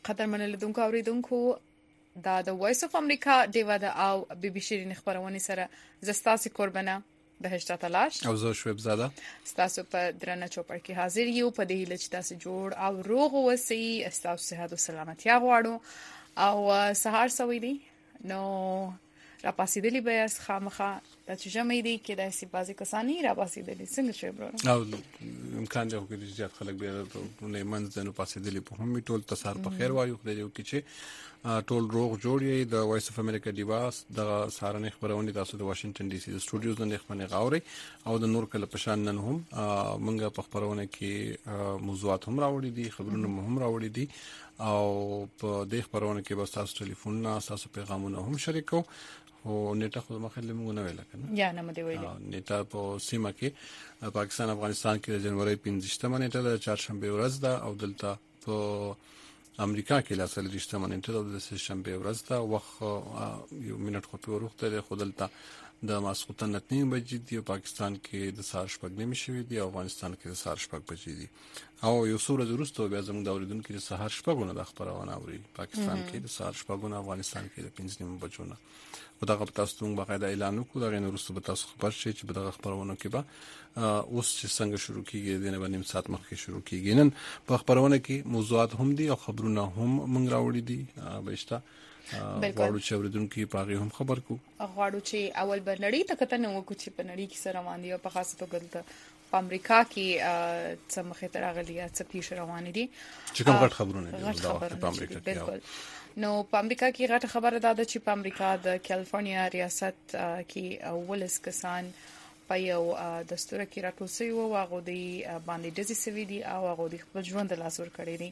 قدرمن لیدونکو اوریدونکو دا د وایس اف امریکا دیوا د او بي بي شيرین خبرونه سره زستاسي قربانه بهشت تلاش او زه شویب زاده ستاسو په درنه چوپړ کې حاضر یو په دې لچ تاسو جوړ او روغ وسی ستاسو صحت او سلامتی غواړو او سهار سوي دي نو را پاسېدلی به اس خامخه د چجمې دي کې د سی بازي کسانی را پاسېدلی څنګه شوی برو او امکان دی چې زیات خلک به نه منځ نه پاسېدلی په هم ټول تصار په خیر وایو خدای دې وکړي چې ټول روغ جوړي د وایس اف امریکا دیواس د سارنې خبرونه تاسو د واشنگټن ډي سي د سټوډیوز نه خبرونه غاوري او د نور کله پشان نن هم منګه په خبرونه کې موضوعات هم راوړي دي خبرونه هم راوړي دي او په دې خبرونه کې به تاسو ټلیفون تاسو پیغامونه هم شریکو او نیټه خو مخله موږ نه ویل کنه یا نه مده ویل نیټه په سیمه کې پاکستان افغانستان کې د جنوري 15مه نیټه د چهارشنبه ورځ ده او دلته په امریکا کې لا سره رښتیا نیټه د سهشنبه ورځ ده وخت یو منټ خو په وروخته د خودلته د ماسخوتن نتنی بجې دی پاکستان کې د سار شپږ نیمه شوی دی افغانستان کې د سار شپږ بجې دی او یو څو ورځې وروسته بیا زموږ د اوریدونکو د سهار شپږونه د خبرونه اوري پاکستان کې د سهار شپږونه افغانستان کې د 5 نیمه بجونه او دا غو تاسو ته باقاعده اعلان وکړو دا غن وروسته به تاسو خبر شئ چې به د خبرونه کې به اوس چې څنګه شروع کیږي د نه نیم ساعت مخکې شروع کیږي نن په خبرونه کې موضوعات هم دي او خبرونه هم موږ راوړي دي بهشته غواړو چې اوریدونکو پاغي هم خبر کو غواړو چې اول برنړی ته کته نو کو چې په نړۍ کې سره روان دي او په خاصه توګه په امریکا کې څه مخه تر غلیا څه پیښ روان دي چې کوم غټ خبرونه دي په امریکا کې نو په امریکا کې غټه خبره ده چې په امریکا د کیلیفورنیا ریاست کې ولس کسان په یو دستور کې راټول شوی او هغه د باندې دزي سوي دي او هغه د خپل ژوند لاس ور کړی دي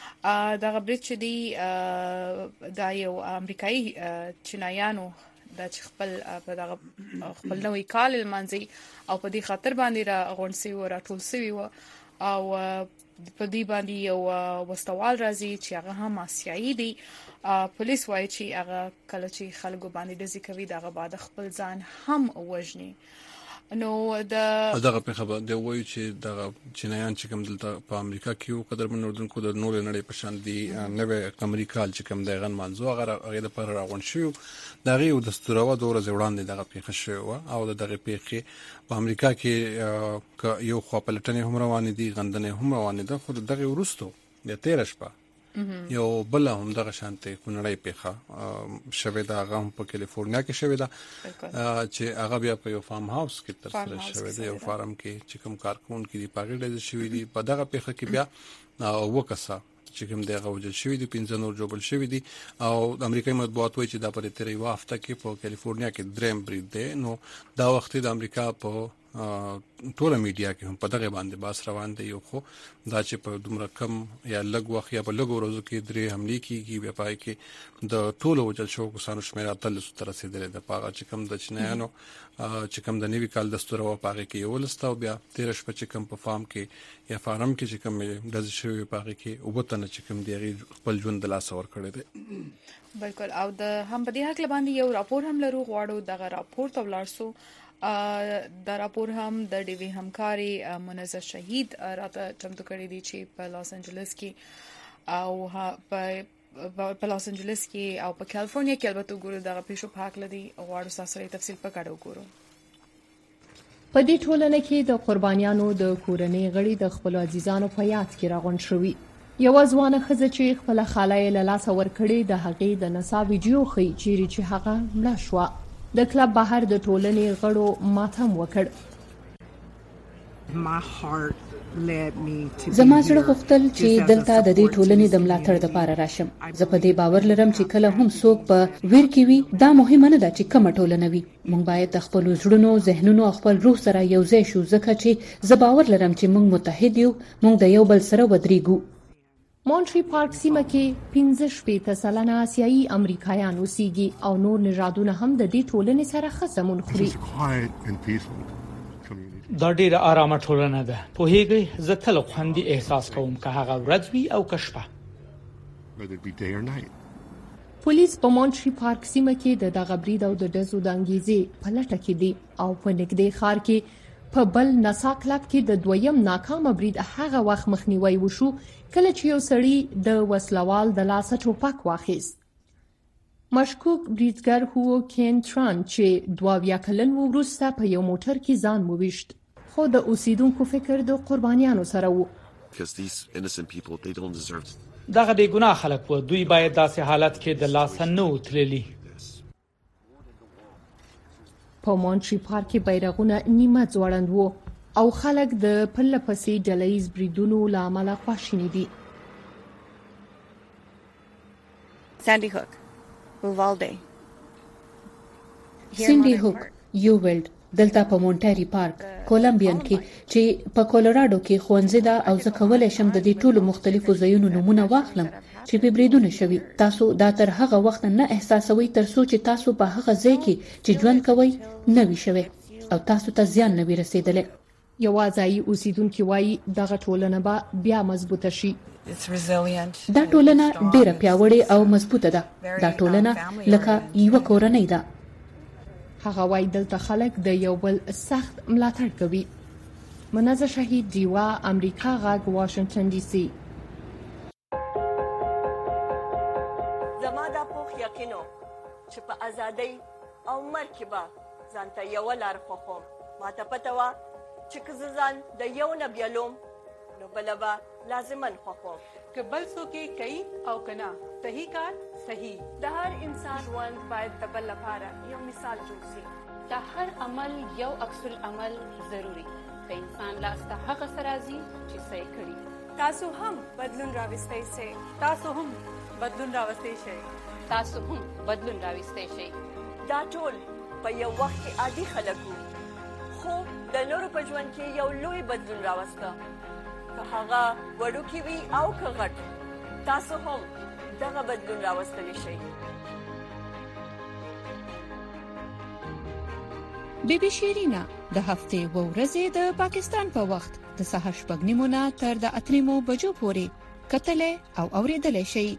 دا غبرت چې دی دا یو امریکایي چینایانو د خپل په دغه خپل نوې کال المنځي او په دې خاطر باندې را غونډسي او راټول سوي او په دې باندې یو وستوال راځي چې هغه هم آسیایي دي پولیس وایي چې هغه کله چې خلکو باندې د ذکر دغه بعد خپل ځان هم وژني نو دغه په خبر دی وایي چې دغه چینایان چې کوم دلته په امریکا کې یو قدر منوردونکو د نور نړۍ په شان دي نوې امریکا چې کوم دغه منځو هغه د پر راغون شو دغه یو دستوروا د ورځ وړاندې دغه پیښه شو او دغه پیښه په امریکا کې یو خو پلټنې هم روانې دي غندنې هم روانې ده خو دغه ورستو د 13 شپه یو بل هم دغه شانته کونړی پیښه شوه دا هغه په کیلیفورنیا کې شوه دا چې هغه بیا په یو فارم هاوس کې ترسره شوه دا یو فارم کې چې کوم کارکون کې دی پاګړې شوې دي په دغه پیښه کې بیا وکاسا چې کوم دغه وجل شوې دي 15 نور جوړل شوې دي او د امریکایي مطبوعات وایي چې دا په تیرې وافته کې په کیلیفورنیا کې دریم برید دی نو دا وخت د امریکا په ټول میډیا کې هم په دغه باندې باس روان دي یو خو دا چې په دومره کم یا لږ وخت یا په لږ ورځو کې درې حمله کیږي بیا پای کې د ټول وجل شو کسانو شمیر اتل تر رسیدل د پاغه چې کم د چنایانو چې کم د نوي کال دستور او پاغه کې یو لستا بیا 13 شپه چې کم په فارم کې یا فارم کې چې کم د شوی پاغه کې او وطن چې کم دی خپل ژوند د لاس اور کړی دی بالکل او د هم په دې حق باندې یو راپور هم لرو غواړو دغه راپور ته ولارسو دا راپور هم د ډیوی همکاري منزه شهید راته چمتو کړی دی چې په لاس انجلس کې او په لاس انجلس کې او په کیلیفورنیا کې البته ګورو دغه پیښو په حق لدی غواړو تاسو تفصیل په کډو ګورو په دې ټولنه کې د قربانیانو د کورنۍ غړي د خپل عزیزانو په یاد کې راغونډ شوي یو ځوانه ښځه چې خپل خاله له لاسه ورکړې د هغې د نڅا ویډیو ښیي چې هغه مړه شوه د کلب بهر د ټولنې غړو ماتم وکړ زما زړه غوښتل چې دلته د دې ټولنې د ملاتړ لپاره راشم زه په دې باور لرم چې کله هم څوک په ویر کې وي دا مهمه نه ده چې کومه ټولنه وي موږ باید د خپل زړونو ذهنونو او خپل روح سره یو ځای شو ځکه چې زه باور لرم چې موږ متحد یو موږ د یو بل سره ودرېږو مونټری پارک سیمه کې 15 سلنه آسیایي امریکایان اوسېږي او نور نژادونه هم د دې ټولنې سره ښه سمون خوري دا ډیره آرامه ټولنه ده په هیګي زه تل خوندي احساس کوم که هغه ورځ وي او که شپه پولیس په مونټری پارک سیمه کې د دغه برید او د ډزو د انګیزې په لټه کې دي او په نږدې ښار کې په بل نسا کلب کې د دویم ناکامه برید هغه وخت مخنیوي وشو کله چې یو سړی د وسلوال د لاسه ټوپک واخیست. مشکوک بریدګر هو کین تران چې 22 کلن وروسته په یو موټر کې ځان وویشت، خو د اوسیدونکو فکر د قربانیانو سره وو. دغه بې ګناه خلک وو، دوی باید داسې حالت کې د لاسه نه وتللي. په مونټری پارک کې بیرغونه نیمه ځوړند وو او خلک د پرله پسې ډلهییز بریدونو له امله خواشیني دي. سانډي هوک، ووالډي، سینډي هوک، یوویلډ دلته په مونټری پارک کولمبیان کې چې په کولراډو کې ښوونځی ده او زه کولی شم د دې ټولو مختلفو ځایونو نمونه واخلم چې په بریدونه شوي. تاسو دا تر هغه وخت نه احساسوي تر څو چې تاسو په هغه ځای کې چې ژوند کوئ نه وي شوی او تاسو ته زیان نه وي رسیدلی. یوه ځایي اوسیدونکي وایي دغه ټولنه به بیا مضبوطه شي. دا ټولنه ډیره پیاوړې او مضبوطه ده. دا ټولنه لکه یوه کورنۍ ده. هغه وایي دلته خلک د یو بل سخت ملاتړ کوي. منازه شهید، دیوا، امریکا غږ، واشنگټن ډي سي. زما دا پوخ یقینو چې په ازادۍ او مرګ کې به ځانته یوه لار خوښوم. ماته پته وه چې که زه ځان د یو نه بیلوم نو بله به لازماً خوښوم. که بل څوک یې کوي او که نه، صحیح کار صحیح. د هر انسان ژوند باید د بل لپاره یو مثال جوړ شي. د هر عمل یو عکس العمل ضروري. د انسان لاس ته هغه څه راځي چې څه یې کړي. تاسو هم بدلون راوستی شئ. تاسو هم بدلون راوستی شئ. تاسو هم بدلون راوستی شئ. دا ټول په یو وخت کې عادي خلک وو، خو د نورو په ژوند کې یو لوی بدلون راوسته. که هغه وړوکی وي او که غټ، تاسو هم دغه بدلون راوستلی شئ. بیبي شیرینا د هفتې و ورځې د پاکستان په وخت د سهار 6:30 تر د 8 بجو پورې کتلې او اوریدلې شي.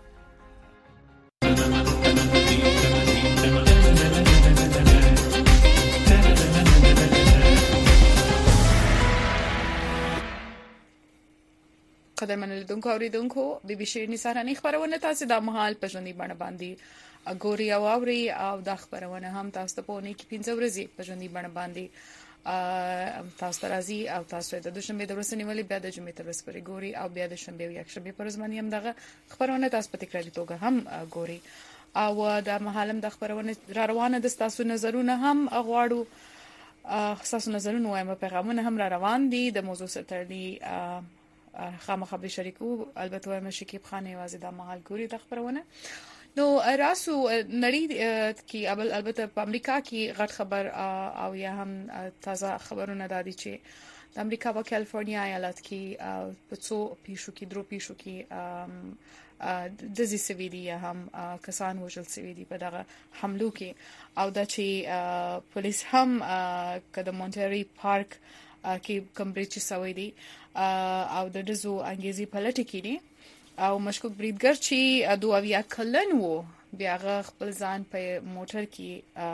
قدرمن لیدونکو اوریدونکو، بي بي شیرینی سهارنۍ خبرونه تاسو د مهال په ژوندۍ بڼه باندې ګوري او اوري، او د خبرونه هم تاسو ته په اونۍ کې 15 ورځې په ژوندۍ بڼه باندې تاسو ته راځي او تاسو د دوشنبه د ورځې نیولې بیا د جمعې تر ورځې پورې ګوري او بیا د شنبه او یکشنبه پر ورځ باندې هم دغه خبرونه تاسو په تکراري توګه هم ګوري. او د مهالم د خبرونه را روانه د تاسو نظرونه هم غواړو. تاسو نظرونه وایم پیغامونه هم را روان دي د موضوع سره تړلي خامخا به شریکو. البته وایم شکیب خان یوازې د مهال ګوري د خبرونه. نو راسو نړۍ کې البته په امریکا کې غټ خبر او یا هم تازه خبرونه دادي چې د امریکا په کالیفورنیا ایالت کې په څو پیښو کې درو پیښو کې د زی سویدي یا هم کسان وژل شوي دي په دغه حملو کې، او دا چې پولیس هم د مونټری پارک کې کمبریج سوي دي او د دزو انګیزي پلټ کې دي او مشکوک بریدګر چې 22 کلن وو بیا خپل ځان په موټر کې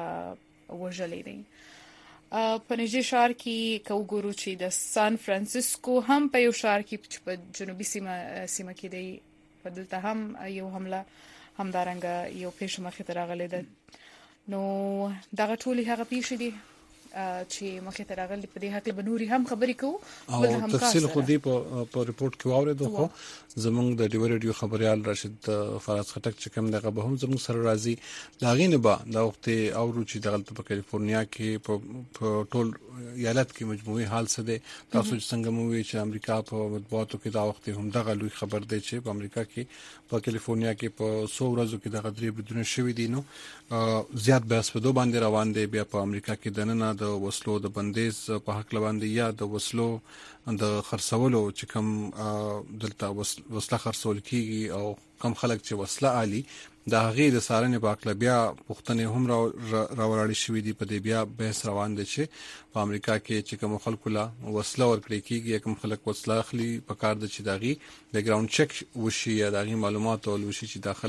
وژلې دي. په نږدې ښار کې کوګورو چې د سان فرانسیسکو هم په یو ښار کې په جنوبي سیمه کې دی، په دلته هم یو حمله همدارنګه یو پیښه مخې ته راغلې ده. نو دغه ټولې هغه پیښې دي چې مخې ته راغلي. په دې حق له بنوري هم خبرې کوو او تفصیل خو دې په ریپورت کې واورېدو. خو زمونږ د ډیو ریډیو خبريال راشد فراز خټک چې کوم دغه به هم زموږ سره راځي لاغینه به دا وخت او چې دغه په کالیفورنیا کې په ټول ایالت کې مجموعي حال څه دی. تاسو څنګه مو وی چې امریکا په مطبوعاتو کې دا وخت هم دغه لوی خبر دی چې په امریکا کې په کالیفورنیا کې په 100 ورځو کې دغه درې بریدونه شوي دي. نو زیات بحث په دوه باندې روان دی. بیا په امریکا کې دننه د وسلو د بندیز په حق لوندې یا د وسلو د خرڅولو چې کوم دلته وسله خرڅول کیږي او کم خلک چې وسله آلي د هغې د سارنې په اړه بیا پوښتنې هم راوړل شوې دي. په دې بیا بحث روان دی چې په امریکا کې چې کوم خلکو لا وسله ورکړي کیږي، کوم خلک وسله اخلي، په کار د چې داغي بیک ګراوند چک وشي یا داغي معلومات او وشي چې داخلك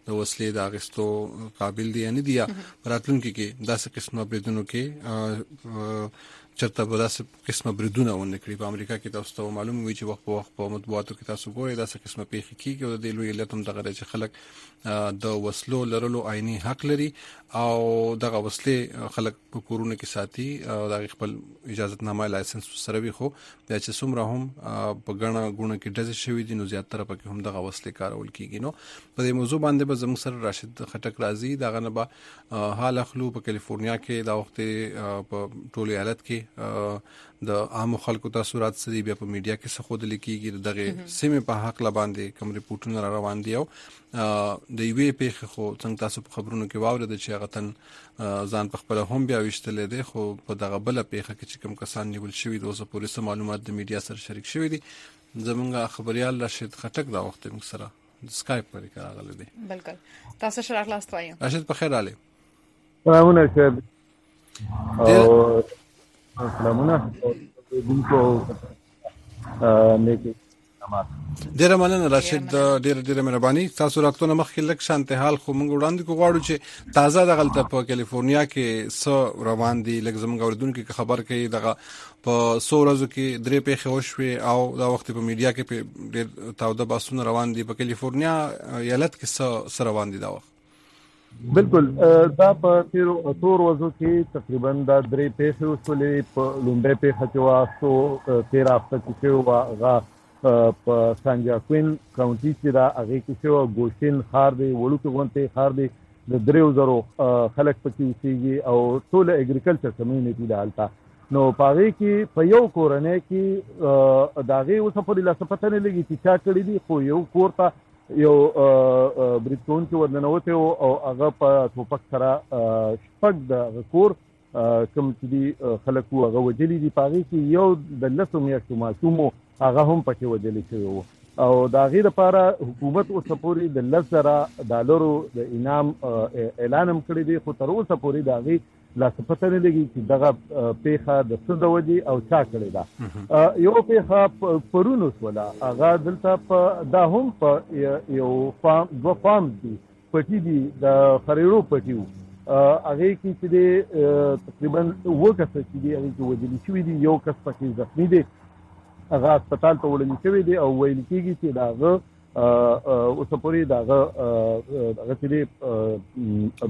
د وسلې د اغستو قابل دي نه دي راتلونکي کې داسې قسمه بریدونو کې چرته به داسې قسمه بریدونه ونه کړي. په امریکا کې تاسو ته معلوم وي چې وخت په وخت په مطبوعاتو کې تاسو ګورئ داسې قسمه پیښې کیږي او د لوی علت هم دغه چې خلک د وسلو لرلو عیني حق لري او دغه وسلې خلک په کورونو کې ساتي او د خپل اجازهتنامه لایسنس سره وي. خو دا چې څومره هم په غاڼه غونه کې ډزې شوې دي نو زیاتره پکې هم دغه وسلې کارول کیږي. نو په دې موضوع باندې به زموږ سره راشد خټک راځي دغه نه به حال اخلو. په کالیفورنیا کې دا وخت په ټولو ایالت کې د عام خلکو تاثیرات سړي بیا په میډیا کې څه خود لیکيږي دغه سیمه په حق لا باندې کوم ریپورتونه را روان دي او د یوې پیښه خو څنګه تاسو په خبرونو کې واورید چې هغه تن ځان په خپل هم بیا وشتل دي خو په دغه بل پیښه کې چې کوم کسان نیول شوی د اوسه پولیس معلومات د میډیا سره شریک شوی دي. زمونږ خبريال راشد خټک دا وخت موږ سره د سکایپ پر راغلی دی. بالکل تاسو سره خلاص وایم. راشد په خیر علي. سلامونه شه او سلامونه دونکو نیکی ډیره مننه راشد ډیره مهرباني. تاسو راکټونه مخکې لک شانته حال خو موږ وړاندې کو غواړو چې تازه د غلطه په کالیفورنیا کې څه روان دي لکه زموږ اوردونکو خبر کوي دغه په 100 ورځو کې درې پیښې وشوي او دا وخت په میډیا کې په ډیر تاوده باسونه روان دي. په کالیفورنیا ایالت کې څه روان دي دا وخت؟ بالکل دا په 100 ورځو کې تقریبا دا درې پیښې وشولې. په لومړی پیښه چې واسو 13 هفته کې هغه په سان جاکوین کاونټي چې دا هغه کې شو ګوشین خار دی وړوکی غونټه خار دی د 3000 خلک پکې اوسېږي او ټول اګریکلچر کمیونټي د حالت نو پاره کې په یو کورنۍ کې داغه اوسه په لاسه پته نه لګي چې چا کړی دی خو یو کورته یو بریټون چې ورننوته او هغه په توپک سره شپږ د کور کوم چې دی خلکو هغه وجلی دی پاره کې یو د لسو میاشتو معصوم هغه هم پکې وجلی شوی او دا غیر لپاره حکومت او سپوري د $10,000 د انعام اعلان هم کړی دی خو تر اوسه پورې دا غي لا څه نه لګي چې دغه پیخه د څه د وجې او چا کړی دا یو پیخه پرونو ولا هغه دلته دا هم په یو فارم دي پټي دي د خریړو پټیو هغه کې چې تقریبا وګه چې دی هغه کې وجلی شوی دی یو کس پکې زخمی دی هغه هسپتال ته وړل شوی دی او ویل کېږي چې داغه او سپوري داغه چې دی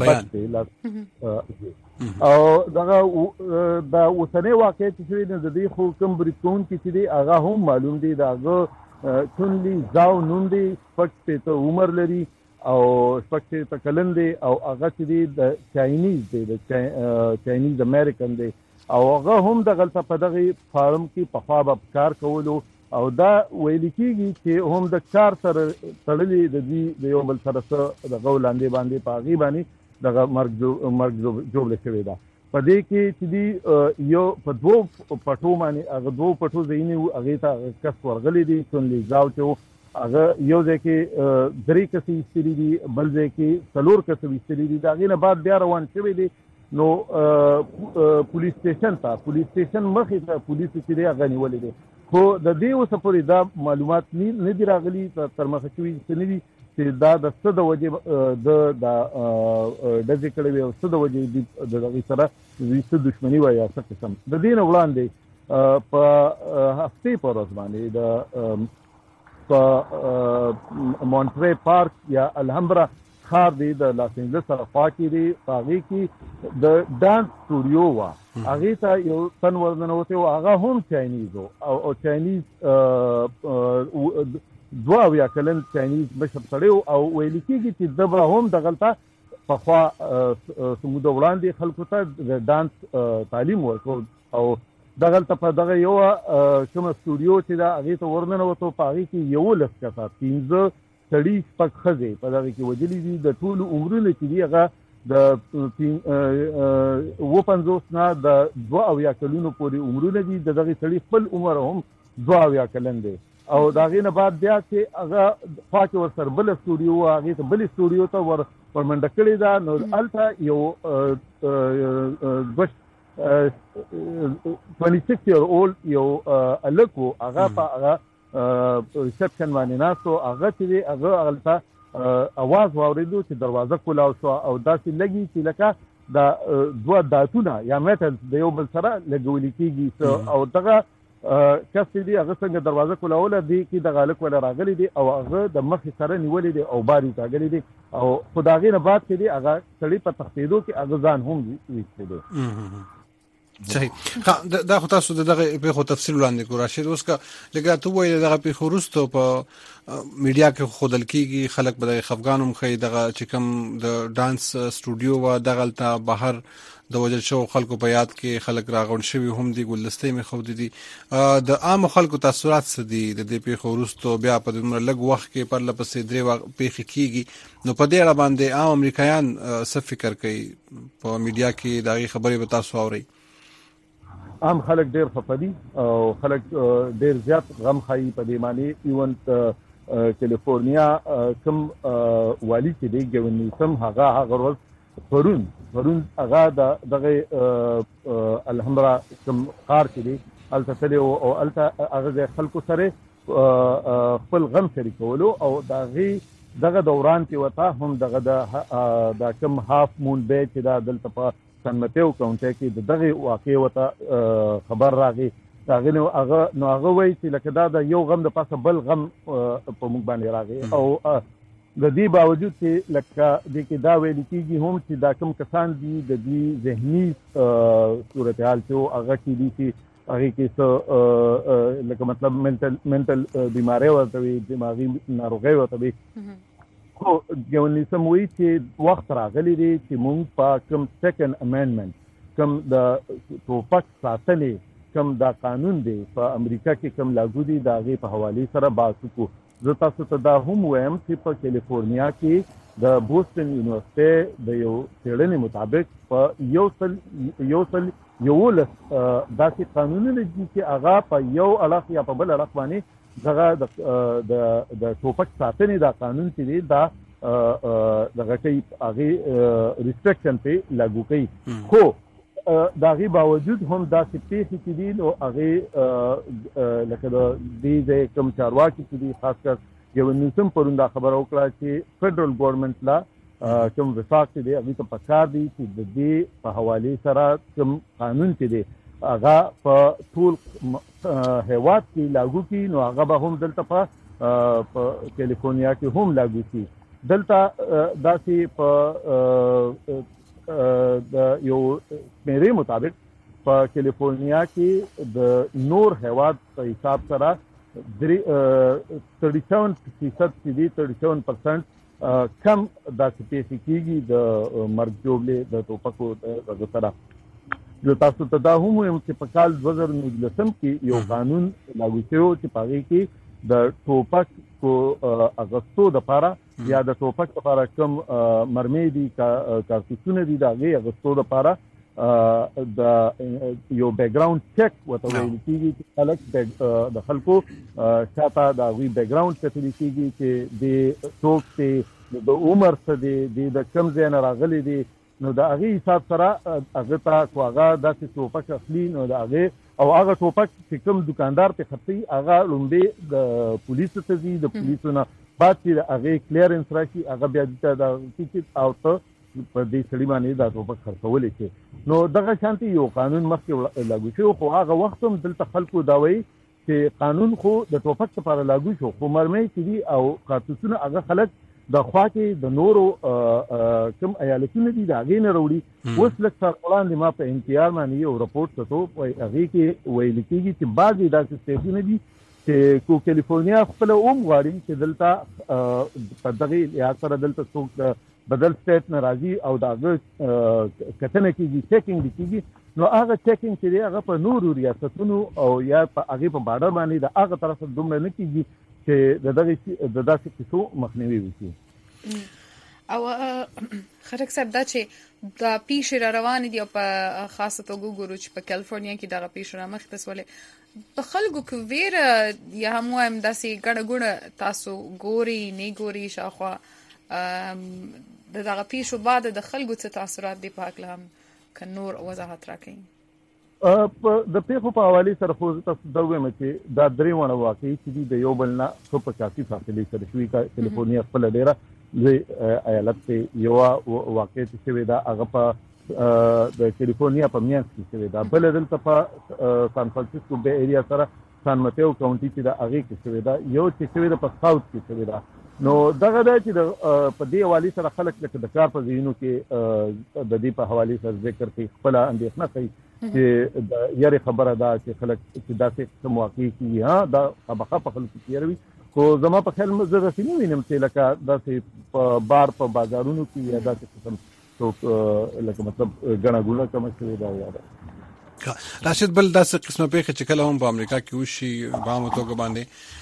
بیان او دغه د اوسنۍ واقعي چې شوی د دې خو کوم بریټون کې دی هغه هم معلوم دی داغه چونلی زاو نوم دی فقط ته عمر لري او فقط ته کلن دی او هغه چې دی د چاینیز دی د چاینیز امریکن دی او هغه هم د غلطه په دغه فارم کې په خوا کار کولو او دا ویل کېږي چې هم د کار سره تړلې د یو بل سره د غولاندې باندې پاغي باندې دغه مرګ جوړ شوی دا په دې کې چې دی یو په دوه پټو باندې هغه دوه پټو زینې هغه ته کس ورغلي دي څنګه ځاو چې هغه یو ځکه درې کسي استری دي بل ځکه څلور کسي استری دي دا غینه بعد بیا روان شوی دي نو پولیس سټیشن مخې ته پولیس چې دی هغه نیولې دي خو د دې اوسه پورې دا معلومات نه دي راغلي تر مخه شوي نه دي چې دا د څه د وجې د ډزې کړې وي او څه د وجې د دغې سره څه دښمني وایي یا څه قسم د دې نه وړاندې په هفتې په ورځ باندې د په مونټری پارک یا الهمبرا خار دی د لاس انجلس سره خوا کې دی هغه کې د ډانس سټوډیو وا هغه ته یو تن ورننوته او هغه هم چاینیز او چاینیز دوا ویا کلن چاینیز بشپ سره او ویل کېږي چې دغه هم د غلطه په خوا سمود وړاندې خلکو ته د ډانس تعلیم ورکول او د غلطه په دغه یو کوم سټوډیو چې دا هغه ته ورننوته په هغه کې یو لسکه 15 سړي پک خزه په دغه کې وجلی دي د ټول عمرونه چې دی هغه د و50 نه د 2 کلونو پورې عمرونه دي دغه سړي خپل عمر هم 2 کلن دی او داغه نه بعد بیا چې هغه خاطر ور سر بل سټوډیو هغه ته بل سټوډیو ته ورمنډ کړی دا نو الته یو 26 year old یو الکو هغه په هغه ریسپشن باندې ناسو هغه چې هغه الته اواز واوریدو چې دروازه کولاو شو او داسې لګي چې لکه دا دوه داتونه یا میټل د یو بل سره لګول کېږي او دغه کس دی هغه څنګه دروازه کولاوله دی کې د غالک ولا راغلی دی او هغه د مخ سره نیولې دی او باری تاګلی دی او خدایغه نه بعد کې دی هغه سړی په تختیدو کې هغه ځان هم ویسته دی. صحیح. دا خو تاسو دغه په خو تفصیل وړاندې کو راشد اوس کا لګا ته وایي دغه په خورستو په میډیا کې خودل کېږي خلک به د خفغانم خې دغه چې کوم د ډانس سټوډیو و دغه ته بهر د وجل شو خلکو په یاد کې خلک راغون شوی هم دي ګلستې مې خو دي د عام خلکو تاثیرات څه دي د دې په خورستو بیا په دمر لګ وخت کې پر لپسې درې پیخ کېږي نو په دې اړه باندې عام امریکایان څه فکر کوي په میډیا کې دغه خبرې به تاسو اوري. عام خلک ډېر خفدي او خلک ډېر زیات غم خایي په دې معنی ایون کیلیفورنیا کوم والی چې دی ګونی سم هغه ورځ پرون هغه دغه الحمدلله کوم قار کې دی الته تل او الته هغه خلکو سره خپل غم شریکولو او دغه دوران کې وتا هم دغه د کوم هاف مون بی چې دا دلته په سن متیو کاونټي کې دغه واقع وته خبر راغی هغه نو هغه وایي چې لکه دا د یو غم د پاسه بل غم په موږ باندې راغی او د دې باوجود چې لکه د کې دا ویل کېږي هم چې دا کوم کسان دي د دې ذهني صورتحال چې هغه کې دي چې هغه کې لکه مطلب منټل بیماری ورته وي دماغي ناروغي ورته وي خو ګونی سم وی چې وخت راغلی دی چې موږ په کوم سیکنډ امندمنت کوم د ټوپک ساتلې کوم دا قانون دی په امریکا کې کوم لاګو دی دا غي په حواله سره باسو کو زه تاسو ته دا هم وایم چې په کیلیفورنیا کې د بوسټن یونیورسيټي د یو څېړنې مطابق په یو لس داسې قانونونه دي چې هغه په یو اړخ یا په بل اړخ باندې دغه د ټوپک ساتنې دا قانون چې دی دا دغه کوي هغه ریستریکشن په لاګو کوي خو داغي باوجود هم دا سپېڅ چې دي نو هغه لکه د دې کوم چارواکي چې دي خاص کر یو نوسم پروندا خبر وکړه چې فدرال ګورنمنت لا کوم وفاق چې دی هغه ته پکار دي چې د دې په حواله سره کوم قانون چې دی هغه په ټول هیواد کې لاګو کی نو هغه به هم دلته په کیلیفورنیا کې هم لاګو کی دلته داسې په د یو مېری مطابق په کیلیفورنیا کې د نور هیواد په حساب سره 37% چې دی 37% کم داسې پیسې کېږي د مرګ جوړلې د ټوپکو د سره نو تاسو ته دا هم وایم چې په کال 2019 کې یو قانون لاګو شو چې په هغه کې د ټوپک کو اغستو د لپاره یا د ټوپک لپاره کوم مرمۍ دي کارتوسونه دي دا غي اغستو د لپاره د یو بیک گراوند چیک وته ویل کیږي چې خلک د خلکو شاته دا وی بیک گراوند څه دي کیږي چې د څوک ته د عمر څه د کم ځای نه راغلي دي نو د هغه حساب سره هغه ته هغه د ټوپک اخلي نو د هغه او هغه ټوپک چې کوم دکاندار ته خرڅي هغه لومبه د پولیسو ته دي د پولیسو نه بعد چې هغه کلیرنس راشي هغه بیا د ټیکټ او ته په دې سړي باندې دا ټوپک خرڅول شي نو دغه شانتي یو قانون مخکې لاګو شو خو هغه وخت هم دلته خلکو دا وایي چې قانون خو د ټوپک لپاره لاګو شو خو مرمۍ چې دي او کارتوسونه هغه خلک د خوا کې د نورو کوم ایالتونو دي دا غي نه وروړي اوس لکه وړاندې ما په انتظار باندې یو رپورت ته وایي هغه کې ویل کېږي چې بعضي داسې سټیټونه دي چې کو کیلیفورنیا خپل غواړي چې دلته په دغه یا سره دلته څوک بدل سټیټ ناراضي او داغه کتنه کېږي چیکینګ کېږي نو هغه چیکینګ چې هغه په نورو ریاستونو او یا په هغه په بارډر باندې د هغه طرف دومره نه کېږي چې د داسې کیسو مخنیوي وشي او خرک صاحب دا چې د پیښې را روان دي او په خاصه توګه ګورو چې په کیلیفورنیا کې دغه پیښه را مخ تسولې په خلکو کې ویره یا هم وایم داسې ګډه ګوډه تاسو ګوري نه ګوري شاخوا د دغه پیښو بعد د خلکو څه تاثیرات دي په حق هم ک نور وضاحت راکړئ د پیښو په حواله سره خو تاسو دا وایم چې دا درې ونه واقعي چې د یو بل نه 185 فاصله سره شوې کیلیفورنیا خپل ډیره لوی ایالت یو واقع شوی دا هغه په د کیلیفورنیا په میانس کې شوی دا بل دلته په سان فرانسیسکو بے ایریا سره سان ماتیو کاونټي چې دا هغه کې شوی دا یو چې شوی دا په ساوث کې شوی دا نو دغه دا چې په دې حواله سره خلک لکه د کار په ځینو کې د دې په حواله سره ذکر کوي خپل اندېښنه کوي چې د یاري خبره ده چې خلک چې داسې موقع کې ها دا طبقه په خلکو کې یروي خو زما په خیال مزه رسېنی وینم چې لکه داسې په بار په بازارونو کې یا داسې قسم څوک لکه مطلب غنا ګونه کوم څه دا یاد راشد بل داسې قسمه پیښه چې کله هم په امریکا کې وشي په عامه توګه باندې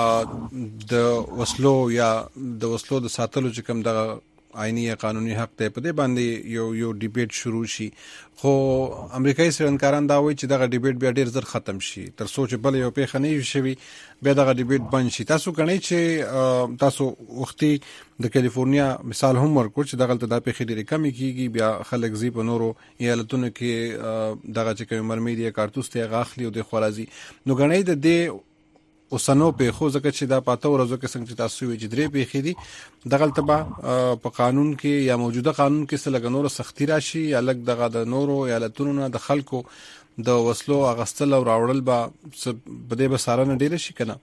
د وسلو یا د وسلو د ساتلو چې کوم د آئینی یا قانوني حق ته په دې باندې یو ډیبیټ شروع شي خو امریکایي څېړنکاران دا وایي چې دغه ډیبیټ بیا ډیر زر ختم شي تر څو چې بل یو پیښه نه شي بیا دغه ډیبیټ بند شي تاسو کني چې تاسو وختي د کیلیفورنیا مثال هم ورکړ چې دغه د پیښې ډیره کمی کیږي بیا خلک زی په نورو ایالتونو کې دغه چې کوم مرمیډیا کارتوس ته غاخلي او د خورازي نو غنۍ د دې اوسنو په خو ځکه چې دا پاته ورځو کې څنګه چې تاسو وی چې درې پیښې دي دغه تبع په قانون کې یا موجوده قانون کې څه لګ نور سختی راشي یا لګ دغه د نورو ایالتونو نه د خلکو د وسلو اغستل او راوړل به بده به سارنه ډیر شي کنه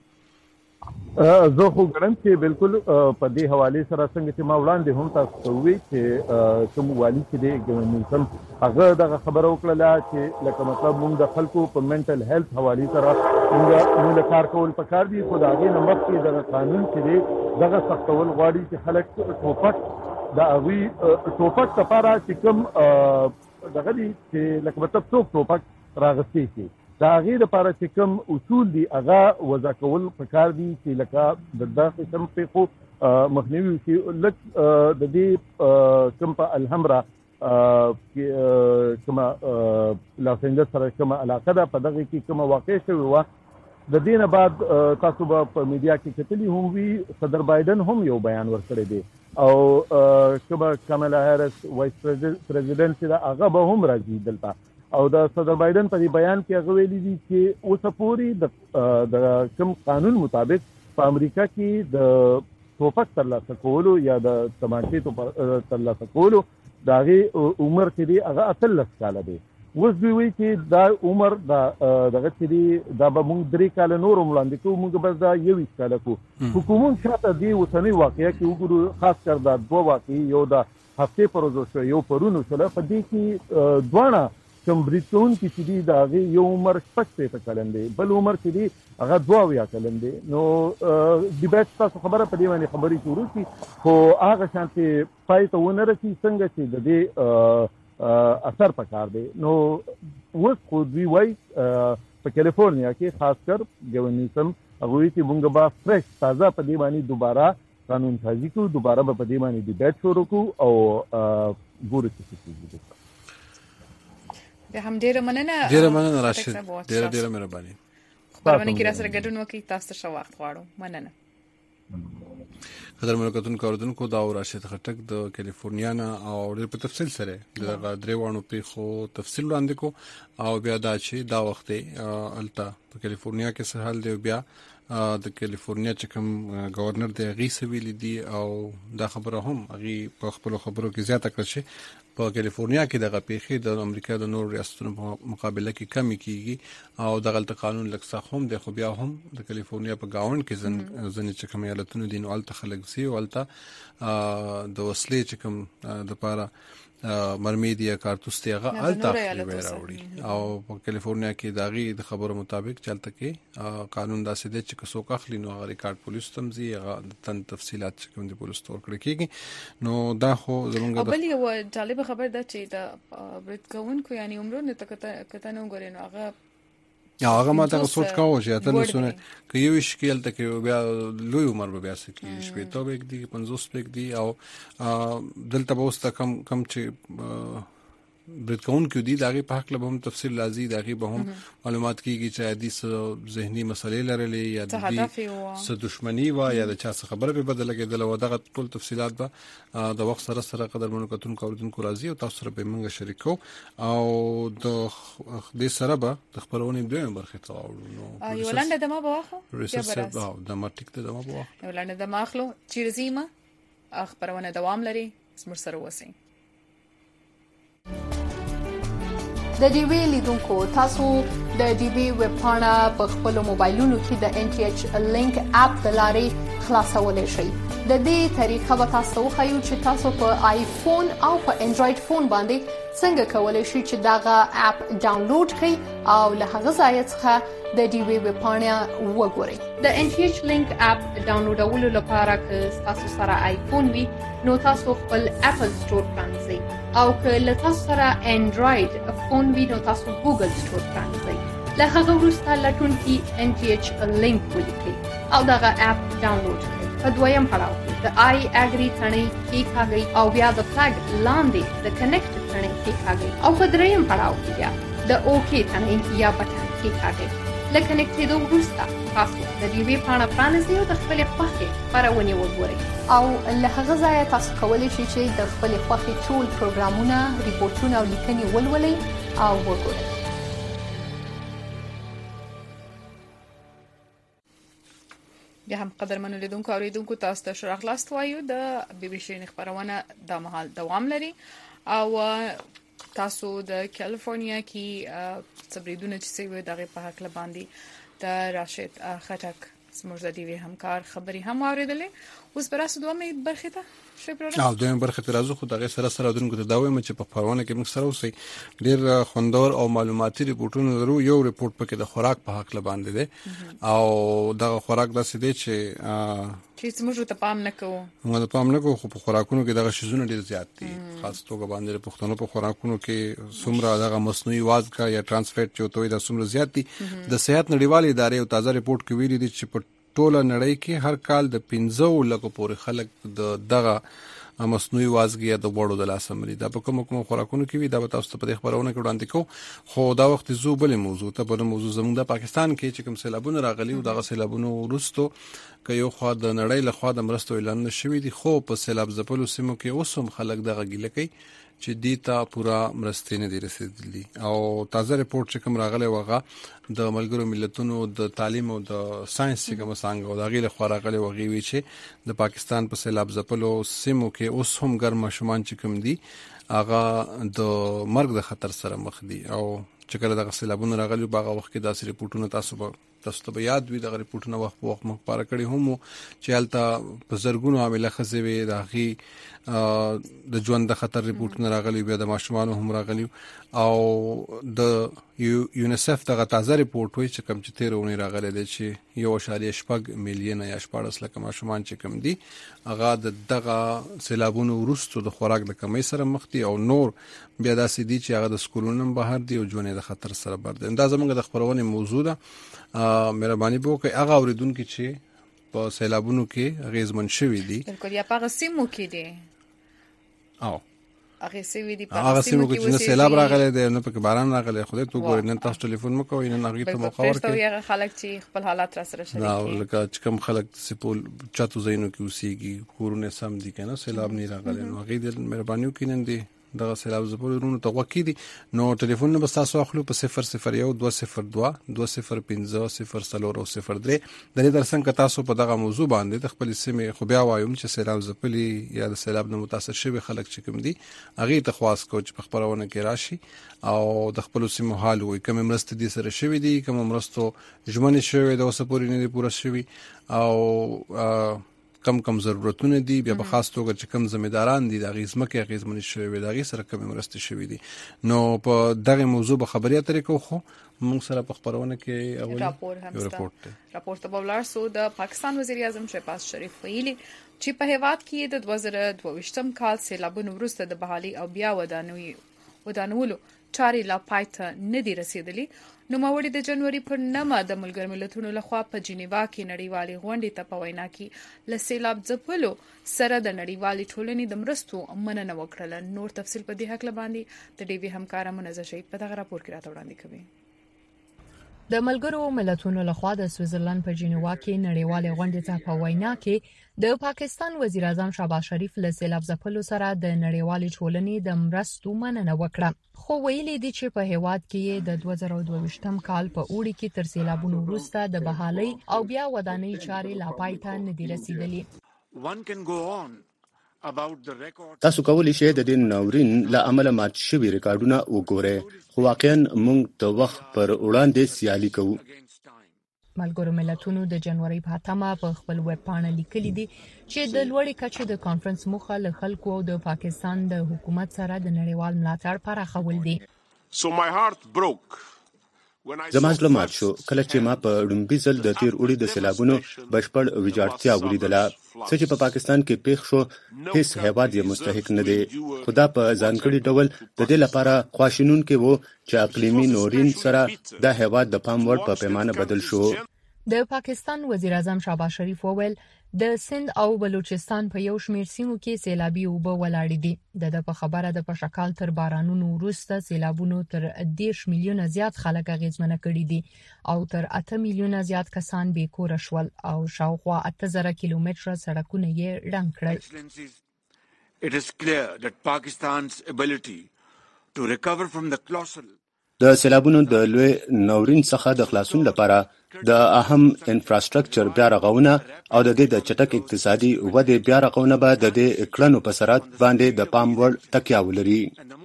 زه خو ګرم چې بالکل په دې حواله سره څنګه چې ما وړاندې هم تاسو وی چې کوم والی چې دی ګورنمنټم هغه دغه خبره وکړه چې لکه مطلب موږ د خلکو په منټل هیلث حواله سره موږ کار کول پکار دي خو دا غي نه مخکې دغه قانون چې دی دغه سختول غواړي چې خلک ټوپک دا غوي ټوپک لپاره چې کوم دغه دي چې لکه مطلب څوک ټوپک راغستې شي دا غیر لپاره چې کوم اصول دي هغه وضع کول پکار دي چې لکه د دغه قسم په مخنیوي شي لک د دې کوم په الحمرا کوم لاس انجلس سره کوم علاقه ده په دغه کې کوم واقع شوی و د دینه بعد تاسو په میډیا کې کتلی هم وی صدر بایدن هم یو بیان ورکړی دی او کوم کاملا هریس وایس پریزیدنت دا هغه به هم راځي دلته او د صدر بایدن په بیان کې هغه ویلي دي چې اوس پورې د کوم قانون مطابق په امریکا کې د ټوپک ترلاسه کولو یا د تمانچې ترلاسه کولو دغه عمر چې دی هغه 13 کال دی اوس دوی وایي چې دا عمر دغه چې دی دا به موږ 3 کال نور وړاندې کوو موږ بس دا 21 کال کوو حکومت شاته دی اوسنۍ واقعیا کې وګورو خاص کر دا دوه واقعي یو د هفته پر ورځ شو یو پرونو شو په دې کې دوه کوم بریټون کې چې دی دا غي یو عمر 65 کلن دی بل عمر چې دی هغه 22 کلن دی نو ډیبیټ تاسو خبره په دې باندې خبرې شروع کی خو هغه شانتي پای ته ونه رسي څنګه چې د دې اثر پکار دی نو اوس خو دوی وای په کیلیفورنیا کې خاص کر ګورنمنټم هغه چې موږ به فرش تازه په دې باندې دوباره قانون سازي کو دوباره په دې باندې ډیبیټ شروع کو او ګورو چې څه کیږي به هم ډیره مننه راشد ډیره مهرباني خبرونه کې را سره ګډون وکي تاسو ته وخت غواړم مننه قدر ملکتون کوردونکو دا راشد خټک د کیلیفورنیا نه او ډېر په تفصیل سره د درېوانو په خو تفصیل وړاندې کو او بیا دا چې دا وخت التا په کیلیفورنیا کې څه حال دی بیا د کیلیفورنیا چې کوم گورنر دی غي سویل دی او دا خبره هم غي په خپل خبرو کې زیاته کړی شي په کیلیفورنیا کې دغه پیښې د امریکا د نور ریاستونو په مقابله کې کمی کیږي او دغه قانون لکه هم د خو بیا هم د کیلیفورنیا په گاوند کې ځنې چې کوم ایالتونو دي نو الته خلک سي او الته د وسلې چې کوم د پاره مرمیډیا کارتوس ته هغه الته راوړي او په کیلیفورنیا کې داغي د خبرو مطابق چلته کې قانون داسې دی چې څوک اخلي نو هغه ریکارډ پولیس تمزي هغه تن تفصيلات چې کوم د پولیس تور کړی کېږي نو دا خو زمونږ بل یو جالب خبر ده چې دا برید کوونکو یعنی عمرونه کته نو غوري نو هغه یا هغه ماته سوچ کاوه چې ته نسونه کې یو شکل ته کې بیا لوی عمر به بیا سکی شپې ته به کې 50 پک دی او دلته به اوس کم چې برید کوونکو دي داغه په حق له هم تفصیل لازم داغه به هم معلومات کیږي چې حدیث ذهني مسلې لرلې یا د څه دښمنی و یا د چا څه خبره به بدل کېدل او دغه ټول تفصيلات به د وخت سره قدر منکتون کوردونکو راځي او تاسو سره به موږ شریکو او د دې سره به د خبرونه دویم برخه ته وړو نو یولانده دمه به واخو یا برابر د مارټیک ته دمه به واخو یولانده دمه اخلو چیرزیمه خبرونه دوام لري زموږ سره اوسئ. د ډي وی لیدونکو تاسو د ډي وی ویب پاڼه په خپل موبایلونو کې د ان ټي ایچ لینک اپ د لارې خلاصولای شئ. د دې طریقه به تاسو وښیو چې تاسو په آیفون او په انډراید فون باندې څنګه کولای شئ چې دغه اپ ډاونلوډ کړئ او له هغه ځای څخه د ډي وی ویب پاڼه وګورئ. د ان ټي ایچ لینک اپ ډاونلوډولو لپاره که تاسو سره آیفون وي نو تاسو خپل اپل سٹور پرانځئ او که له تاسو سره انډراید فون وي نو تاسو ګوګل سٹور پرانځئ. له هغه وروسته لټونکي ان ټي ایچ لینک ولیکئ او دغه اپ ډاونلوډ کړئ. په دویم پړاو کې د آی اګری تڼۍ کېکاږئ او بیا د فلګ لاندې د کنیکټ تڼۍ کېکاږئ او په دریم پړاو کې بیا د اوکې تڼۍ یا بټن کېکاږئ. له کنیکټېدو وروسته تاسو د ډي وی پاڼه پرانیزئ او د خپلې خوښې خپرونې وګورئ او له هغه ځایه تاسو کولی شئ چې د خپلې خوښې ټول پروګرامونه، ریپورټونه او لیکنې ولولئ او وګورئ. بیا هم قدرمنو لیدونکو او اوریدونکو تاسو ته ښه راغلاست وایو. د بي بي سي خبرونه د مهال دوام لري او تاسو د کالیفورنیا کې صبریدونه چې سوي دغه په حق لباندي د راشد خټک زموږ د ډي وی همکار خبري هم اوریدلې. اوس براسو دوه برخه ته او دویم برخه ته راځو. خو دغه سره درنګو ته دا وایم چې په پروانه کې موږ سره اوسئ ډیر خوندور او معلوماتي ریپورتونه لرو. یو ریپورت پکې د خوراک په حق لباندې دی او دغه خوراک داسې دی چې موږ ته پام نه کوو. موږ پام نه کوو خو په خوراکونو کې دغه شیزونه ډیر زیات دي. خاص توګه باندې پښتنو په خوراکونو کې څومره دغه مصنوعي وازګه یا ترانسفیټ چې توې د څومره زیات دي. د صحت نړیوالې ادارې یو تازه ریپورت کې ویلي دي چې په ټوله نړۍ کې هر کال د 15 لکه پورې خلک دغه مصنوعي وازګي د وړو د لاس مري. دا په کوم خوراکونو کې وي دا به تاسو ته په خبرونه کې وړاندې کوم. خو دا وخت زو بل موضوع ته بل موضوع زموږ د پاکستان کې چې کوم سیلابونه راغلي او دغه سیلابونو ورستو که یو خوا د نړۍ له خوا د مرستو اعلان شوی دي خو په سیلاب ځپلو سیمو کې اوسم خلک دغه ګیله کوي چې دیتا پورا مرستې نه دي رسیدلي. او تازه ریپورت چې کوم راغلی وغه د ملګرو ملتونو د تعلیم او د ساينس څخه مسانګ او د غیله خو راغلی وغه وی چې د پاکستان په سیلاب ځپلو سیمو کې اوس هم ګرم شومان چې کوم دي هغه د مرګ د خطر سره مخ دي. او چې کله د سیلابونو راغلی باغه وخت کې داسې ریپورتونه تاسو ته یاد وي د ریپورتونه وخت په وخت مخبره کړي هم چې حالت په زرګونو عامله خزوي داغي د ژوند د خطر ریپورتونه راغلي بیا د ماشومان هم راغلي او د یونیسف دغه تازه ریپورت وایي چې کم چې 13 راغلي دی چې 1.8 میلیون یا 14 لک ماشومان چې کم دي هغه دغه سیلابونو ورستو د خوراک د کمی سره مخ دي او نور بیا داسې دي چې هغه د سکولونو بهر دي او ژوند د خطر سره بر دي. دا زموږ د خبرونه موضوع ده. مهرباني وکړئ هغه اوریدونکو چې په سیلابونو کې غیزمن شوي دي بالکل یا په سیمو کې دي او هغه سیمو دي هغه سیمو کې چې سیلاب راغلی دی نو په باران راغلی خدای ته ګورئ نن تاسو ټلیفون مکوئ نن هغه ته مخاور کې یو خلک چې خپل حالات را سره شریک دي لکه چې کوم خلک سپول چاتو زینو کې اوسېږي کورونه سم دي کنه سیلاب نه راغلی نو هغه د مهرباني وکړئ نن دي دغه سیلاب زپورونو ته وکی دي نو ټلیفون نمبر تاسو اخلو په 001 202 205 003 د دې درڅنګ تاسو په دغه موضوع باندې د خپل سیمه خو بیا وایم چې سیلاب زپلی یا د سیلاب نه متاثر شوی خلک چې کوم دي هغه ته خواص کو چې په خبرونه کې راشي او د خپل سیمه حال وي کوم مرسته دي سره شوی دي کوم مرستو ژمنه شوی د اوسپوري نه پوره شوی او کم ضرورتونه دي بیا په خاص توګه چې کم ذمہداران دي د غیزمکه غیزمن شوی د غی سره کم مرسته شوی دي نو په دغه موضوع به خبري اترې خو موږ سره په خبرونه کې اول راپورټ په ولارسو د پاکستان وزیر اعظم شهباز شریف ویلي چې په هیواد کې د 2022م کال سیلابونو وروسته د بحالي او بیا ودانولو چارې لا پایته نه دي رسیدلي. نو موري د جنوري پر 9 د ملګرو ملتونو لخوا په جنیوا کې نړیوالې غونډې ته په وینا کې ل سیلاب ځپلو سره د نړیوالې ټولنې د مرستو مننه وکړه. نور تفصیل په دې حق لباندې د ډي وی همکار منزه شهید په دغه راپور کې راته وړاندې کوي. د ملګرو ملتونو لخوا د سویټزرلند په جنیوا کې نړیوالې غونډې ته په وینا کې د پاکستان وزیر اعظم شهباز شریف له سیلاب ځپلو سره د نړیوالې ټولنې د مرستو مننه وکړه. خو ویلي دي چې په هیواد کې د 2022م کال په اوړي کې تر سیلابونو وروسته د بحالي او بیا ودانۍ چارې لا پای ته نه دي رسیدلې. One can go on تاسو کولی شئ د دې ناورین له امله مات شوي ریکارډونه وګورئ، خو واقعا موږ د وخت پر وړاندې سیالي کوو. ملګرو ملتونو د جنوري په 8 په خپل ویب پاڼه لیکلي دي چې د لوړې کچې د کانفرنس موخه له خلکو او د پاکستان د حکومت سره د نړیوال ملاتړ پراخول دي. زما زړه مات شو کله چې ما په لومړي ځل د تیر اوړي د سیلابونو بشپړ ویجاړتیا ولیدله. څه چې په پاکستان کې پیښ شو هیڅ هیواد یې مستحق نه دی، خو دا په ځانګړي ډول د دې لپاره خواشینونکی و چې اقلیمي نورین سره دا هیواد د پام وړ په پیمانه بدل شو. د پاکستان وزیر اعظم شهباز شریف وویل د سند او بلوچستان په یو شمېر سیمو کې سیلابي اوبه ولاړې دي. د په خبره د پشکال تر بارانونو وروسته سیلابونو تر 10 میلیونه زیات خلک اغیزمنه کړي دي او تر 8 میلیونه زیات کسان بې کوره شول او شاوخوا 8000 کیلومتره سړکونه یې ړنګ کړل. It is clear that Pakistan's ability to recover from the colossal د سیلابونو د لوی ناورین څخه د خلاصون لپاره د اهم انفراستراکچر بیا رغونه او د دې د چټک اقتصادي ودې بیا رغونه به د دې کړنو په سرعت باندې د پام وړ تکیه ولري.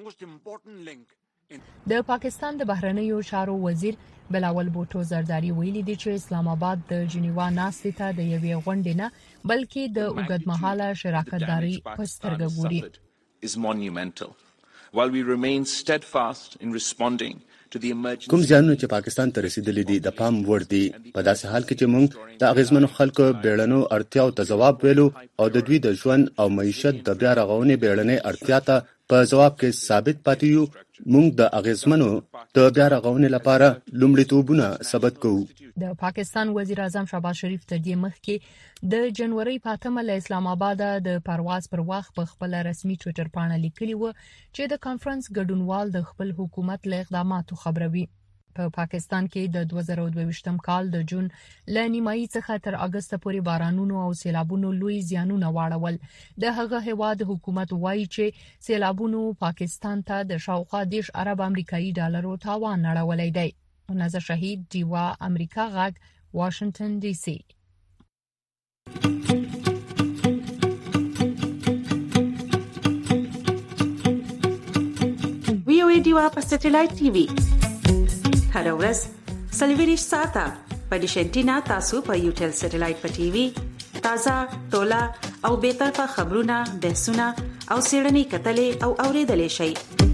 د پاکستان د بهرنیو چارو وزیر بلاول بوټو زرداری ویلي دي چې اسلام آباد د جنیوا ناستې ته د یوې غونډې نه بلکې د اوږدمهاله شراکتداري په سترګه ګوري. While we remain steadfast in responding to the emergency. کوم ځانونه چې پاکستان ته رسیدلي دي د پام وړ دي، په داسې حال کې چې موږ د اغیزمنو خلکو بیړنو اړتیاو ته ځواب ویلو او د دوی د ژوند او معیشت د بیا رغونې بیړنۍ اړتیا ته په ځواب کې ثابت پاتې یو. موږ د اغیزمنو د بیا رغونې لپاره لومړیتوبونه ثبت کوو. د پاکستان وزیر اعظم شهباز شریف تر دې مخکې د جنوري په 8 له اسلام آباد د پرواز پر وخت په خپل رسمي ټوئیټر پاڼه لیکلی و چې د کانفرنس ګډونوال د خپل حکومت له اقداماتو خبروي. په پاکستان کې د 2022م کال د جون له نیمایي څخه تر اگست پورې بارانونو او سیلابونو لوی زیانونه واړول. د هغه هیواد حکومت وایي چې سیلابونو پاکستان ته د شاوخوا 10 ارب امریکایي ډالرو تاوان اړولی دی. نظر شهید دیوا امریکا غږ واشنگټن ډي سي. ویو دیوا په سټلایټ ټي وي هر ورځ 24 ساعته په ډیشنټینا تاسو په یوټل سټلایټ په ټي وي تازه ټولا او به طرفه خبرونه بحثونه او سیړنی کتلې او اوریدلې شي.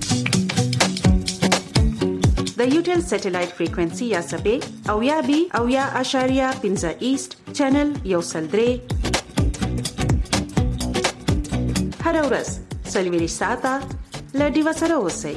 د یوټل سټلایټ فریکوئنسي یا سبې او یا بي او یا اشاریه 15 ایست چینل یو سلدري هر ورځ 24 ساعته لډي وسره اوسئ.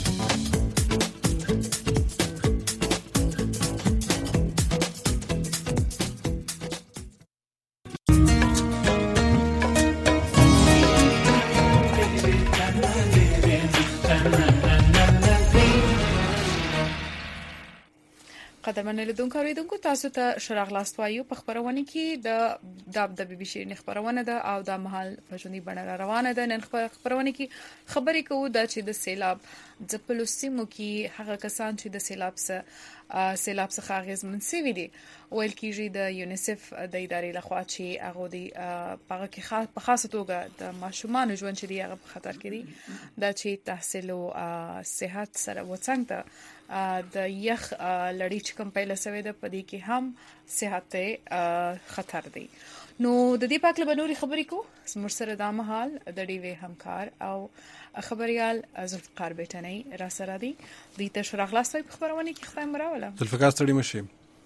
قدرمن لیدونکو اوریدونکو تاسو ته شراغ لاستوایو په خبرونه کې د بي بي سي خبرونه ده او د محل پښونی بڼه روانه ده. نن خبرونه کې خبرې کوو د چې د سیلاب ځپلو سیمو کې هغه کسان چې د سیلاب څخه اغیزمن شوي دي ویل کېږي د یونیسف د ادارې لخوا چې هغه د هغه کې په خاصه توګه د ماشومان ژوند چې دی هغه په خطر کې دي د چې تحصیل او صحت سره وڅنګ د یخ لړۍ چې کوم پیل شوی ده په دې کې هم صحت خطر دی. نو د دې پاک له بنوري خبرې کو سمور سره د مهال د ډیوی همکار او خبريال ذوالفقار بیٹنی را سره دی د تشراغ لاستوي په خبرونه کې خدای مراوله. ذوالفقار ستړي مشه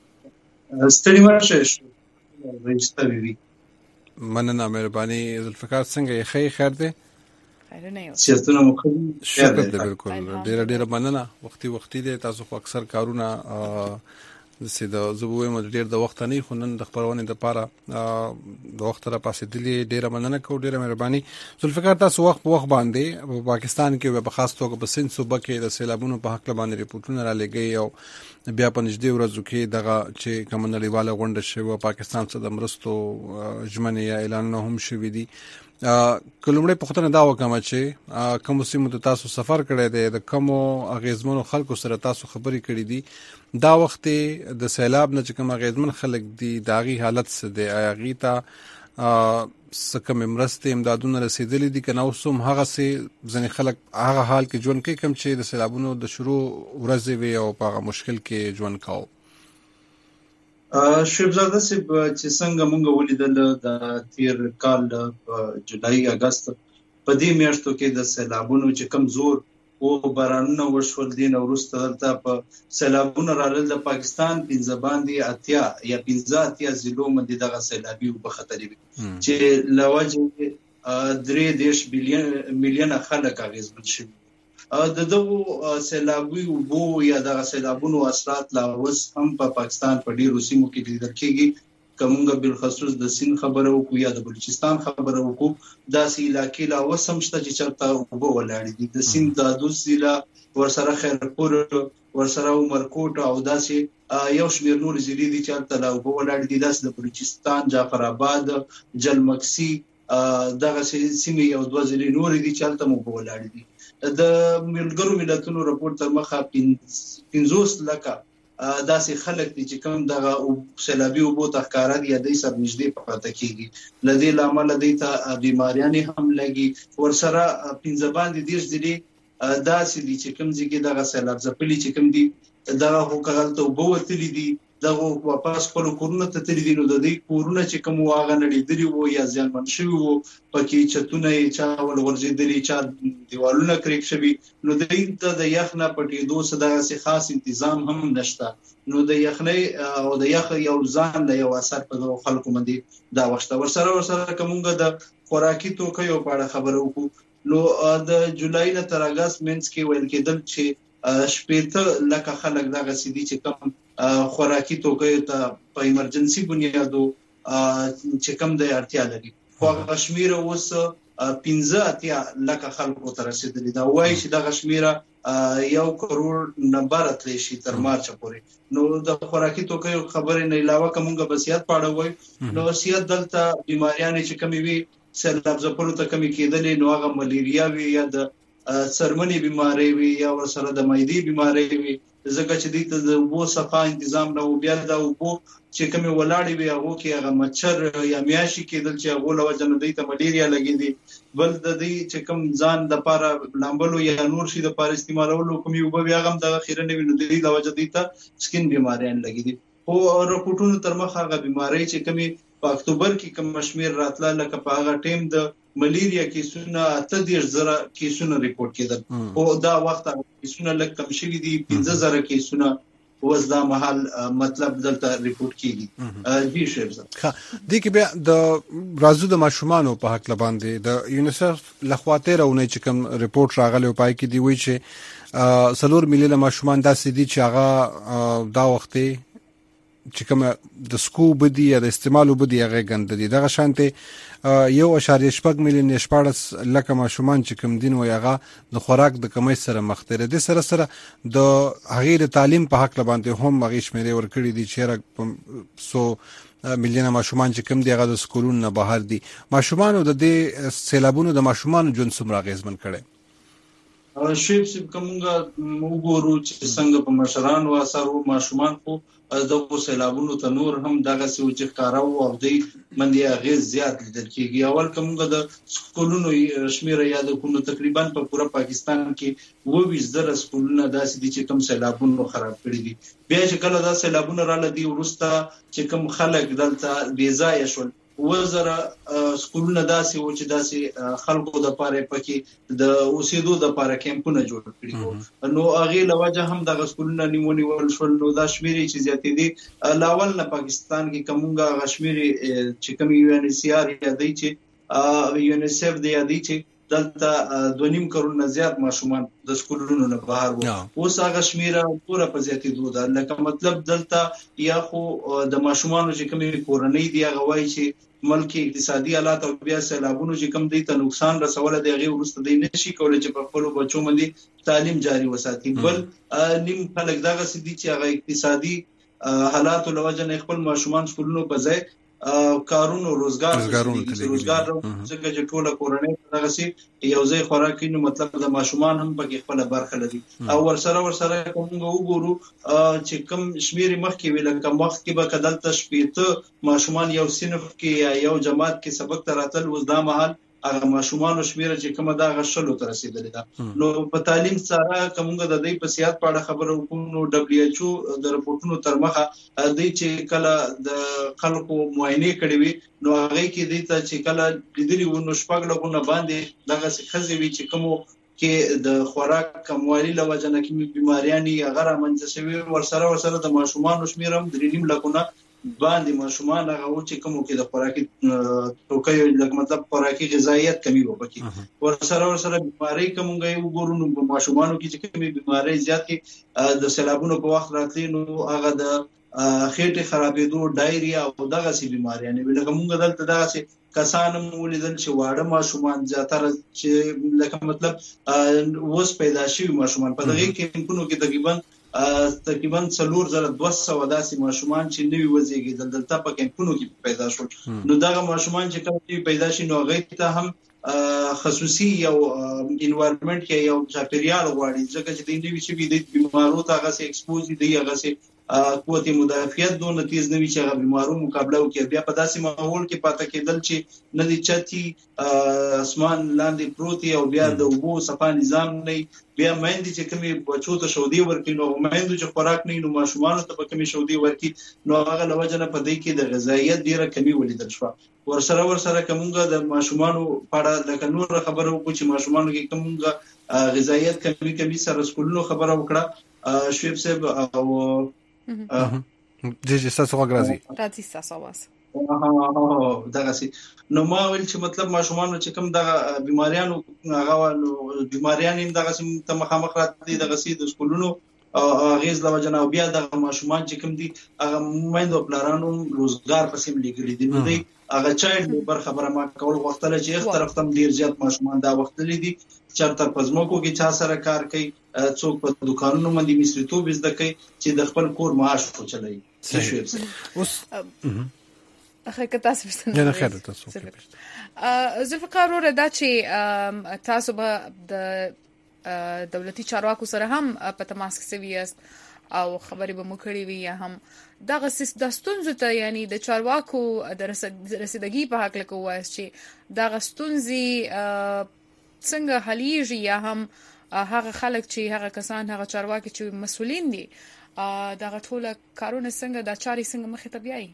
رئیستوي مننه مهرباني. ذوالفقار څنګه یې خیر دی؟ خیر نه یو سیاستونه مخالف شکر دی بالکل ډیر مننه. وختي دی تاسو خو اکثر کارونه د زبوې مدیر د وخت نه خو نن د خبرونه د پاره د وخت را پاسې دلی ډیره مننه کو ډیره مهرباني. ذوالفقار تاسو وخت باندې په پاکستان کې په خاص توګه په سند صوبه کې د سیلابونو په حق باندې ریپورتونه را لګي او بیا په نږدې ورځو کې دغه چې کوم نړیواله غونډه شوه پاکستان سره د مرستو ژمنې یا اعلانونه هم شوي دي. کلمړې پختنه دا وکم چې کوم سیمو ته تاسو سفر کړی دی د کوم اغیزمنو خلکو سره تاسو خبرې کړې دي دا وخت د سیلاب نه چې کوم اغیزمن خلک دي داغي حالت څه دی هغه ته سکه مرسته امدادونه رسیدلې دي کنه اوسم هغه سي ځنې خلک هغه حال کې ژوند کوي کوم چې د سیلابونو د شروع ورځې وي او په هغه مشکل کې ژوند کاوه. شیبزاده صاحب چې څنګه مونږ ولیدل د تیر کال جولای اگست په دې میاشتو کې د سیلابونو چې کم زور او بارانونه وشول دي نو وروسته دلته په سیلابونو رالل د پاکستان 15 باندې اتیا یا 15 ضلعو باندې دغه سیلابي په خطر وي چې لوجه 3 میلیون خلک اغیزمن شوي. د دغه سیلابي وبو یا د سیلابونو اثرات لا اوس هم په پاکستان په ډیرو سیمو کې لیدل کېږي. کومه بل خصوص د سین خبره وکړو یا د بلوچستان خبره وکړو داسې علاقې لا اوس هم شته چې چرته وبو ولاړ دي. د سین د دوس ضلع ورسره خیرپور ورسره عمرکوټ او داسې یو شمېر نور ضلع دي چې چرته لا وبو ولاړ دي. داسې د بلوچستان جعفر آباد جلمکسي دغه سیمې یو دوه ضلع نور دي چې چرته وبو ولاړ دي. د ملګرو ملتونو راپور تر مخه 50 لکه داسې خلک دي چې کوم دغه سیلابي وبو تخکارا دي یا د سر نږدې پاتې کیږي. لدی لامل دی ته بیماریان هم لګي ورسره 15 باندې 10 دي داسې دي چې کوم ځکه دغه سیلاب ځپلي چې کوم دي دغه حکومت وبو وتلی دي دغه واپس خپل کورونه ته تللی دي. نو د دې کورونه چې کوم واغه نړیدلی وو یا ځانمن شوی وو پکې چتونه چا ول ورځېدلی چا دیوالونه کریک شوی نو د دې د یخنه پټېدو صدغه سي خاص تنظیم هم نشته. نو د یخنۍ او د یخ یو ځان له یو اثر په خلکو باندې دا وشته. ورسره کومګه د خوراکي توکیو په اړه خبرو وکړو. نو د جولای نه تر اگست منځ کې ویل کېدل چې شپېته لکه خلک دغه سيدي چې کوم خوراکي توکیو ته په ایمرجنسي بنیادو چې کوم د اړتیا لري خو کشمیر اوس 15 لکه خلکو ته رسیدلی دا وایي چې د کشمیر 1 کروڑ نمبر اتلی شي تر مارچ پورې. نو د خوراکي توکیو خبرې نه علاوه کومه بسیات پاړه وای نو سیات دلته بیماریاں چې کمی وي سیلاب ځپلو ته کمی کېدلې نو هغه ملیریا وي یا د سرمنی بیماری وي یا ورسره د معدې بیماری وي ځکه چې د وبو صفا تنظیم نه بیا د وبو چې کوم ولاړی وي هغه کې هغه مچھر یا میاشي کېدل چې هغه لوجه نه دی ته ملیریا لګیدي بل د دې چې کوم ځان د لپاره لامبلو یا نور شي د لپاره استعمالولو کومي وبو بیا هم د خیرنه ویني د لوجه دی ته سکین بیماریان لګیدي. او رپورټونو تر مخه هغه بیماری چې کومي په اکتوبر کې کوم کشمیر راتله لکه په هغه ټیم د ملیریا کیسونه 80,000 کیسونه ریپورت کېدل او دا وخت کیسونه لکه کم شوي دي 15,000 کیسونه اوس دا مهال مطلب دلته ریپورت کیږي. جی شیبزا د کې بیا د رازو د ماشومان په حق لباندې د یونیسف لخواته راونی چې کوم ریپورت راغلی او پای کې دی وی چې 3 میلیونه ماشومان داسې دي چې هغه دا وخت چې کوم د سکو بدی یا د استعمالو بدی هغه غند دي دغه شانته 1.8 میلیون شپارس لکه ماشومان چې کوم دین وي هغه د خوراک د کمی سره مخ دي. د سره د هغه د تعلیم په حق باندې هم هغه شمیرې ورکړي دي چې 100 میلیونه ماشومان چې کوم دي هغه د سکولونو نه بهر دي. ماشومان د دې سیلابونو د ماشومان جون څومره غیزمن کړي شیب کومه وګورو چې څنګه په مشران او اثر ماشومان خو دغه سیلابونو ته نور هم دغه سوي چې کارو او د منډي غیز زیات لیدل کېږي. اول کومه د سکولونو شمیره یاد کو تقریبا په پورا پاکستان کې 22,000 سکولونه داسې دي چې کوم سیلابونو خراب کړی دي. بیا چې کله دا سیلابونه را لدی ورسته چې کوم خلک دلته بې ځای شول وزره سکولونه داسې و چې داسې خلکو د پاره پکې د اوسېدو د پاره کیمپونه جوړ کړي نو هغه لوجه هم د سکولونه نیمونی ول شول. نو دا شمیرې چې زیاتې دي لاول نه پاکستان کې کومه غشمیرې چې کوم یو ان سی آر یادې چې یونیسف دی یادې چې دلته 2.5 کروڑ زیات ماشومان د سکولونو نه بهر وو. اوس هغه شمیره پوره په زیاتې دوه لکه مطلب دلته یا خو د ماشومان چې کومې کورنۍ دی هغه وایي چې ملکی اقتصادي حالات او بیا سیلابونو چې کم دي ته نقصان رسوله دی هغه ورسته دی نشي کولای چې په خپل بچو باندې تعلیم جاری وساتي. بل نیم خلک دغه سدي چې هغه اقتصادي حالات او لوجه نه خپل ماشومان سکولونو په ځای کارونو روزګار ځکه چې ټوله کورنۍ دغه سي یو ځای خوراکي نو مطلب د ماشومان هم پکې خپل برخه لري او ورسره کوم وګورو چې کم شمیر مخکې ویل کم وخت کې به کدلته شپېته ماشومان یو صنف کې یا یو جماعت کې سبق تراتل وز دا مهال هغه ماشومان شمیر چې کومه دا غشلو تر رسیدلې ده نو په تعلیم سره کومه د دې په سیاست په اړه خبرو کوم نو دبليو ایچ او د رپورټونو تر مخه د چې کله د خلکو معاینه کړې وي نو هغه کې د ته چې کله لیدلی و نو شپږ لغونه باندې دغه خزي وی چې کوم کې د خوراک کموالي لوجنه کې بیماریانی هغه رامنځته شوی ورسره د ماشومان شمیرم 3.5 لکونه باندې ماشومان هغه چې کوم کې د خوراکي توکي لکه مطلب خوراکي غذایت کمی وبکي ورسره بیماری کومه وګورو نو ماشومانو کې چې کومه بیماری زیات کې د سیلابونو په وخت راتلی نو هغه د خېټه خرابېدو ډایریا او دغه سي بیماریانه لکه موږ دلته دغه سي کسانم ولیدل چې واړه ماشومان زیاتره چې لکه مطلب وس پیدا شي ماشومان په دغه کې کې تقریبا 4200 داسې ماشومان چې نوی وزیږیدل دلته په کمپونو کې پیدا شول نو دغه ماشومان چې کوم پیدا شي نو هغه ته هم خصوصي یو انوایرنمنت کې یو چاپیریال غواړي ځکه چې د نوی شي د بیمارو ته هغه سي ایکسپوز دي هغه سي قوت مدافعت دونه تیز نوي چې هغه بیمارو مقابله وکړي بیا په داسې ماحول کې پاتې کېدل چې نه دي چتي اسمان لاندې پروتي او بیا د وبو صفا نظام نه بیا مېندې چې کومي بچو ته شودي ورکړي نو مېندو چې خوراک نه نو ماشومان ته په کومي شودي ورکړي نو هغه لوجنه په دې کې د غذایت ډیره کمی ولیدل شو ورسره کومه د ماشومان په اړه د قانون خبرو کو چې ماشومان کې کومه غذایت کمی سره سکولونو خبره وکړه شویب صاحب او دغه تاسو راځي تاسو واس دغه سي نو ما ویل چې مطلب ماشومان چې کوم دغه بیماریانو هغه نو بیماریان هم دغه سم ته مخامخ راځي دغه سي د سکولونو غیز لوجنه او بیا دغه ماشومان چې کوم دي هغه مېندو پلانونو روزګار پسیم لګري دي نو دی هغه چایلډ لیبر خبره ما کول وختله چې یک طرف تم ډیر زیات ماشومان دا وخت لیدي چرته پزموکو کې چا سره کار کوي څوک په دکانونو باندې مصریتوب زده کوي چې د خپل کور معاش وچلای اوس اخر تاسو نه خیر تاسو ذوالفقار ور دا چې تاسو به د دولتي چارواکو سره هم په تماس کې سویاست او خبرې به مو کړې وي یا هم دغه د ستونزو ته یعنی د چارواکو د رسیدګي په حق لکه وایي چې دغه ستونزې څنګه حلیږي یا هم هغه خلک چې هغه کسان هغه چارواکي چې مسؤلین دي دغه ټول کارونه څنګه د چاري څنګه مخې ته بیاي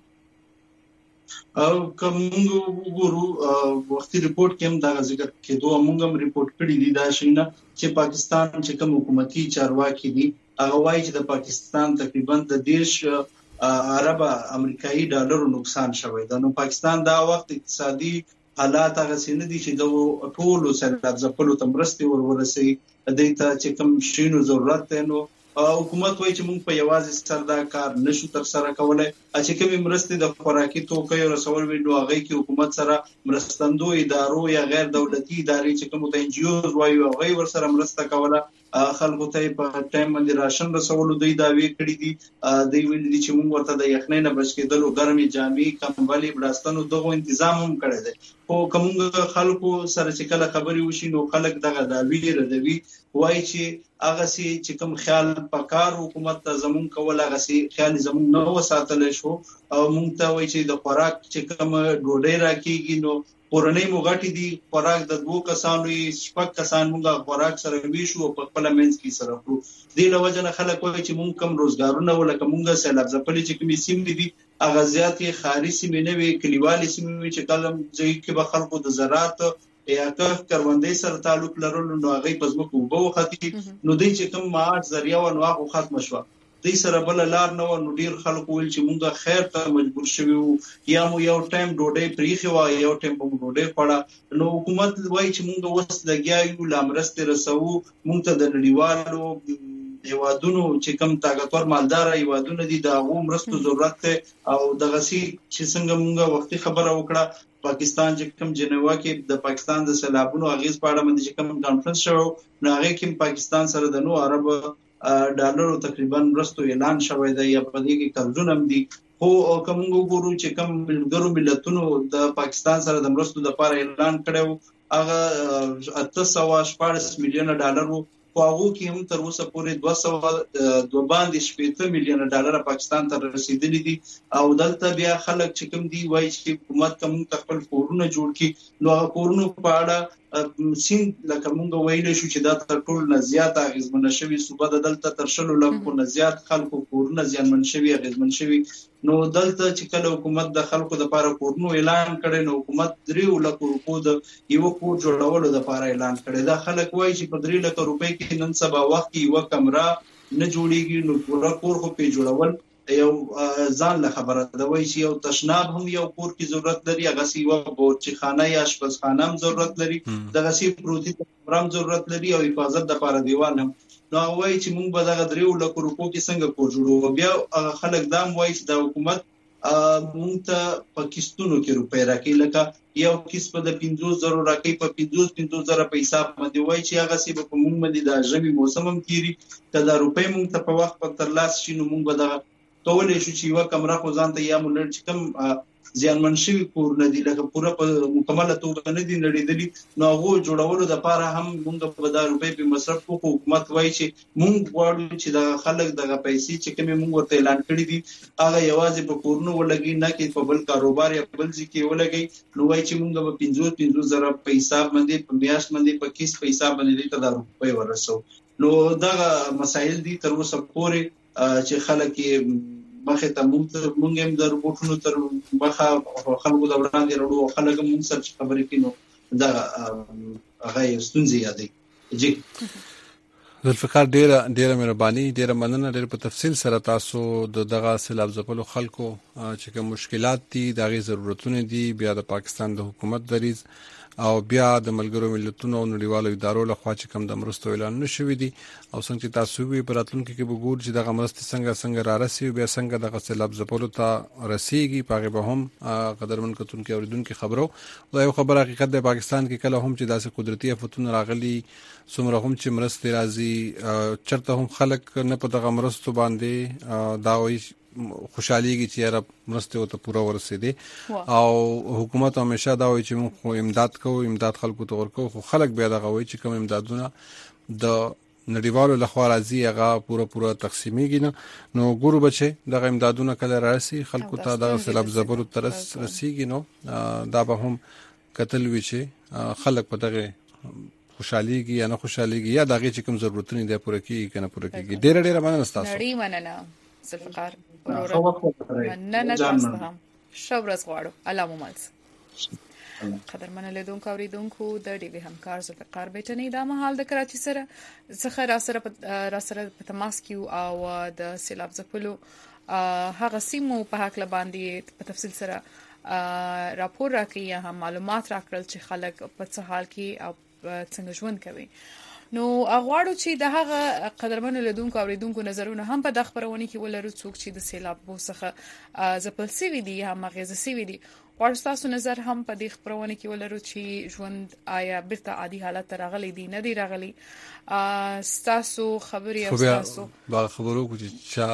او کوم وګورو وختي ریپورت کې هم دا ذکر کېدو موږ هم ریپورت کړی دی دا شینه چې پاکستان چې کوم حکومتي چارواکي دي هغه وایي چې د پاکستان تقریبا د دیش عرب امریکایي ډالرو نقصان شوی دا نو پاکستان دا وخت اقتصادي حالات هغه سینه دي چې د ټولو سره ځپلو تمرستي ورورسي د ته چې کوم شینو ضرورت دی نو حکومت وایي چې موږ په یوازې سر دا کار نشو تر سره کولای چې کومې مرستې د خوراکي توکو رسول وي نو هغه کې حکومت سره مرستندو ادارو یا غیر دولتي ادارې چې کوم د ان جی اوز وایي هغه ور سره مرسته کوله خلکو ته په ټایم باندې راشن رسولو دوی داوی کړی دي دوی ویلي دي چې موږ ورته د یخنۍ نه بچ کېدلو ګرمي جامې کمبلي بلاستانو دغه تنظیم هم کړی دی خو کوم خلکو سره چې کله خبري وشي نو خلک دغه داوی ردوي وایي چې هغه سي چې کوم خیال پکار حکومت ته زمون کول هغه سي خیال زمون نو ساتل شو او موږ ته وایي چې د خوراک چې کوم ډوډۍ راکېږي نو پرونی موغاټي دي خوراک د دوه کسانو شپږ کسان موږ خوراک سره ویشو په خپل منځ کې سره کړو د لوجنه خلک وایي چې موږ کم روزګارونه ولکه موږ سیلاب ځپلې چې کومې سیم دي اغازياتي خاري سیمې نه وي کلیوالي سیمې چې کلم ځای کې به خلکو د زراعت یا که کروندې سره تعلق لرلو نو هغه پزمکو وبو خاطي نو دوی چې کوم معاش ذریعہ او نوغه ختم شو دوی سره بل لار نه و نو ډیر خلکو ویل چې موږ خیر ته مجبور شوو یا مو یو ټایم ډوډۍ پریخي و یو ټایم په ډوډۍ پړه نو حکومت وایي چې موږ وس لګیاو لامرسته رسو موږ ته د نړیوالو هیوادونو چې کوم طاقتور مالدار هیوادونه دي دا مرستو ضرورت ته او دغه سي چې څنګه موږ وختي خبره وکړه پاکستان چې کوم جنیوا کې د پاکستان د سیلابونو اغیز په اړه باندې چې کوم کانفرنس شو نو هغه کې پاکستان سره د نو عرب ډالرو تقریبا مرستو اعلان شوی دی یا په دې کې قرضونه هم دي خو کوم وګورو چې کوم ملګرو ملتونو د پاکستان سره د مرستو لپاره اعلان کړو هغه 814 میلیون ډالر وو، خو هغه کې هم تر اوسه پورې 270 میلیون ډالر پاکستان ته رسیدلي دي. او دلته بیا خلک چې کوم دی وایي چې حکومت کوم خپل کورونه جوړ کړي، نو هغه کورونو په اړه سین لکه مونږ ویل شو چې دا تر ټولو نه زیات اغیزمن شوی صوبه د دلته تر 100 لکو نه زیات خلکو کورونه زیانمن شوی اغیزمن شوی. نو دلته چې کله حکومت د خلکو لپاره کورونو اعلان کړي، نو حکومت 3 لک روپو د یو کور جوړولو لپاره اعلان کړي. دا خلک وایي چې په 3 لک روپۍ کې نن سبا وخت کې یو کمره نه جوړیږي، نو پورا کور خو په جوړول یو ځان له خبره دا وایي چې یو تشناب هم یو کور کې ضرورت لري، هغه سی یو بورچی خانه یا آشپزخانه هم ضرورت لري، دغه سی پروتي هم ضرورت لري او حفاظت لپاره دیوال هم. نو وایي چې موږ به دغه 3 لک روپو کې څنګه کور جوړو. بیا خلک دا وایي چې د حکومت مونږ ته په کیستونو کې روپۍ راکې، لکه یو کیس په د 50,000 راکې په 50,000 په حساب باندې وایي چې هغه سی په موږ باندې د ژمي موسم هم تیری کله روپۍ مونږ ته په وخت په ترلاس شي، نو موږ به دغه کولای شو چې یو کمره خو ځان ته یا مولر چې کوم زیانمن شوی کور نه دی لکه پوره په مکمله توګه نه دی نړیدلی، نو هغه جوړولو لپاره هم موږ په 10 روپۍ په مصرف کوو. حکومت وایي چې موږ غواړو چې د خلک دغه پیسې چې کومه موږ ورته اعلان کړی دي هغه یوازې په کورونو ولګي، نه کې په بل کاروبار یا بل ځکه ولګي. نو وایي چې موږ به 50,000 په حساب باندې په میاشت باندې په کیس په حساب باندې ته 10 روپۍ ورسو. نو دغه مسایل دي تر اوسه پورې چې خلک مخه ته مونږ هم د رپورټونو تر مخه خلکو د وړاندې وروړو، خلک مونږ سره خبرې کینو دا هغه ستونزې یادې. جی ذوالفقار ډیره مهرباني، ډیره مننه، ډیره په تفصیل سره تاسو دغه سیلاب ځپلو خلکو چې کوم مشکلات دي دغه ضرورتونه دي، بیا د پاکستان د حکومت دریز او بیا د ملګرو ملتونو او نړیوالو ادارو لخوا چې کوم د مرستو اعلان نشوي دي او څنګه چې تاسو وی په راتلونکي کې وګور چې دغه مرستې څنګه را رسي، بیا څنګه دغه سیلاب ځپلو ته رسیږي. پاغه به هم قدرمن کتونکو اوریدونکو خبرو دا یو خبر حقیقت د پاکستان کې کله هم چې داسې قدرتي آفتونه راغلي څومره هم چې مرستې راځي چرته هم خلک نه په دغه مرستو باندې دا وایي خوشاليږي چې را مرسته ته پورا ورسېده او حکومت همیشه دا وایي چې موږ امداد کوو، امداد خلکو ته ورکو، خو خلک بیا دا وایي چې کوم امدادونه د نړیوالو لخوا راځي هغه پورا تقسیمیږي نه. نو ګورو بچي دغه امدادونه کله راسي خلکو ته دغه سیلاب زبرو ترس رسیږي، نو دا به هم قتل وی چې خلک په دغه خوشاليږي یا نه خوشاليږي یا دغه چې کوم ضرورتونه دي پوره کیږي کنه پوره کیږي. ډېر مننه تاسو. نړۍ مننه ذوالفقار نه تاسو هم شابرز غواړو الله مو مالس. قدرمن لیدونکو اوریدونکو د ډیوی همکار ذوالفقار بیٹنی دا مهال د کراچي سره څخه را سره په تماس کیو او د سیلاب ځپلو هغه سیمو په حق باندې په تفصیل سره راپور راکړي یا هم معلومات راکړل چې خلک په څه حال کې او څنګه ژوند کوي. نو غواړو چې د هغه قدرمن لیدونکو اوریدونکو نظرونه هم په د خبرونه کې ولرو څوک چې د سیلاب څخه ځپل سوي دي یا مغزه سوي دي. غواړو تاسو نظر هم په د خبرونه کې ولرو چې ژوند آیا بیرته عادي حالت راغلی دی نه دی راغلی. تاسو خبري او تاسو با خبرو کو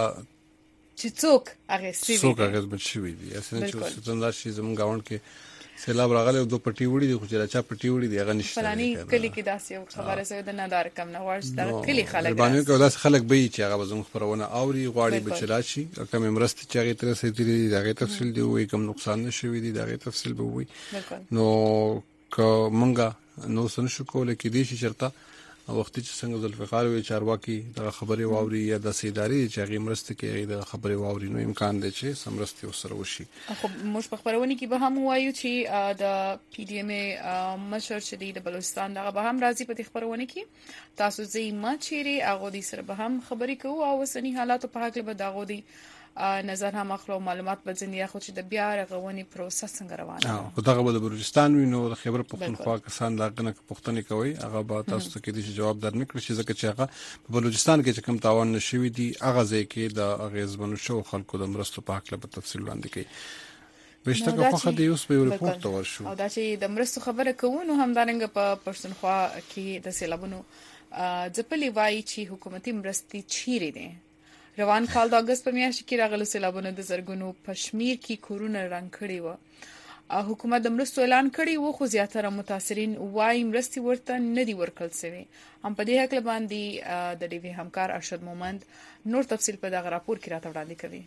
چې څوک هغه سوي دي څوک هغه بچوي دي اسنه چې څنګه شي زموږ غاوند کې سیلاب راغلی او 2 پټي وړي دي خو چې چا پټي وړي دي هغه نشته. فلاني کلی کې داسې یو خبره زه د نادار کم نه ورس دا کلی خلک باندې کو داس خلک به چې هغه زموږ خبرونه اوري غواړي بچلاشي کوم مرسته چې هغه تر سې دي دغه تفصیل دی وي کوم نقصان نشوي دي دغه تفصیل به وي. نو که مونږه نو سن شو کوله کې دي چې چرته وخت چې څنګه ذوالفقار وی چارواکي د خبري واوري یا د سیداري چې هغه مرسته کوي د خبري واوري نو امکان دی چې سمرستي وسره وشي. خو موږ په خبرونه کې به هم وایو چې د پی ډی ام مشر شدید د بلوچستان دغه به هم راځي په خبرونه کې تاسو زې ما چیرې هغه دي سره به هم خبري کوو او وسنی حالات په حق به دغه دي نظر هم اخلو معلومات به ځنیا خو چې د بیا رغونی پروسس څنګه روانه خو دغه د بلوچستان وینو د خبر پښتونخوا کسان دغه پښتني کوي هغه به تاسو ته کې دي جواب در نکړي چې ځکه چې هغه په بلوچستان کې چې کوم تاوان نشوي دي هغه ځکه د غیزبنو شو خلکو د مرستو په حق په تفصیل وړاندې کوي. بهشته خو خدای اوس په ریپورت ته ورشو او دا چې د مرستو خبره کوو نو هم دارنګ په پښتونخوا کې د سیلابونو ځپلې وایي چې حکومتي مرستې چیرې دي روان کال د اگست په میاشت کې راغلي سیلابونو د زرګونو پشمیر کې کورونه رنګ کړي و. حکومت د مرستو اعلان کړی و خو زیاتره متاثرین وايي مرستې ورته نه دی ورکړل شوی. هم په دې حق باندې د ډي وی همکار ارشد مومند نور تفصیل په دغه راپور کې راته وړاندې کوي.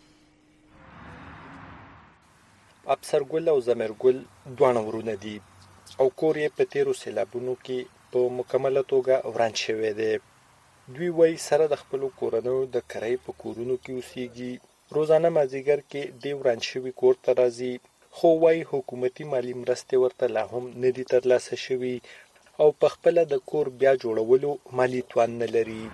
ابسرګل او زمرګل دوه ورونه دي او کور یې په تیرو سیلابونو کې په مکمله توګه وران شوی دی. دوی وایي سره د خپل کورونو د کرای په کورونو کې اوسېږي. روزانه مازیګر کې دی وران شوی کور ته راځي خو وایي حکومتي مالی مرستې ورته لا هم نه دي ترلاسه شوي او په خپله د کور بیا جوړولو مالی توان نه لري.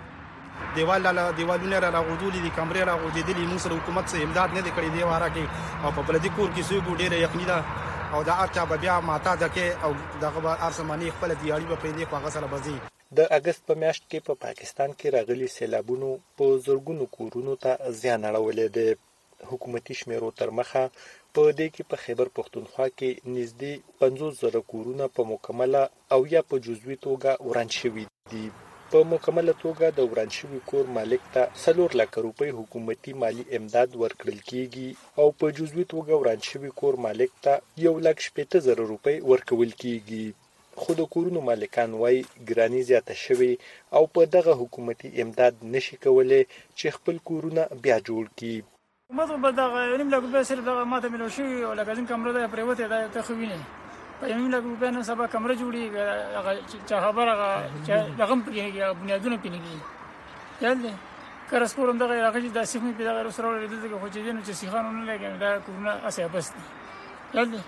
دیوالونه را راغودولي دي، کمرې راغودېدلي، موږ سره حکومت څه امداد نه دی کړی دی واره کې او په بلدي کور کې څوک ډېره یقیني ده او دا هر چا به بیا ماته ده کې او دغه به هر سماني خپله دیاړي به پیدا خو هغه سره به ځي. د اگست په میاشت کې په پاکستان کې راغلي سیلابونو په زرګونو کورونو ته زیان اړولی دی. حکومتي شمیرو تر مخه په دې کې په خیبر پښتونخوا کې نږدې 50,000 کورونه په مکمله او یا په جزوي توګه وران شوي دي. په مکمله توګه د وران شوي کور مالک ته 4 لک روپۍ حکومتي مالی امداد ورکړل کیږي او په جزوي توګه وران شوي کور مالک ته 1,80,000 روپۍ ورکول کیږي. خو د کورونو مالکان وايي ګرانی زیاته شوی او په دغه حکومتي امداد نشي کولای چې خپل کورونه بیا جوړ کړي. حکومت به دغه نیم لک روپۍ صرف دغه ماته ملو شي او لکه ځین کمره ده پریوته ده ته خو ویني په نیم لک روپۍ نه سبا کمره جوړي هغه چې خبره دغه بنیادونه پینګي یاله کرسپورم دغه راغلی د سیمې په دغه سره دغه خو چې دینو چې سیخانونه لګي دا کورونه اسه بس یاله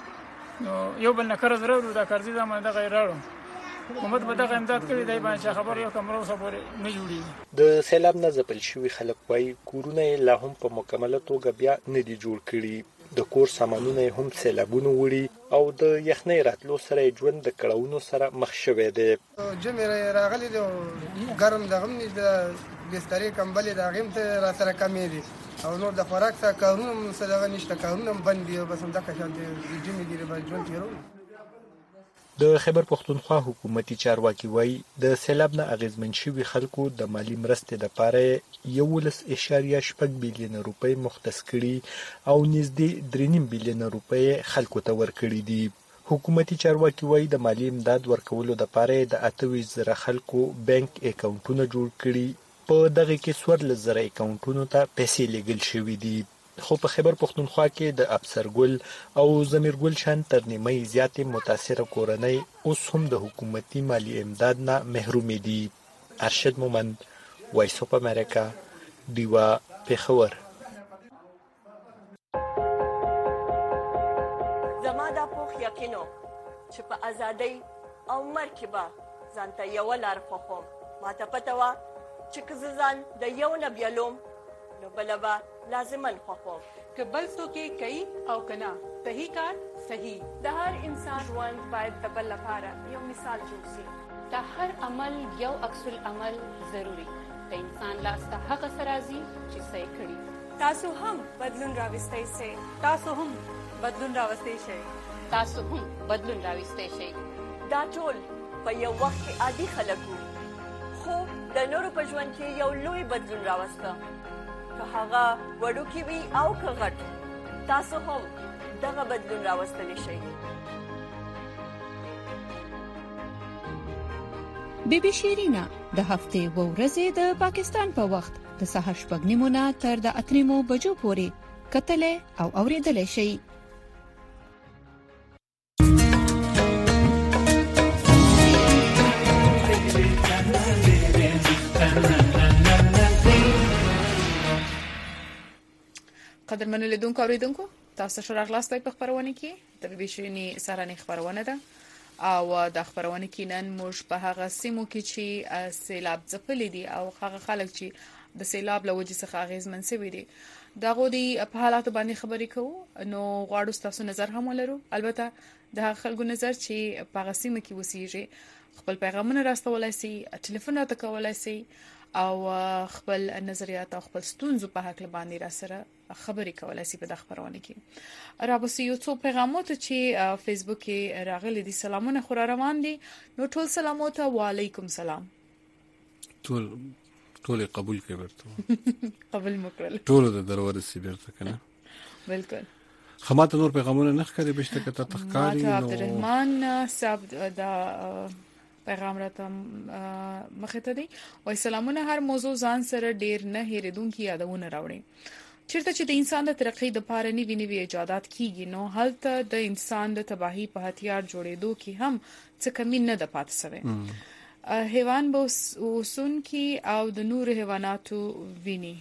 نو یو بل نه قرض راوړو دا قرضې زمانه دغه راوړو حکومت به دغه امداد کوي دی باندې خبر یو کمرو صبر نه جوړي. د سیلاب نه ځپل شوی خلک وايي کورونه لا هم په مکمله توګه بیا نه دي جوړ کړي. د کور سامانونه هم سیلابونه وړي او د یخنۍ راتلو سره ژوند د کړهونو سره مخ شوی دی. جمع راغلي دي ګرم دغه د بسترې کمبلې د غیم ته را سره کمې دي او نور د خوراک څخه کارونه مسلغه نشته، کارونه بند دي بس هم دغه شان دي جمع دي به ژوند تیرو. د خیبر پښتونخوا حکومتي چارواکي وایي د سیلاب نه اغیزمن شوي خلکو د مالی مرستې لپاره 11.8 بلیون روپۍ مختص کړي او نږدې 3.5 بلیون روپۍ خلکو ته ورکړي دي. حکومتي چارواکي وایي د مالی امداد ورکولو لپاره د 28,000 خلکو بانک اکاونټونه جوړ کړي. په دغه کې 14,000 اکاونټونو ته پیسې لیږل شوي دي. خو په خیبر پښتونخوا کې د ابسرګل او زمیرګل شان تر نیمه زیاتې متاثره کورنۍ اوس هم د حکومتي مالی امداد نه محروم دي. ارشد مومند، وایس اف امریکا، دیوا، پېښور. زما دا پوخ یقینو چې په ازادۍ او مرګ کې به ځانته یوه لار خوښوم. ماته پته وه چې که زه ځان د یو نه بیلوم نو بله به لازماً خوښوم. که بل څوک یې کوي او که نه صحیح کار صحیح. د هر انسان ژوند باید د بل لپاره یو مثال جوړ شي. د هر عمل یو عکس العمل ضروري. د انسان لاس ته هغه څه راځي چې څه یې کړي. تاسو هم بدلون راوستی شئ. تاسو هم بدلون راوستی شئ. تاسو هم بدلون راوستی شئ. دا ټول په یو وخت کې عادي خلک وو خو د نورو په ژوند کې یو لوی بدلون راوسته. که هغه وړوکی وي او که غټ، تاسو هم دغه بدلون راوستلی شئ. بیبي شیرینا د هفتې و ورځې د پاکستان په وخت د سهار 6:30 تر د 8 بجو پورې کتلې او اوریدلې شئ. قدرمن لیدونکو اوریدونکو تاسو شو راغلاستئ په خبرونه کې د بیبي شیرینی ساراني خبرونه ده او د خبرونه کې نن موږ په هغه سیمو کې چې سیلاب ځپلې دي او هغه خلک چې د سیلاب له وجې څخه اغیزمن شوي دي دغه دی په حالاتو باندې خبرې کوو. نو غواړو تاسو نظر هم ولرو. البته د خلکو نظر چې په هغه سیمه کې وسیږي خپل پیغامونه راستولای شي، ټلیفون راته کولای شي او خپل نظریات او خپل ستونزو په حق باندې را سره خبرې کولای شي. په د خبرونه کې راوسی یو څو پیغامات چې فیسبوک کې راغلي دي. سلامونه خو روان دي. نو ټول سلامات، وعلیکم سلام. ټول ټول قبول کړي ورته قبول مکرل ټول د درور سی بیرته کنه بالکل خمات نور پیغامونه نه ښکاري بهشته کته تخکاری نو عبدالرحمن صاحب دا پیغام راته مخه ته دی او سلامونه هر موضوع ځان سره ډیر نه هېریدونکو یادونه راوړي چیرته چې د انسان د ترقۍ د پاره نوي ایجادات کیږي نو هلته د انسان د تباہی په هتیار جوړېدو کې هم څه کمی نه د پات سوي حیوان به وسون کی او د نور حیواناتو ویني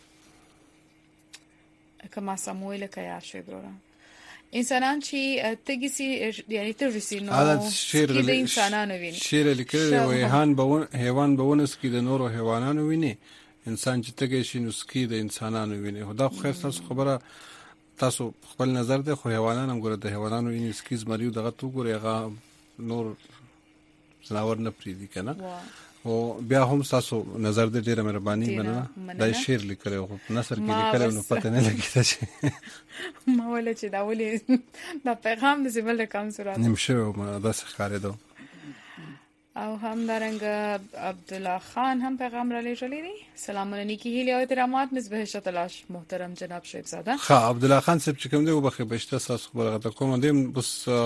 کما سمویل کیا شوی برورا انسانان چې تګسي یعنی ترسي نو د انسانانو ویني شیر لیکل وي حیوان بهونس کې د نورو حیوانانو ویني انسان چې تګي شي نو سکی د انسانانو ویني خدا خیر تاسو خبره تاسو خپل نظر ده خو حیوانان هم ګوره د حیوانانو ویني سکیز مریو دغه تو ګوره هغه نور زناور نه پریدي کنه او بیا هم تاسو نظر دې ډیره مهرباني مننه دا شیر لیکل او نثر کې لیکل نو پته نه لګی چې ما ولې چې دا ولې دا پیغام د زبل رقم سره نمشه ما دا څه خاله او هم دارنګ عبد الله خان هم پیغام را لېږلی دی سلام علیکم هیله او احترامات مصباح شتلاش محترم جناب شیخ زاده ها عبد الله خان صاحب چې کوم دی وبخې بهشته تاسو خبره کوم دیم بس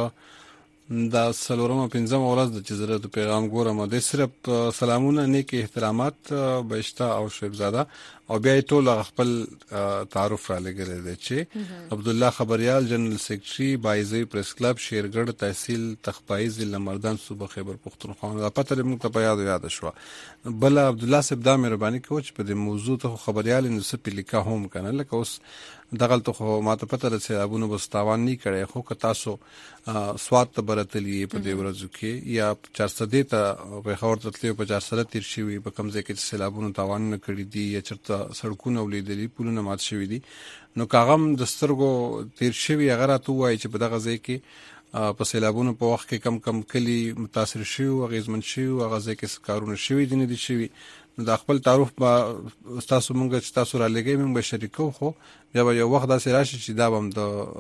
دا سلورمه پنځم ورځ د چیزره د پیغام ګورم د صرف سلامونه نیک احترامات بهشته او شیخ زاده او بیا ټول خپل تعارف را لګل دی چې عبد الله خبريال جنرال سیکریټري بایزي پریس کلب شیرګړ تحصیل تخپای ضلع مردان صوبه خیبر پختونخوا دا پته موږ ته په یاد شو بل عبد الله صاحب دا مهرباني کوي په دې موضوع ته خبريال نو سپلیکا هم کنه لکه اوس دغه ته خو ماته پته راځي ابونه بستاوان نه کړي خو که تاسو سواد ته برتلی په دې ورځو کې یا 400 ته په خبر تطلیع په 400 تیر شوی په کمزې کې سیلابونو تاوان نه کړی دی یا چرته سړکونه ولیدلې پلونه مات شوی دي نو کاغم د سترګو تیر شوی هغه راته وایي چې په دغه ځای کې په سیلابونو په وخت کې کم کلی متاثر شي او غیزمن شي او هغه ځای کې کارونه شوی دي نه دي شوی د خپل تعارف با تاسو مونږ چې تاسو را لګي مونږ به شریکو خو بیا یو وخت داسې راشي چې دا هم د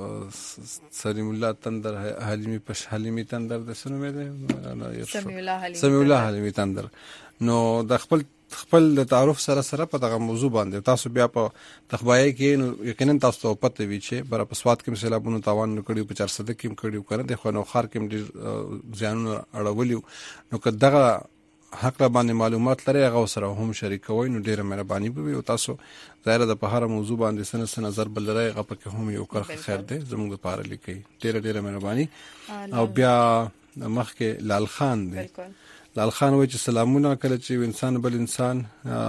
سلیم الله تندر حلیمی تندر د سنو مې ده سمي الله حلیمی تندر نو د خپل د تعارف سره په دغه موضوع باندې تاسو بیا په تخبایي کې یقینا تاسو ته پته وی چې بر په سواد کې سیلابونو تاوان نکړي په 400 کې کړي کنه د خو نو خار کې ځانونه اړولیو نو که دغه حق را باندې معلومات لري هغه سره هم شریکوي نو ډیره مهرباني به او تاسو ظاهر د په هر موضوع باندې سن نظر بل لري هغه پکې هم یو کار خیر دی زموږ لپاره لیکي ډیره مهرباني او بیا مخکې لال خان دی لال خان وایي چې سلامونه کله چې انسان بل انسان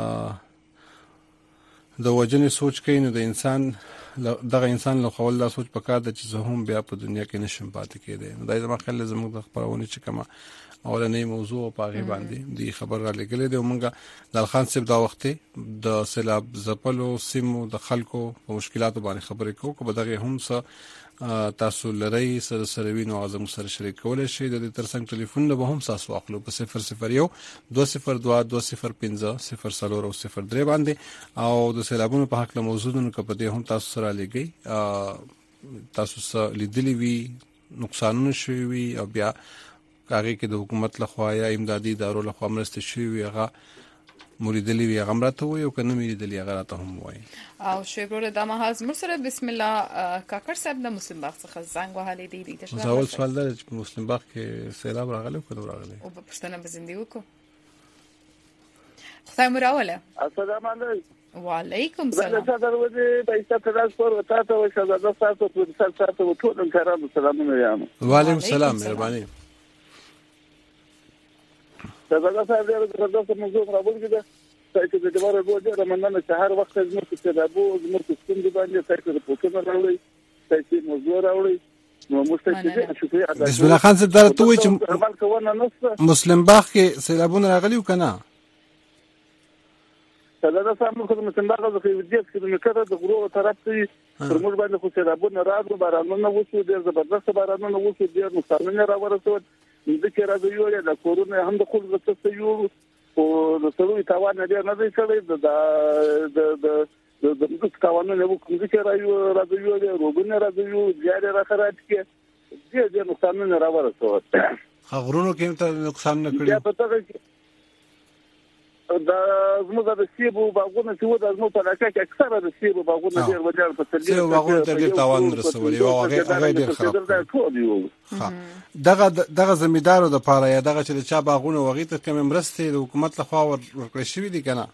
د وجنې سوچ کوي نو د انسان دغه انسان له خپل لا سوچ پکار د چې زه هم بیا په دنیا کې نشم پاتې کېدی نو دا زما خیال زموږ د خبرونه چې کما اولنې موضوع په هغه باندې دی خبر را لګلې دی مونږه لال خان صاحب دا وخت د سیلاب زپلو سیمو د خلکو په مشکلاتو باندې خبرې کوو کو بدغه هم څه تاسو لري سره وینو اعظم سره شریک کولای شي د ترڅنګ ټلیفون له هم تاسو اخلو په 001 202 205 003 باندې او د سیلابونو په حق له موضوعونو کې په دې هم تاسو سره لګي تاسو سره لیدلی وی نقصانونه شوي وي او بیا هغه کې د حکومت لخوا یا امدادي ادارو لخوا مرسته شوی هغه مریدلی وی هغه مرته وي او کنه مریدلی هغه راته هم وای او شیبرو د ماحاز مرسره بسم الله کاکر صاحب د مسلم باغ څخه زنګ وهلې دی اول سوال دا چې مسلم باغ کې سیلاب راغلی کله راغلی او په پښتنه بزندي وکړو خدای مو راوله السلام علیکم وعلیکم السلام دا دروازه د ایستل ترانسپورت وتا ته وشاده د تاسو په سره ټول کارانو سلامونه یم وعلیکم السلام مهرباني دا صاحب د دغه موضوع راوړل کېده چې د جوړه بوجه رمنانه شهر وخت زموږ څخه د ابو زموږ څخه د باندې چې د پوښتنه راوړي چې موضوع راوړي نو مستقیمه شوفي بسم الله خان صاحب درته وایي چې مسلم باغ کې سیلابونه راغلي وکنه دا صاحب موږ د مسلم باغ د خېودیت کیلومتره د غرو طرف ته پر موږ باندې خو سیلابونه راغلي بارانونه وشو ډېر زبردست بارانونه وشو ډېر نقصانونه راورسول ذکر راځي یو د کورونه هم د خلکو څخه یو او د سړوي تاوان نه دی کړی د تاوانونه وو کوم ذکر راځي یو روغونه راځي یو زیاده راخرات کې ډېر نقصانونه راورسول غرونو کې ته نقصان نه کړی زموږ د سیبو باغونه چې و د زموږ په علاقه کې اکثره د سیبو باغونه ډېر وجاړ په تللی سیبو باغونه ته ډېر تاوان رسولي او هغه ډېر خراب دغه زمیندارو د پاره یا دغه چې چا باغونه وغي ته کوم مرستې د حکومت لخوا ورکړې شوې دي کنه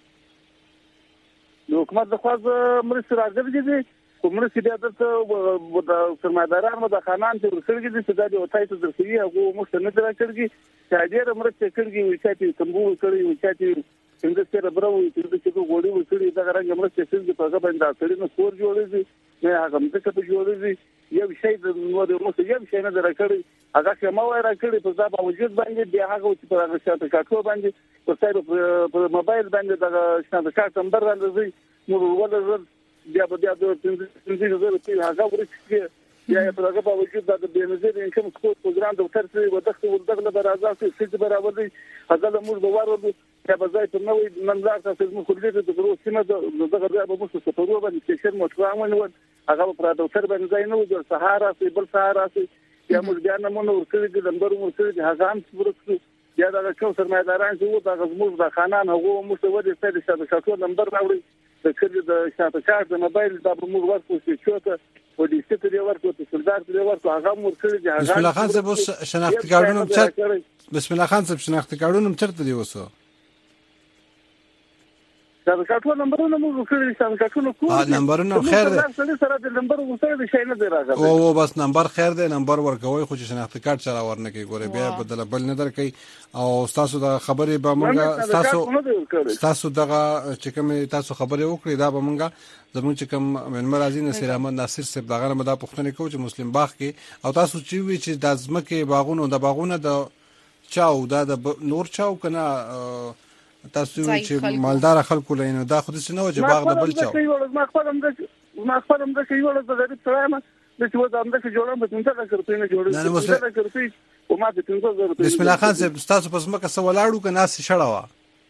د حکومت لخوا مرستې راغلي دي کومرسي بیا د سرمایدارانو د خانان چې ورسېږي چې دا د وتای ته درسي هغه موږ نه درکړي چې ډېر مرسته کړي وي چې تنبو کړي وي چې څنګه سره برو چې غوړي وکړي دا رنګ مرسته چې په هغه باندې اثر نه کور جوړېږي نه هغه مته په جوړېږي یو شی د نو د موږ یو شی نه درکړي هغه چې ما وای راکړي په ځا باوجود باندې بیا هغه چې په هغه شاته کاټو باندې په سایډ په موبایل باندې دا شنه کارت نمبر باندې نو ولر بیا د 3000 هغه ورته یا په هغه باوجود د بنظیر انکم سپورت پروګرام د ترڅ ودخل ولدغله برازه چې برابر دي هغه موږ بوارو یا بځای په نوې منځار تاسو موږ خلک د ګروه سیمه دغه بیا به موږ په پروګرام باندې چې متوامن و هغه پر دفتر باندې ځای نه و سهارا سي بل سهارا سي یا موږ بیا نه مونږ ورکړي د نمبر ورکړي هغه هم ورکړي یا دا څو سرمایداران چې و دا موږ د خانان هغه موږ ودی ستاسو شاته نمبر راوړي د کړي د شاته کارت د موبایل د موږ ورکو چې چوته و دې ستې ورکو ته سردار دې ورکو هغه ورکړي چې هغه بسم الله خان صاحب شناخت کارتونه چرته بسم الله خان صاحب شناخت کارتونه چرته دی وسو دا کارتونه نمبرونه موږ ورکړي چې کارتونه کوم نمبرونه خیر دی سره د نمبر ورکړي شي نه دی راغلی او بس نمبر خیر دی نمبر ورکوي خو چې شناخت کارت چلا ورنه کوي ګوره بیا بدل بل نه درکې او تاسو د خبرې به مونږه تاسو دغه چې کوم تاسو خبرې وکړي دا به مونږه زموږ چې کوم منمرازي نصیر احمد ناصر صاحب دغه مدا پښتنه کو چې مسلم باغ کې او تاسو چې وی چې د ځمکه باغونه د چاو د نور چاو کنه تاسو چې مالدار خلکو لینو دا خو دې نه و چې باغ د بل چاو ما خپل هم د کیول د غریب سره ما د چې وځم د جوړم په څنګه کړپې نه جوړې او ما د 3000 بسم الله خان صاحب تاسو پس مکه سوالاړو کنه سي شړوا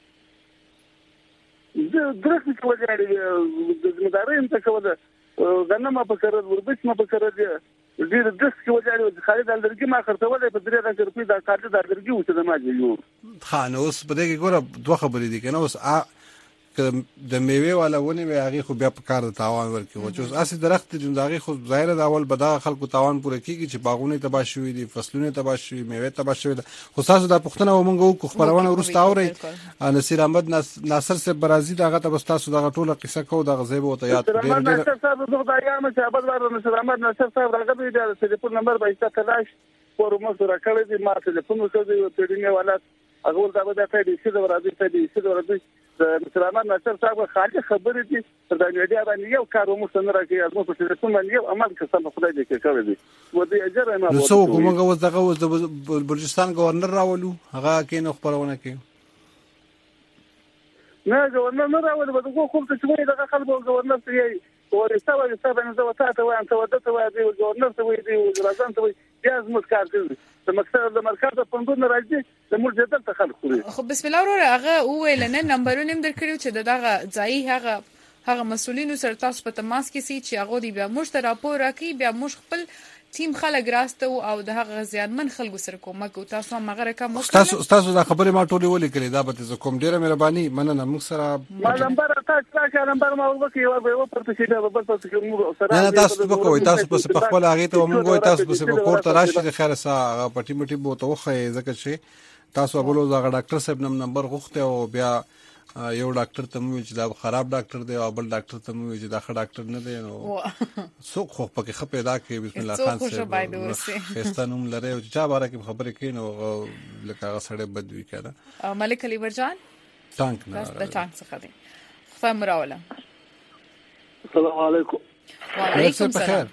درخت څه وځي د زمیندارۍ ته کوله غنمه په کړل وربچ ما په کړل ډیر درخت کې وځي خالد الدرګي ما خرڅولې په 3000 روپۍ دا کارت د الدرګي وته د ما جوړ خان اوس په دې کې ګوره دوه خبرې دي کنه اوس د میوه والا ونی وی هغه خو بیا په کار د تاوان ورکی و چې اسی درخت چې دغه خو ظاهر د اول بدا خلکو تاوان پوره کیږي چې باغونه تباہ شوي دي فصلونه تباہ شوي میوه تباہ شوي خو تاسو د پښتنه ومنګو کو خبرونه ورسته اوري نصیر احمد ناصر سے برازي دغه تاسو دغه ټوله قصه کو دغه زیب او ته یاد ډیر نصر صاحب زغ ایام چې ابد ور نصیر احمد ناصر صاحب راغلی د ټلیفون نمبر به ایسته کلاش پر مو سره کړی دي ما ټلیفون وکړی او تړینه والا هغه دا به ته دې څه ورځي ته دې څه ورځي نصیر احمد ناصر صاحب خالي خبرې دي د میډیا باندې یو کار مو څنګه راکې ازمو په ټلیفون باندې یو عمل قسم خدای دې کوي دي و دې اجر نه نو څو کومه غوځ دغه د بلوچستان گورنر راولو هغه کې نو خبرونه کوي نه گورنر نه راولو دغه کوم څه چې دغه خلکو گورنر ته ورسته نه زه ته وایم ته ودته وای دی گورنر ته وای دی وزیران ته وای یاز مو کار کوي د مکتب د مرکز په پوندونه راځي د مرجدل ته خلک خوري خو بسم الله وروره هغه ویل نه نمبرونه هم درکړیو چې دغه ځای هغه مسولینو سره تاسو په تماس کې سي چې هغه دی بیا موږ ته راپور راکړي بیا موږ خپل تیم خلک راسته او د هغه ځانمن خلکو سره کومک او تاسو هم هغه رقم وکړئ تاسو دا خبره ما ټولې ولې کړې دا به زه کوم ډیره مهرباني مننه موږ سره ما نمبر تاسو نمبر ما ورکړی او په پرته شي به تاسو کوم سره نه تاسو به کوی تاسو په خپل هغه ته موږ تاسو په کور ته راشي د خیر سره پټی مټی بو ته وخه ځکه چې تاسو بولو دا ډاکټر صاحب نمبر غوښته او بیا یو ډاکټر ته مو چې دا خراب ډاکټر دی او بل ډاکټر ته مو چې دا ښه ډاکټر نه دی نو څوک خو پکې خپې دا کې بسم الله خان صاحب خستانوم لري او چا باره کې خبرې کوي نو لکه هغه سړی بد وی کړه ملک علي برجان ټانک نه د ټانک څخه دی خفه مراوله السلام علیکم وعلیکم السلام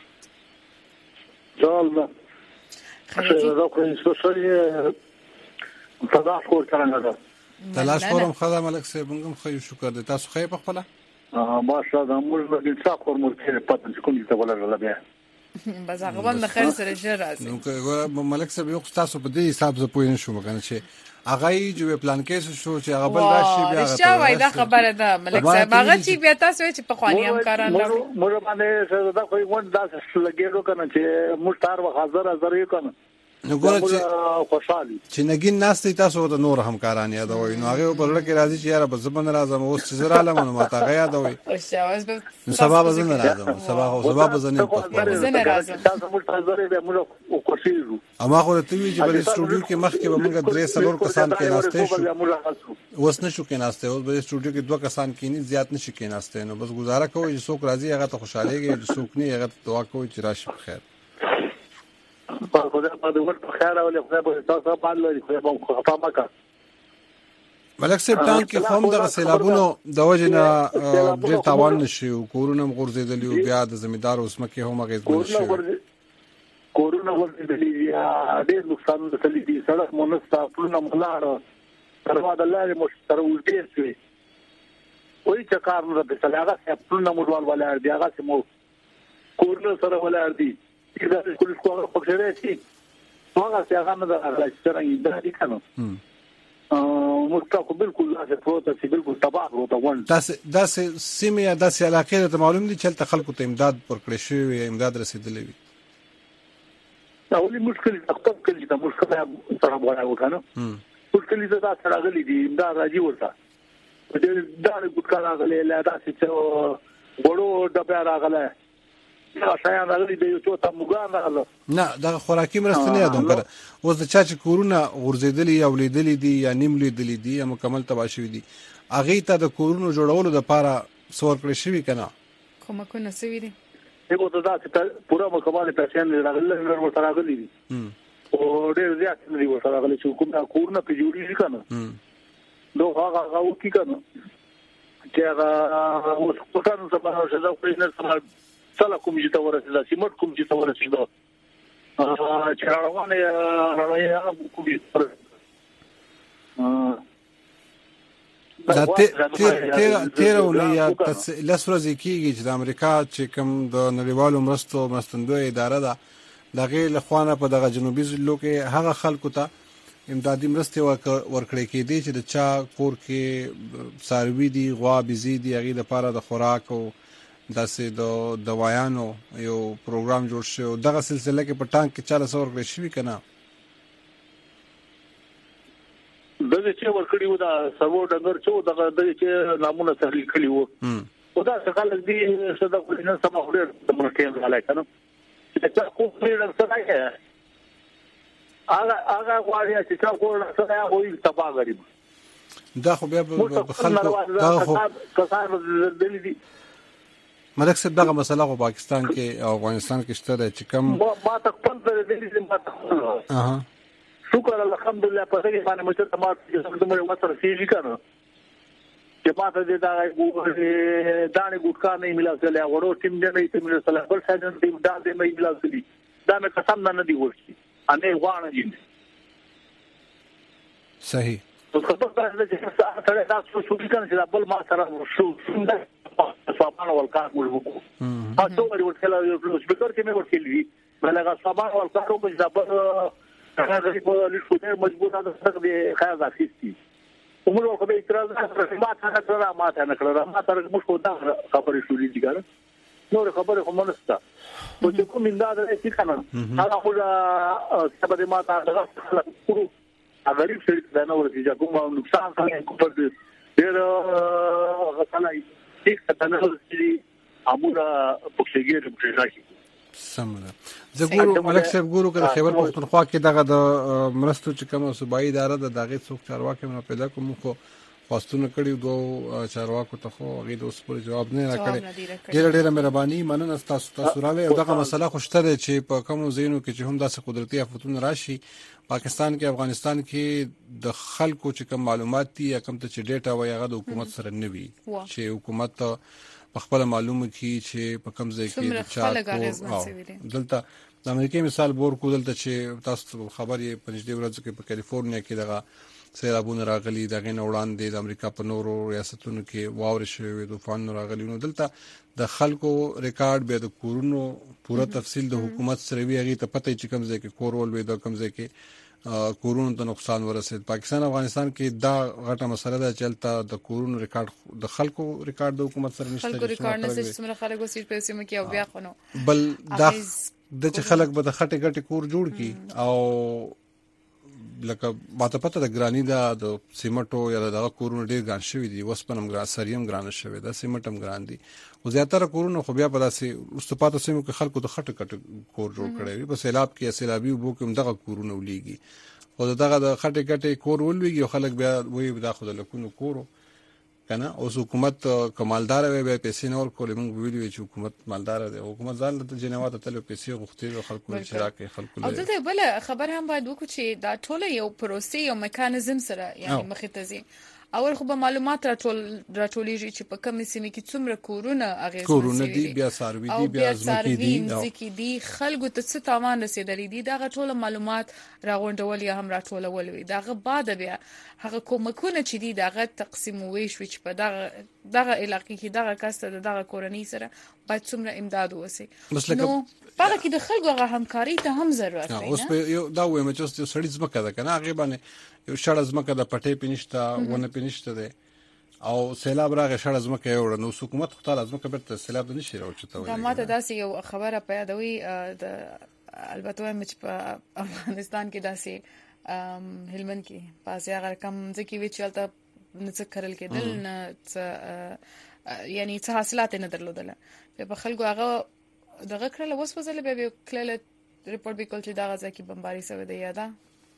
جالله خیرې سپیشلی تداش کور کړنه تلاش کوم خدای ملک صاحب موږ خو شکر دې تاسو خې په خپل ماشاءالله موږ د انصاف کور مرکه پاتې کوم څه ولا بیا بس هغه باندې خیر سره جر راځي نو که ملک صاحب یو تاسو په دې حساب زه پوه نه شوم کنه چې هغه جو پلان کې شو چې هغه بل راشي بیا هغه څه وای دا خبره ده ملک صاحب هغه چې بیا تاسو چې په خواني هم کاران نه موږ باندې دا خو یو دا لګیدو کنه چې موږ تار و 1000 یو کنه نو ګوره چې نګین ناستي تاسو ته نور همکاران یادوي نو هغه په لړ کې راځي چې یاره بس زبن راځم اوس چې زرا لمن ما ته غیا یادوي نو سبا بزن راځم سبا بزن بزن راځم تاسو موږ ته زره به موږ کوشش اما خو ته وی چې په سټوډیو کې مخکې به موږ درې څلور کسان کې ناشته شو اوس نشو کې ناشته اوس په سټوډیو کې دوه کسان کې نه زیات نشي کې ناشته نو بس گزاره کوي چې څوک راځي هغه ته خوشاليږي چې څوک نه هغه دعا کوي چې راشي بخیر په خدای په دې ورته خیر او له خدای په تاسو باندې لري خو په خفا مکه ملک صاحب ټانک کې هم د سیلابونو د وجه نه ډېر تاوان نشي او کورونه غورځېدلی او بیا د زمیندار اوسمکه هم غیزمن شي کورونه ورته ډېر نقصان وکړي دي سړک مونږه پلونه ملاړ تروا د لارې مشتر ولټې شوی وای چې کار نه به سلاغه پلونه مړوال ولر دی هغه سمو کورونه سره ولر دي دا کله کومه فکرې شي هغه څنګه نه راغلی چې دا دي کنه مستقبل بالکل لازم پروت چې بالکل تباہ وروته ون دا سیمه د علاقې ته معلوم دي چې خلکو ته امداد ورکړي شوی امداد رسیدلې وي دا ولې مشکل تخطب کړي دا مشکل سره غواړي وکنه مشکل دا سره غلي دي دا راځي ورته دا ګټ کار غلي لا دا چې وړو ډبه راغله دا شاین راغلي دی یو څه موګان راغله نه دا خوراکي مرسته نه یادوم کړه اوس د چا چې کورونه غورځېدلي یا ولیدلې دي یا نیم لیدلې دي یا مکمل تباہ شوي دي هغه ته د کورونو جوړولو لپاره څور کړی شوی کنه کومه سوي دي یو ته دا چې پورا مکمل پیسې راغله نور ورته راغلي دي او ډېر زیات نه دی ورته راغلي چې کومه کورونه په جوړی کنه دوه هغه وکی کنه چې هغه اوس په کارو سره شاده خو نه سره سلا کوم چې تور رسیدا سیمټ کوم چې تور رسیدا چې روانه راځي کومي دا تیرونه یا لسرځي کیږي چې د امریکا چې کوم د نړیوالو مرستو مرستندوی اداره ده دغه لخوانه په دغه جنوبي ضلعو کې هغه خلکو ته امدادي مرستې ورکړې کېدي چې د چا کور کې ساروي دي غوا بيزي دي هغه د لپاره د خوراک او داسې د دوايانو یو پروګرام جوړ شو دغه سلسله کې په ټانک کې 400 ورکړې شوی کنه دغه چې ورکړي و دا سبو ډنګر چې دغه چې نامونه تحلیل کړي وو او دا څنګه دې صدا کولینه سم هوډر د مرکز غلای کنه چې کو پرې سره هغه غواړي چې څو کور سره وي تبا غریب دا خو بیا خلکو دا خو کسان دلی ملک صاحب دغه مسله په پاکستان کې او افغانستان کې شته چې کم ما تکپن دلی ما تکپن شکر الحمدلله په دې باندې مشر تمام چې څنګه مو سره سیږي کنه چې ما ته دا دانه ګټکا نه ملاسله غوړو ټیم دې نه ټیم ملاسله بل څنګه ټیم دا دې نه ملاسله دا مې قسم نه دی ورشي انې غواړم جن صحیح په خبره ده چې سره دا څه شو کنه چې بل ما سره شو څنګه صابان والکار مول وکړو تاسو ورته یو سپیکر کې مې ورکړلی بلغه صابان والکار او مجبور هغه په لیکو مجبور ده څنګه خیال راځي عمر وخت به اعتراض نه ما ته نه کړل ما ته موږ کو دا خبرې شولې دي ګره نور خبرې کوم نه ستا په چې کوم انداز راځي کنه هغه خو سبا ما ته دا کړو غریب شریک دا نه ورته چې کوم نقصان څنګه کوپر دي ډېر غسلای هیڅ څنګه چې اموره پوښتګیر په راځي سمه زګورو ملک صاحب ګورو کړه خیبر پښتونخوا کې دغه د مرستو چې کوم صوبایي اداره د دغه څوک چارواکي مو پیدا کوم خو خواستونه کړی دوه چارواکو ته خو هغه د اوس پورې جواب نه راکړي ډېر مهرباني مننه تاسو راوي او دغه مسله خوشته چې په کوم زینو کې چې هم داسې قدرتي آفتونه راشي پاکستان کې افغانستان کې د خلکو چې کوم معلومات دي یا کوم ته چې ډیټا وایي هغه د حکومت سره نه وي چې حکومت خپل معلومه کی چې په کوم ځای کې د چا دلته د امریکای مثال بور کو دلته چې تاسو خبرې په نږدې ورځو کې په کالیفورنیا کې دغه سیلابونه راغلي دغه نه وړاندې د امریکا په نورو ریاستونو کې واورې شوې طوفان راغلي نو دلته د خلکو ریکارډ به د کورونو پوره تفصیل د حکومت سره وی هغه ته پته چې کوم ځای کې کور ول وي د کوم ځای کې کورونو ته نقصان ورسید پاکستان افغانستان کې دا غټه مسله ده چې تل د کورونو ریکارډ د خلکو ریکارډ د حکومت سره نشته خلکو ریکارډ نه څه څومره خلکو سیټ پیسې مکه او بیا خونو بل د چې خلک به د خټې ګټې کور جوړ کی او لکه ماته پته د ګرانی د سیمټو یا د کورونو ډیر ګران شوی دي، وسپنم ګران، سریم ګران شوی دا سیمټم ګران دي، او زیاتره کورونو خو بیا په داسې واستپاتو سیمو کې خلکو د خټه کټ کور جوړ کړی وي، په سیلاب کې سیلابي وبو کې دغه کورونه ولېږي او دغه د خټه کټ کور ولويږي، خلک بیا وایي دا خو د لکونو کورو کنه. اوس حکومت کمالدار وي به پیسې نور کولې، موږ ویلو چې حکومت مالدار دی، حکومت ځان ته جنوات ته پیسې غوښتي او خلکو چې راکې خلکو او دلته بل خبر هم باید وکړو چې دا ټول یو پروسې او میکانیزم سره یعنی مخې ته ځي. اول خو به معلومات راټولېږي چې په کومې سیمه کې څومره کورونه اغیزمن دي، بیا ساروي دي، بیا ځمکې دي، خلکو ته څه تاوان رسیدلی دي، دا ټول معلومات راغونډول یا هم راټولول وي. داغه بعد بیا هغه کومکونه چې دي داغه تقسیم ویش چې په دغه علاقې کې دغه کسته دغه کورنۍ سره باید څومره امداد وسی. نو هغه کې د خلکو هغه همکاري ته هم ضرورت دی. اوس په یو دا وایم چې یو سړی ځمکه ده کنه، هغه باندې یو شړ ځمکه د پټې پینشته ونه پینشته ده او سیلاب راغی شړ ځمکه یو نو حکومت خو تعالی ځمکه برته سیلاب نشي راوچته. دا ماته داسې یو خبره په یادوي، البته وایم چې په افغانستان کې داسې هلمند کې پاسې هغه کم ځکه وی چلته نڅ کړل کېدل نه یعنی څه حاصلات نه درلودل په خلکو هغه دغه کړل وسوځل به کله ریپورت وکړ چې دا غزا کې بمباري شوې ده یاده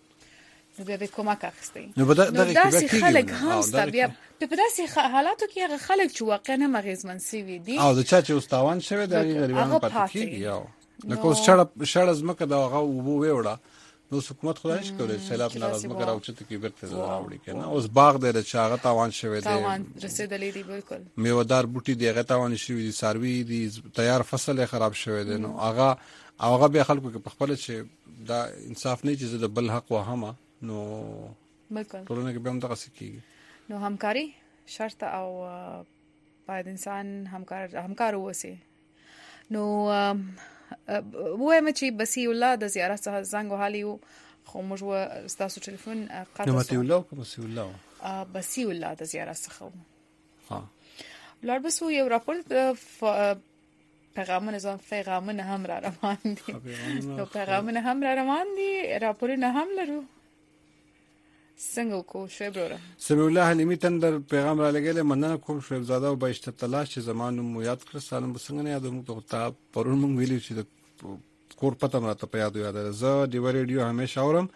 به کومک اخستي. نو داسې خلک هم ستا بیا په داسې حالاتو کې هغه خلک چې واقعا مغزمن سوي دي او د چا چې واستاوان شوی د غریبانو پاتې کیږي او نو کو شړ ځمکه دا هغه وبو ویوړه نو حکومت خدای شي کولای سیلاب نه راځي مګر او چې کې برته راوړي کنه. اوس باغ د چاغه تاوان شوی دی، تاوان رسیدلې دی، بالکل میوهدار بوټي دی هغه تاوان شوی دي، ساروي دي، تیار فصل خراب شوی دی. نو هغه به خلکو کې په خپل چې دا انصاف نه چې د بل حق وهمه نو بالکل ټولنه کې به هم دغه سکیږي. نو همکاري شرط او باید انسان همکار وسی. نو وایم چې بسی الله د زیارت څخه زنګ وهالیو خو موږ ستاسو ټلیفون قطع نو متي الله کوم بسی الله بسی الله د زیارت څخه ها لار بسو یو راپورت پیغامونه هم را روان دي، نو پیغامونه هم را روان دي، راپورونه هم لرو. څنګه کو شعیب وروره سمي الله حلیمی تندر پیغام را لګیله مننه کوم شعیب زاده او بهشت تلاش چې زمانو مو یاد کړ سالم بسنګ نه یادوم ته تا پرون مونږ ویلو چې کور پته مراته په یاد زه دی ریډیو همیشه اورم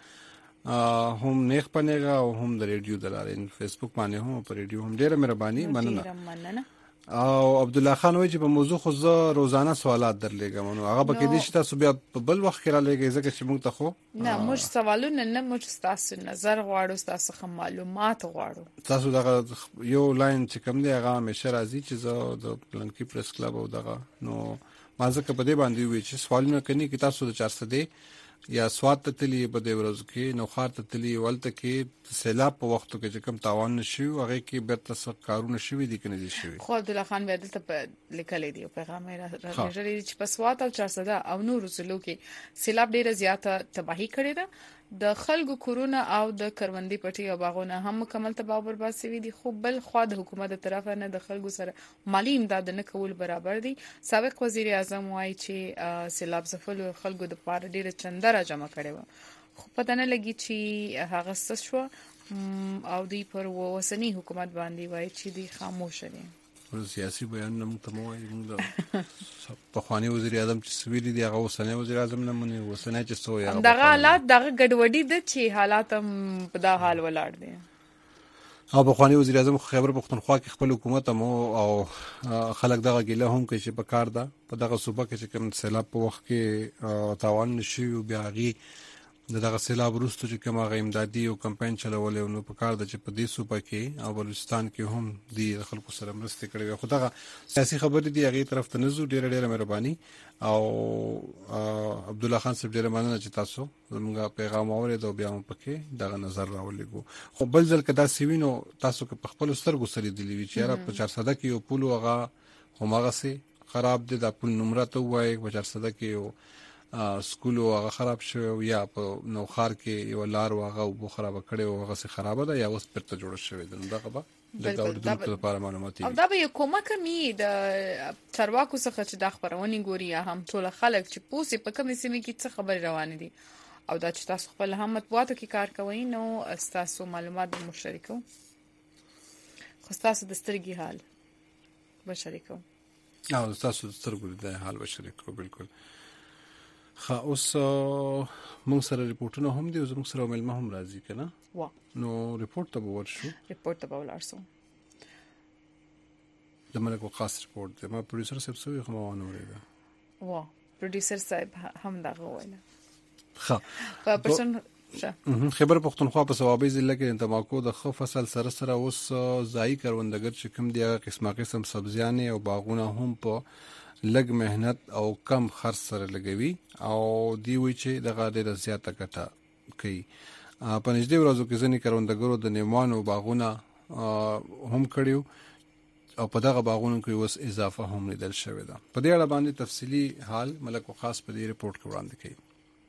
هم نیخ پنهګه او هم د ریډیو دلارین فیسبوک باندې هم په ریډیو هم ډیره مهرباني مننه. او عبد الله خان وایي چې په موضوع خو زه روزانه سوالات درلېږم نو هغه به کې دي چې تاسو بیا په بل وخت کې را لېږئ ځکه چې موږ ته خو نه موږ سوالونه نه موږ تاسو نظر غواړو، تاسو معلومات غواړو. تاسو دغه یو لاین چې کوم دی هغه همیشه راځي چې زه د پلانکی پریس کلب او دغه نو ما ځکه په دې باندې وی چې سوالونه کوي کې تاسو د 400 یا سواد ته تلی په دې ورځ کې نو خار ته تلی ولته کې سیلاب په وختو کې چې کم تاوان نشي هغه کې برته سر کارونه شوي دي کنه دي شوي. خو عبد الله خان ودل ته لیکل دي او پیغام راځي چې په سواد او 400 او نور زلو کې سیلاب ډیره زیاته تباہی کړې ده، د خلکو کورونه او د کروندې پټي او باغونه هم مکمل تباہ او برباد شوي دي. خو بل خو د حکومت طرفه نه د خلکو سره مالی امداد نه کول برابر دي. سابق وزیر اعظم وایي چې سیلاب زفل خلکو د پاره ډیره چندره جمع کړي و، خو پته نه لګي چې هغه څه شو او دی پر وسنی حکومت باندې وایي چې دی خاموش دي. سیاسي بیان نه موږ ته موایي موږ په خواني وزیر اعظم چې سویلي دی هغه وسنی وزیر اعظم نه مونږ وسنی چې سو یا دغه حالات دغه ګډوډي د چې حالات هم په دا حال ولاړ دي. او په خواني وزیر اعظم خیبر پختونخوا کې خپل حکومت او خلک دغه ګیله هم کوي چې په کار ده په دغه صوبه کې چې کوم سیلاب په وخت کې تاوان نشي او بیا غي دغه سیلاب وروسته چې کوم هغه امدادي او کمپاین چلولې نو په کار د چې په دې صوبه کې او بلوچستان کې هم د خلکو سره مرسته کړې خو دغه سیاسي خبرې دی هغه طرف ته نزو ډېر مهرباني او عبد الله خان صاحب ډېر مننه چې تاسو زموږ پیغام اورید او بیا هم پکې دغه نظر راولېګو. خو بل ځل کدا سیوینو تاسو کې په خپل سترګو سره دی وی چې را په 400 کې یو پول هغه همغه سي خراب دي د پول نمبر ته وایي په 400 کې یو سکول هغه خراب شو یا په نوخار کې یو لار هغه وبو خراب کړي او هغه سي خراب ده یا اوس پرته جوړ شوی ده دغه به د اوریدونکو لپاره معلوماتي او دا به کومه کمی د چارواکو څخه چې د خبرونې ګوري هم ټول خلک چې پوسې په کومې سیمه کې څه خبرې روانې دي او دا چې تاسو خپل هم مطبوعاتو کې کار کوئ نو تاسو معلومات به مشارکو خو تاسو د سترګې حال بشریکو او تاسو د سترګو د حال بشریکو بالکل خا اوس موږ سره ریپورتونه هم دي او موږ سره ملما هم راځي کنه وا نو ریپورت ته ورشو ریپورت ته ولارسو د ملک وقاص ریپورت دی ما پروډوسر صاحب سوي خو ما ونه ورېده وا پروډوسر صاحب هم دا غوښنه خا په پرسن خبر پختونخوا په ثوابي ضلع کې د تماکو د خو فصل سره سره اوس ځای کروندګر چې کوم دی هغه قسم سبزیانې او باغونه هم په لګ مهنت او کم خرڅ سره لګوي او دی وی چې د غاډه زیاته کټه کوي په نږدې ورځو کې ځنې کروندګرو د نیمانو باغونه هم کړیو او په دغه باغونو کې اوس اضافه هم لیدل شوې ده په دې اړه باندې تفصیلی حال ملک وقاص په دې ریپورت کې وړاندې کړي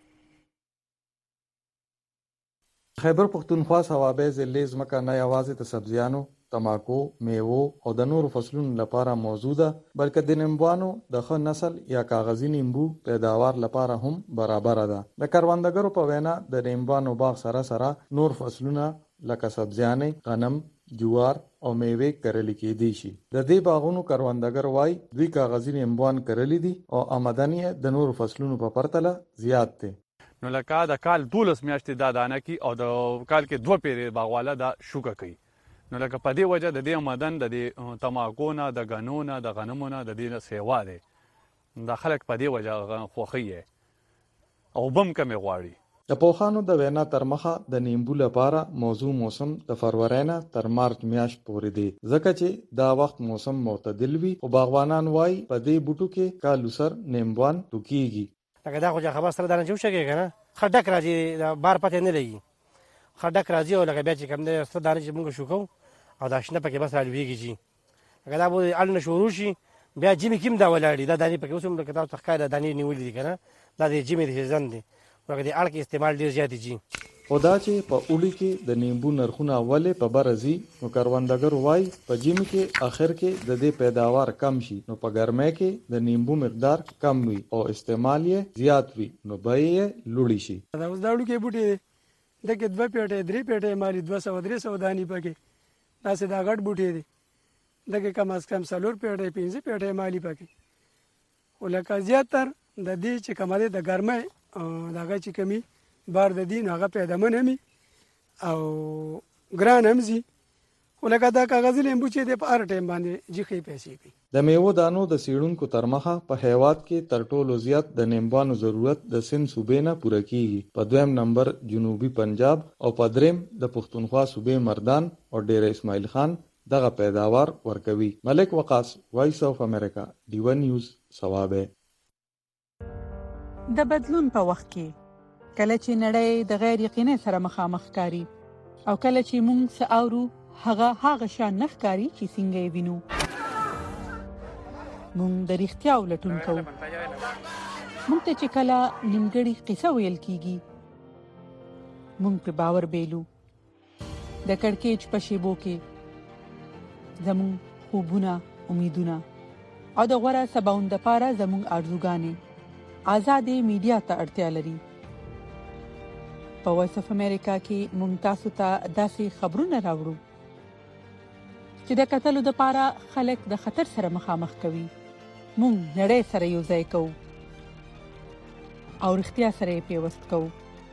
خیبر پختونخوا صوابه ضلع ځمکه نه یوازې د سبزیانو تماکو میوو او د نورو فصلونو لپاره موجوده بلکې د نیمبوانو د ښه نسل یا کاغذي نیمبو پیداوار لپاره هم برابر ده د کروندګرو په وینا د نیمبوانو باغ سره سره نور فصلونه لکه سبزیانې غنم جوار او میوه کرل کېدي شي د دې باغونو کروندګر وای دوی کاغذي نیمبوان کرل دي او آمدنی د نورو فصلونو په پرتله زیات دي نو لکه د کال 12 میاشتې دا دانه کی او د کال کې 2 پیری باغواله دا شوکه کوي نو لکه په دې وجه د دې آمدن د تماکونه د غنونه د غنمونه د دې سیوا ده د خلک په دې وجه خوخی او بم کمه غواړي د پوخانو د وینا تر مخه د نیمبو لپاره موضوع موسم د فروری نه تر مارچ میاشت پورې دی ځکه چې دا وخت موسم معتدل وي او باغوانان وای په دې بوټو کې کالوسر نیمبوان ټوکیږي لکه دا خو خبر سره دانه جوړ شګي کنه خډک راځي بار پته نه لګي خډک راځي او لکه بیا چې کوم د ست دانه چې موږ شو کو او دا شنه پکې بس راځيږي چې لکه دا به النه شروع شي بیا جمی کیم دا ولاړی دا دانی پکې اوسم لکه دا تخکار دانی نیولې دي کنه دا د جمی د ځند دي ورګه د اړ کې استعمال ډیر زیات دي خدا چې په اوړي کې د نیمبو نرخونه اولې په برزي نو کروندګر وای په جمی کې اخر کې د دې پیداوار کم شي نو په ګرمۍ کې د نیمبو مقدار کم وي او استعمال یې زیات وي نو به یې لوړی شي دا اوس دا وړو کې بوټي دغه 2 پیټه 3 پیټه مالي 200 دانی پکې ناسه دا غټ بوټي دي دغه کم از کم 4 پیټه 5 پیټه مالي پکې ولکه زیاتر د دې چې کماله د ګرمۍ داګه چې کمی بار د دین هغه پیدا منمي او ګران همزي ولکه دا کاغذ لیمبو چې د په هر ټیم باندې جخې پیسې کوي د میوه دانو د سیړونکو تر مخه په هیواد کې تر ټولو زیات د نیمبانو ضرورت د سند صوبې نه پوره کیږي په دویم نمبر جنوبي پنجاب او په دریم د پښتونخوا صوبې مردان او ډیر اسماعیل خان دغه پیداوار ورکوي ملک وقاص وایس اف امریکا ډیو نیوز ثوابه د بدلون په وخت کې کله چې نړۍ د غیر یقیني سره مخامخ کاری او کله چې موږ ساورو هغه شان نه ښکاری چې څنګه وینو موږ د اړتیا ولټون کوو موږ ته چې کله نیمګړی قصه ویل کیږي موږ په باور بیلو د کڑکېچ په شیبو کې زموږ خوبونه امیدونه او د غوړه سباوند لپاره زموږ ارزوګانې آزادې میډیا ته اړتیا لري په وایس اف امریکا کې مونږ تاسو ته داسې خبرونه راوړو چې د قتل لپاره خلک د خطر سره مخامخ کوي مونږ نړۍ سره یو ځای کوو او اړتیا سره پیوست کوو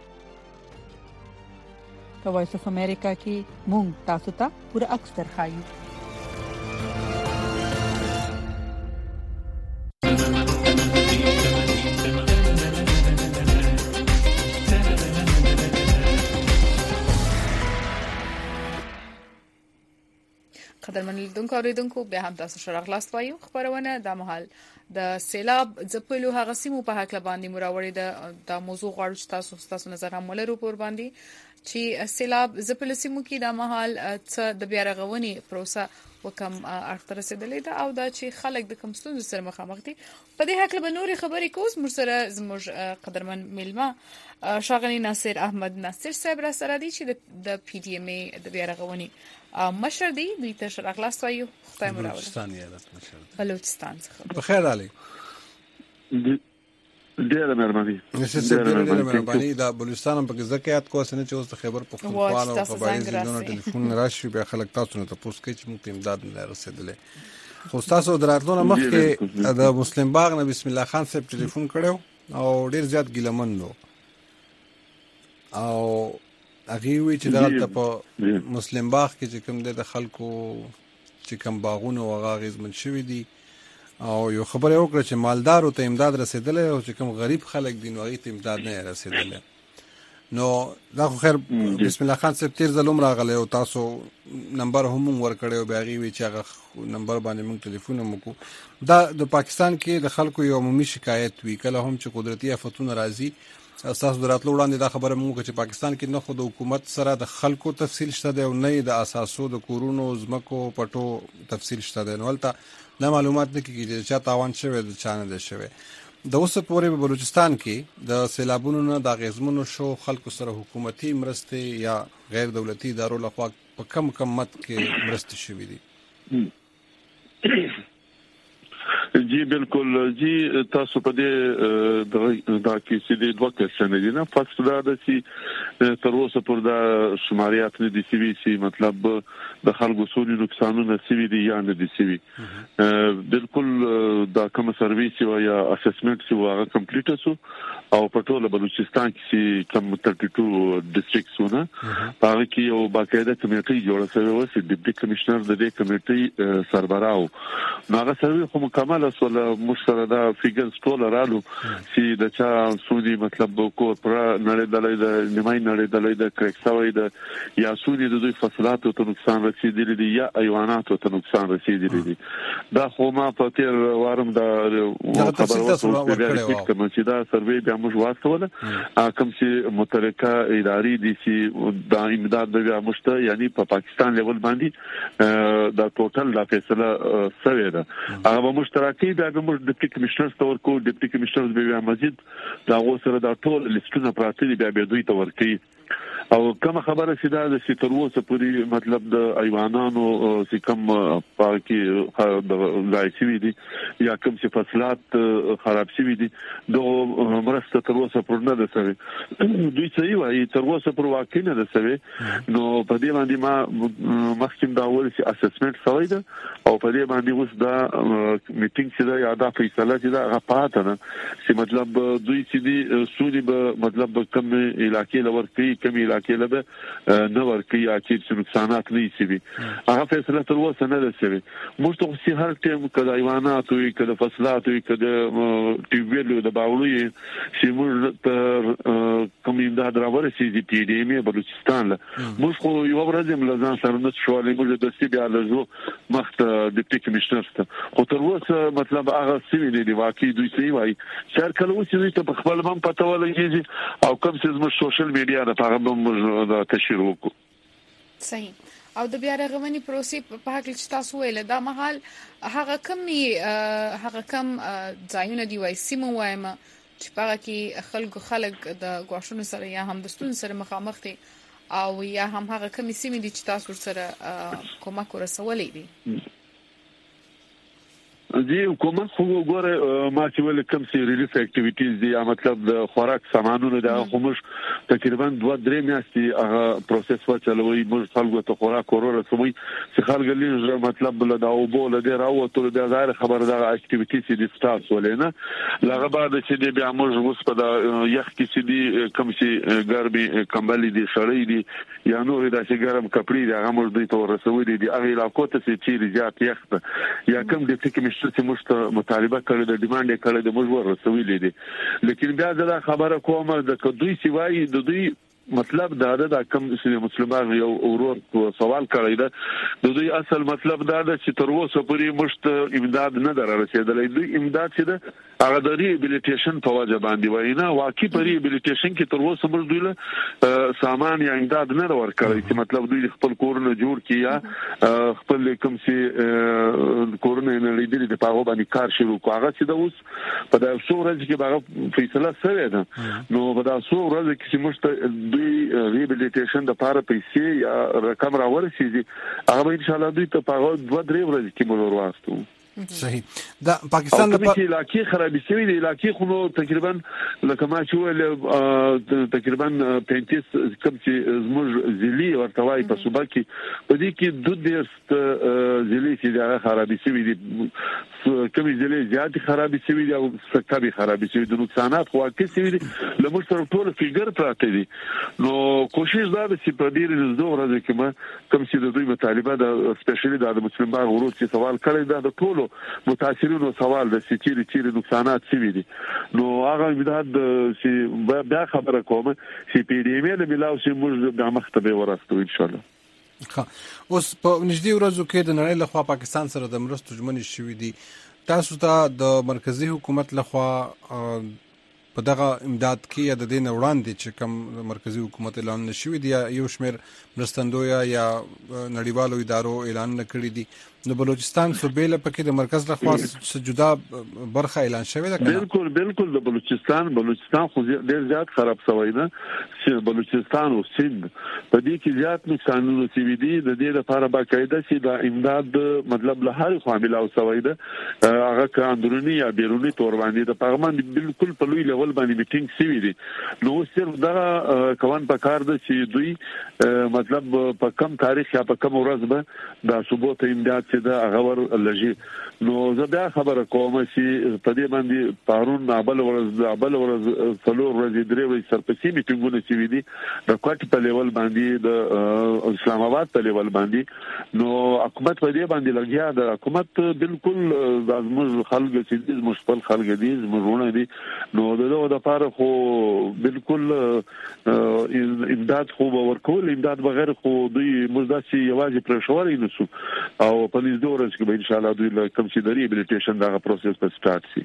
په وایس اف امریکا کې مونږ تاسو ته پوره عکس درخایو قدرمن لیدونکو اوریدونکو بیا هم تاسو سره خلاص وایو خبرونه د محل د سیلاب ځپلو هغه سیمو په حق باندې مراوړې د موضوع غواړو چې تاسو نظر هم ولرو پر باندې چې سیلاب زپلسمو کې د مهال څه د بیا رغونی پروسه وکم اړتیا رسیدلې ده او دا چې خلک د کوم ستونزو سره مخامخ دي په دې حق له نوري خبرې کوس مرسره زموږ قدرمن میلمه شاغلی ناصر احمد ناصر صاحب را سره دي چې د پی ډی ام ای د بیا رغونی مشر دی دوی ته شرق لاس وایو خدای مو راوړي بلوچستان څخه په خیر علي ډیره مهرباني دا بلوچستان په ځکه یاد کوس نه چې اوس د خیبر پختونخوا او قبایل ځینو ټلیفون راشي بیا خلک تاسو نه تاسو کې چې موږ امداد نه رسیدلې خو تاسو دراتونه مخکې د مسلم باغ نه بسم الله خان صاحب ټلیفون کړو او ډیر زیات ګیلمن نو او هغه وی چې دلته په مسلم باغ کې چې کوم د خلکو چې کوم باغونه او غاغیز من شوی دي او یو خبره وکړه چې مالدارو ته امداد رسیدلې او چې کوم غریب خلک دي نو هغه ته امداد نه رسیدلې نو دا خو خیر بسم الله خان صاحب تیر ظلم راغله او تاسو نمبر هم ورکړی او بیا غوي چې هغه نمبر باندې موږ ټلیفون وکړو دا د پاکستان کې د خلکو یو عمومي شکایت وی کله هم چې قدرتي آفتونه راځي اساس دراتلو وړاندې دا خبره موږ چې پاکستان کې نه خو د حکومت سره د خلکو تفصیل شته دی او نه د اساسو د کورونو زمکو پټو تفصیل شته دی نو ولته نه معلومات نه کیږي چې تاوان شوی د چانه ده شوی د اوس پورې په بلوچستان کې د سیلابونو نه د غزمونو شو خلکو سره حکومتي مرسته یا غیر دولتي ادارو لخوا په کم مت کې مرسته شوې دي جی بالکل جی تاسو په دې دا کې چې د دوه کسانو دي نه فقط دا د چې تر اوسه پر دا شماریات نه دي چې مطلب د خلکو سوري نقصانونه سوي دي یا نه دي سوي بالکل دا کوم سرویس یا اسسمنت چې هغه کمپلیټ شو او په ټول بلوچستان کې کوم 32 ډیسټریکټونه هغه کې یو باقاعده کمیټه جوړه شوې و چې ډیپټي کمشنر د دې کمیټې سربراو نو هغه سروي خو مکمل ولا مشره دا فیګرز ټول رالو چې د چا سودی مطلب کو پر نړۍ د نیمای نړۍ د کرکساوي د یا سودی د دوی فصلاتو ته نقصان رسیدلی دي یا ایواناتو ته نقصان رسیدلی دي دا خو ما په تیر وارم دا خبرو چې دا سروي بیا موږ واستوله کوم چې مترکه اداري دي چې دا امداد د مشته یعنی په پاکستان لیول باندې دا ټوټل دا فیصله سوي ده هغه مشترکي دا موږ ډیپټي کمشنر ته ورکو ډیپټي کمشنر بیا مزید دا غوسره دا ټول لیستونه پراته دي بیا دوی ته ورکي او کوم خبره چې دا د سیتروسه پوری مطلب د ایوانانو چې کوم پاکي د لایسي دي یا کوم چې فصلات خراب شوي دي د مرسته تروسه پر نه ده سوي دوی صحیح وایي تروسه پر واقع نه ده سوي نو په دې باندې ما مخکې دا ول چې اسسمنت سوي ده او په دې باندې اوس دا میټینګ چې دا یاده فیصله چې دا غپاته نه چې مطلب دوی چې دي سوري به مطلب کوم علاقې لور کوي کوم کې له نو ورکی یا چې نقصانات نه شي هغه فیصله تر اوسه نه ده شوی موږ ته چې هر ټیم کله ایوانات وي کله فصلات وي کله ټیویل د باولوي چې موږ ته کوم امداد راورسي دي پی ډی ام بلوچستان له موږ خو یو ورځ ملزان سره نه شوالې موږ د سی بیا له مخت ډیپټي کمشنر ته خو تر اوسه مطلب هغه سوي دي واقعي دوی سی وای شهر کله اوسې ته په خپل من پته ولګي او کوم څه زموږ سوشل میډیا د هغه دا تشریح وکړو صحیح او د بیا رغونی پروسې په حق چې تاسو ویل دا مهال هغه کم ځایونه دی وای سیمه وایم چې په کې خلک د غواښونو سره یا هم د ستون سره مخامخ دي او یا هم هغه کم سیمه دي چې تاسو سره کومک ورسولې دي جی کومه خو ګوره ما چې ول کوم سي ریلیف اکټیویټیز دي یا مطلب د خوراک سامانونو د خموش تقریبا 2-3 میاشتې هغه پروسس وچلوي موږ خلکو ته خوراک ورور سموي چې خلک لږ مطلب له دا او بول د راوته د ظاهر خبر د اکټیویټیز دي سټارټ ولینه لغه بعد چې د بیا موږ اوس په د یخ کې چې دي کوم سي ګرمي کمبلي دي شړې دي یا نور د شګرم کپړې دي هغه موږ دوی ته ورسوي دي هغه علاقو ته چې زیات یخ یا کوم د فکر چې موږ مطالبه کړې د ډیماند کړې د موږ ورسولې دي لیکن بیا دا خبره کومه د دوی سیوای د دوی مطلب دا د کوم چې مسلمان یو اورور سوال کړی دا د دوی اصل مطلب دا د چې تر اوسه پورې مشت امداد نه دررسېدلې دوی امداد چې د هغه د ریهابلیټیشن په وجه باندې وایي نه واقعي په ریهابلیټیشن کې تر اوسه موږ دوی له سامان یا امداد نه ورکړی چې مطلب دوی خپل کورونه جوړ کړي یا خپل کوم چې کورونه نه لیدلي د پاغو باندې کار شروع کوي هغه چې د اوس په د څورج کې هغه فیصله شوې ده نو په د څورج کې چې موږ دوی ریهابلیټیشن د لپاره پیسې یا رقم راورسېږي هغه ان شاء الله دوی ته په 2-3 ورځې کې موږ ورواستو صحیح دا پاکستان د علاقې خرابې شوې د علاقې خو تقریبا لکه ما چې ویل تقریبا 35 کم چې زموږ ضلعي ورته وایي په صوبه کې په دې کې 2 ضلعي چې دا خرابې شوې دي کومې ضلعي زیاتې خرابې شوې دي او سکه خرابې شوې دي نقصانات خو واقع شوې دي له موږ سره ټول فیګر پراته دي نو کوشش دا ده چې په دې ورځو کې ما کوم چې د دوی مطالبه د سپیشلی د مسلمان ورور چې سوال کړی دا د ټولو متاثرینو سوال د چیرې نقصانات شوي دي نو هغه امداد چې بیا خبره کوم چې پی ډی ایم له ملاو چې موږ د مختبه ورستو ان شاء الله اوس په نږدې ورځو کې د نړۍ لخوا پاکستان سره د مرستو ژمنې شوې دي تاسو ته د مرکزی حکومت لخوا په دغه امداد کې یا د دې نه وړاندې چې کوم مرکزی حکومت اعلان نشوي دی یا یو شمېر مرستندویه یا نړیوالو ادارو اعلان کړی دي نو بلوچستان صوبې له پکې د مرکز لخوا جدا برخه اعلان شوی ده بالکل د بلوچستان خو ډیر زیات خراب شوی نه چې بلوچستان او سند په دې کې زیات نقصانونه شوي دي د دې لپاره باقاعده چې د امداد مطلب له هر خوا ملاو شوی ده هغه که اندرونی یا بیرونی تور باندې د پارلمان بالکل په لوی لیول باندې میټینګ شوی دي نو صرف دا کوان په کار ده چې دوی مطلب په کم تاریخ یا په کم ورځ به د ثبوت امداد چې دا هغه ورلږي نو زه بیا خبره کوم چې په دې باندې پارون بل ورځ څلور ورځې درې ورځې سرپسې میټینګونه شوي دي د کوټ په لیول باندې د اسلام آباد په لیول باندې نو حکومت په دې باندې لګیا د حکومت بالکل د زموږ خلک چې زموږ خپل خلک دي زموږونه دي نو دغه د لپاره خو بالکل امداد خو ورکول امداد بغیر خو دوی مزداسي یوازې پرشوري نسو او په دې دورې کې به ان شاء الله دوی له کوم چې د ریهابلیټیشن دغه پروسس په سٹارټ شي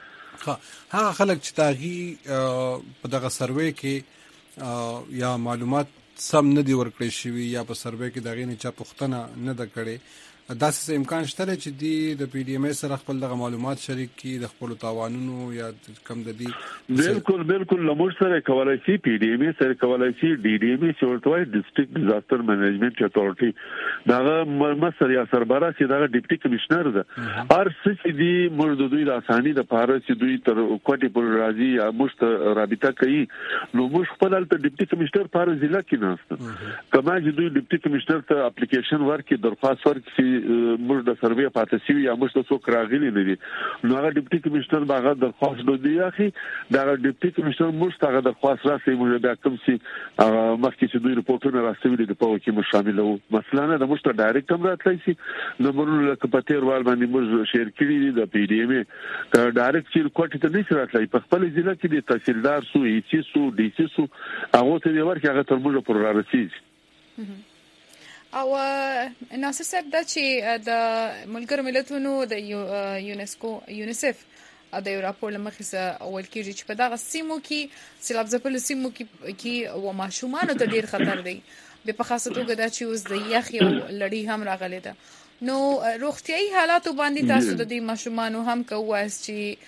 هغه خلک چې تاغي په دغه سروې کې یا معلومات سم نه دی ورکړی شوی یا په سروې کې دغه نه چا پوښتنه نه ده کړې داسې امکان شته چې د پی ډی ایم سره خپل دغه معلومات شریک کی د خپل تاوانونو یا کم د دې بالکل لمر سره کولای شي پی ډی ایم سره کولای شي ډی ډی ایم شورتوي ډیسټریکټ ډیزاستر مینجمنت اتھارټي دغه مصر یا سربراہ چې دغه ډیپټي کمشنر ده هر څه چې دی موږ د دوی د اساني د پاره چې دوی تر کوټي پر راځي یا مشت رابطه کوي نو موږ خپل د ډیپټي کمشنر پاره ضلع کې نهسته کما چې دوی ډیپټي کمشنر ته اپلیکیشن ورکړي درخواست ورکړي موږ د سروې پاتې شي یا موږ څوک راغلي نه دي نو هغه ډیپټي کمشنر باغ درخواست دوی اخی دا ډیپټي کمشنر موږ ته درخواست راځي موږ بیا کوم شي مخکې چې دوی رپورټونه راځي د په کې مو شامل وو مثلا د موږ ته ډایرکټ هم راتلی شي نمبرونه لکه په تیر وال باندې موږ شیر کړی دي د پی ډی ایم ډایرکټ چې کوټه ته نشي راتلی په خپل ضلع کې د تحصیلدار سو ای سی سو ډی سی سو هغه ته دی ورکه هغه تر موږ پر رارسي او ناصر صاحب دا چې د ملګرو ملتونو د یونیسف د یو راپور لمخې اول کېږي چې په دغه سیمو کې سیلاب ځپلو سیمو کې و ماشومان ته ډیر خطر دی به په خاصه توګه دا چې اوس د یخ یو لړۍ هم راغلې ده نو روغتيایي حالات باندې تاسو د دې ماشومان هم کوواس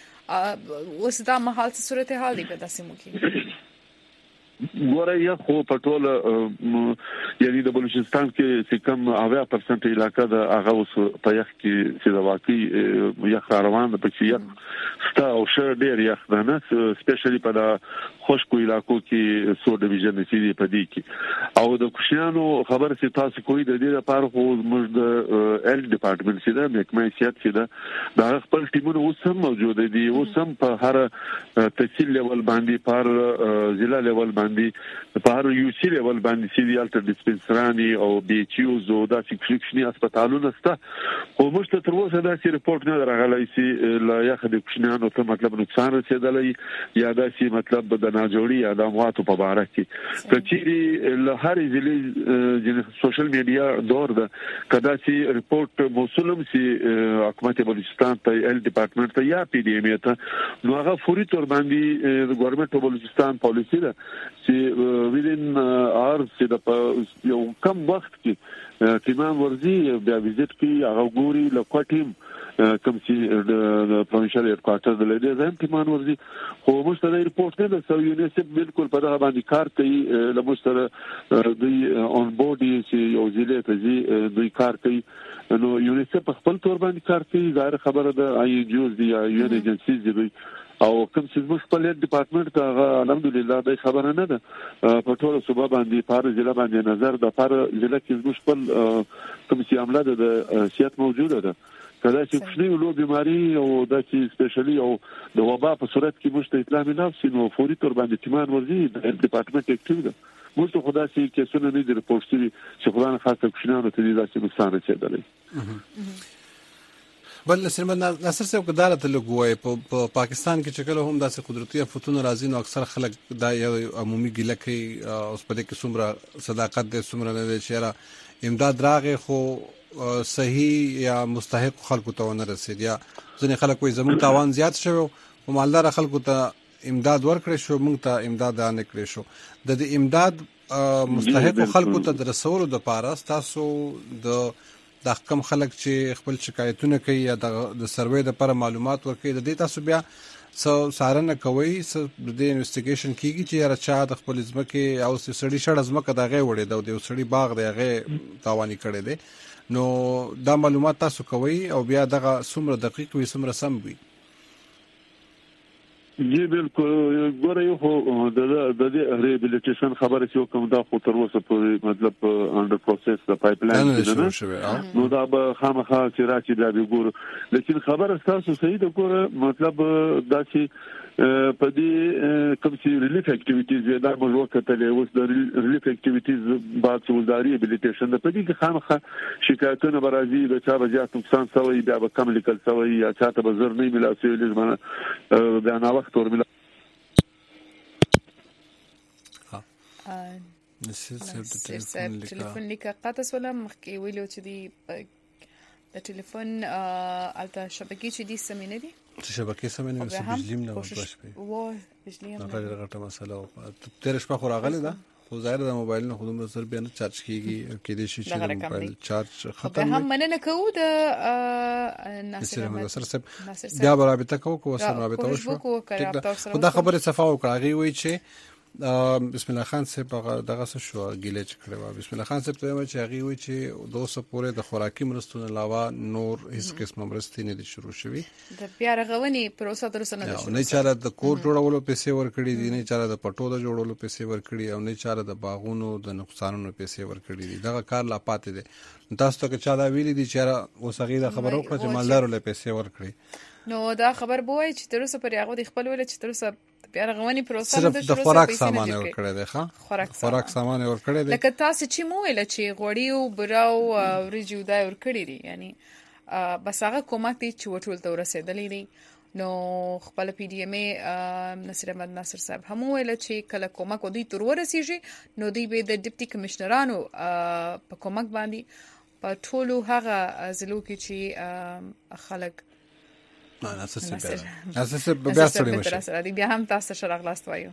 چې اوس دا مهال څه صورتحال دی په داسې سیمو کې ګوره یا خو په ټول یعنی د بلوچستان کې چې کم 80% علاقہ د هغه اوس په یخ کې چې د واقعي یخ روان د پکې یخ ستا او شر ډیر یخ نه سپیشلی په د خوشکو علاقو کې سو ډیویژن چې په دې کې او د کوشانو خبر چې تاسو کوی د دې لپاره خو موږ د ال ډپارټمنټ چې د محکمه سیاست چې د خپل ټیمونه اوس هم موجود دي اوس هم په هر تحصیل لیول باندې پر ضلع لیول باندې باندې په هر یو سی لیول باندې سیریال تر ډیسپنسرانی او بي ایچ یوز او د فکشني هسپتالونو سره خو موږ ته تر اوسه دا سی ریپورت نه راغلی چې لا یخ د کوچنیانو ته مطلب نقصان رسیدلی یا دا سی مطلب د ناجوړي یا د امواتو په اړه کې کچيري له هر ځلې سوشل میډیا دور ده کدا سی ریپورت موصولم سی حکومت بلوچستان ته ال ډپارټمنټ ته یا پی ډی ایم ته نو هغه فوري تور باندې د ګورنمنت بلوچستان پالیسی ده چې ویدین آرز چې د یو کم وخت کې تیمان ورزي بیا ویزټ کی هغه ګوري لکه ټیم کوم چې د پروینشل هډ کوارټر د لیډر زم تیمان ورزي خو موږ ته ریپورت نه ده یونیسف بالکل په دغه باندې کار کوي لموږ سره دوی اون بورډ چې یو ځله ته دوی کار کوي نو یونیسف په خپل تور باندې کار کوي ظاهر خبره ده آی جوز دی یا یو ایجنسیز دی او کوم چې موږ خپل ډپارټمنټ ته الحمدلله د خبره نه ده په ټول صوبه باندې پر ضلع باندې نظر د پر ضلع کې موږ خپل کوم چې عمله د سیاست موجوده ده کله چې کومې لو بیماری او د چې سپیشلی او د وبا په صورت کې موږ ته اطلاع مینافسي نو فوري تور باندې تیمان ورزي د ډپارټمنټ اکټیو ده موږ ته خدای چې کیسونه نه دي ریپورت شوي چې خدای خاصه کوچنیانو ته داسې نقصان رسېدلی بل سرمن ناصر صاحب کدارت لګوي په پاکستان کې چې کله هم داسې قدرتي فتونه راځي نو اکثر خلک دا یو عمومي ګیله کوي اوس په دې کې څومره صداقت دې څومره نه دی چې امداد راغې خو صحیح یا مستحق خلکو ته ونه رسید یا ځینې خلک وایي زموږ تاوان زیات شوی او مالدار خلکو ته امداد ورکړې شو موږ ته امداد نه کړې شو د دې امداد مستحق خلکو ته د رسولو د پاره تاسو د کم خلک چې خپل شکایتونه کوي یا د سروې د پر معلومات ورکړي د دې تاسو بیا سارنه کوي د انویسټیګیشن کیږي چې یاره چا د خپل ځمکه او سړی شړ ځمکه دغه وړي د سړی باغ دغه تاوانی کړي دي نو دا معلومات تاسو کوي او بیا دغه څومره دقیق وي څومره سم وي جی بالکل ګوره یو خو د ریهابیلیټیشن خبره چې کوم دا خو تر اوسه په مطلب انډر پروسس د پایپ لاین کې نو دا به خامخا چې راځي دا به ګوره لیکن خبره تاسو صحیح ده ګوره مطلب دا چې په دې کوم چې ریلیف اکټیویټیز دا موږ وکړل اوس د ریلیف اکټیویټیز بعد څو ریهابیلیټیشن د په دې کې خامخا شکایتونه برازي د چا بجات نقصان سوی بیا به کم لیکل سوی یا چاته به زر نه ملا سوی لزمانه بیا نه وخت ورملا ټلیفون لیکه قطع ولا مخکې ویلو چې دی د ټلیفون الته شبکې چې دي سمینه دي شبکې سمینه وسه بجلیم نه ورپښ و بجلیم نه غټه مسله او تیر شپه خو راغله ده خو ظاهر د موبایل نه خودم سر بیا نه چارج کیږي کې دې شي چې د موبایل چارج ختم هم مننه کوو د ناصر صاحب بیا رابطه کوو سره رابطه وشو خو دا خبره صفه وکړه وی چې بسم الله خان صاحب دغه څه شو ګیله چې کړو بسم الله خان صاحب ته چې هغه وی چې 200 پورې د خوراکي مرستو علاوه نور هیڅ قسم مرستې نه دي شروع شوي د بیا رغونی پروسه تر اوسه نه ده نه چاره د کور جوړولو پیسې ورکړي دي نه چاره د پټو د جوړولو پیسې ورکړي او نه چاره د باغونو د نقصانونو پیسې ورکړي دي دغه کار لا پاتې دي تاسو ته چا دا ویلي دي چې اوسغه د خبرو کړ چې مالدارو له پیسې ورکړي نو دا خبر بوای چې تر اوسه پر هغه د خپل ول چې تر اوسه بیا رغونی پروسه صرف د خوراک سامان ورکړی دی ښه خوراک سامان ورکړی دی لکه تاسو چې مو ویل چې غوړی او براو ورجو دا ورکړی دي یعنی بس هغه کومک دي چې وټول ته ورسېدلې دي نو خپل پی ډی ام نصر احمد ناصر صاحب هم ویل چې کله کومک ودی تر ورسېږي نو دی به د ډیپټي کمشنرانو په کومک باندې په ټولو هغه ضلعو کې چې خلک ناصر بیا سره مشه بیا هم تاسو سره غلاست وایو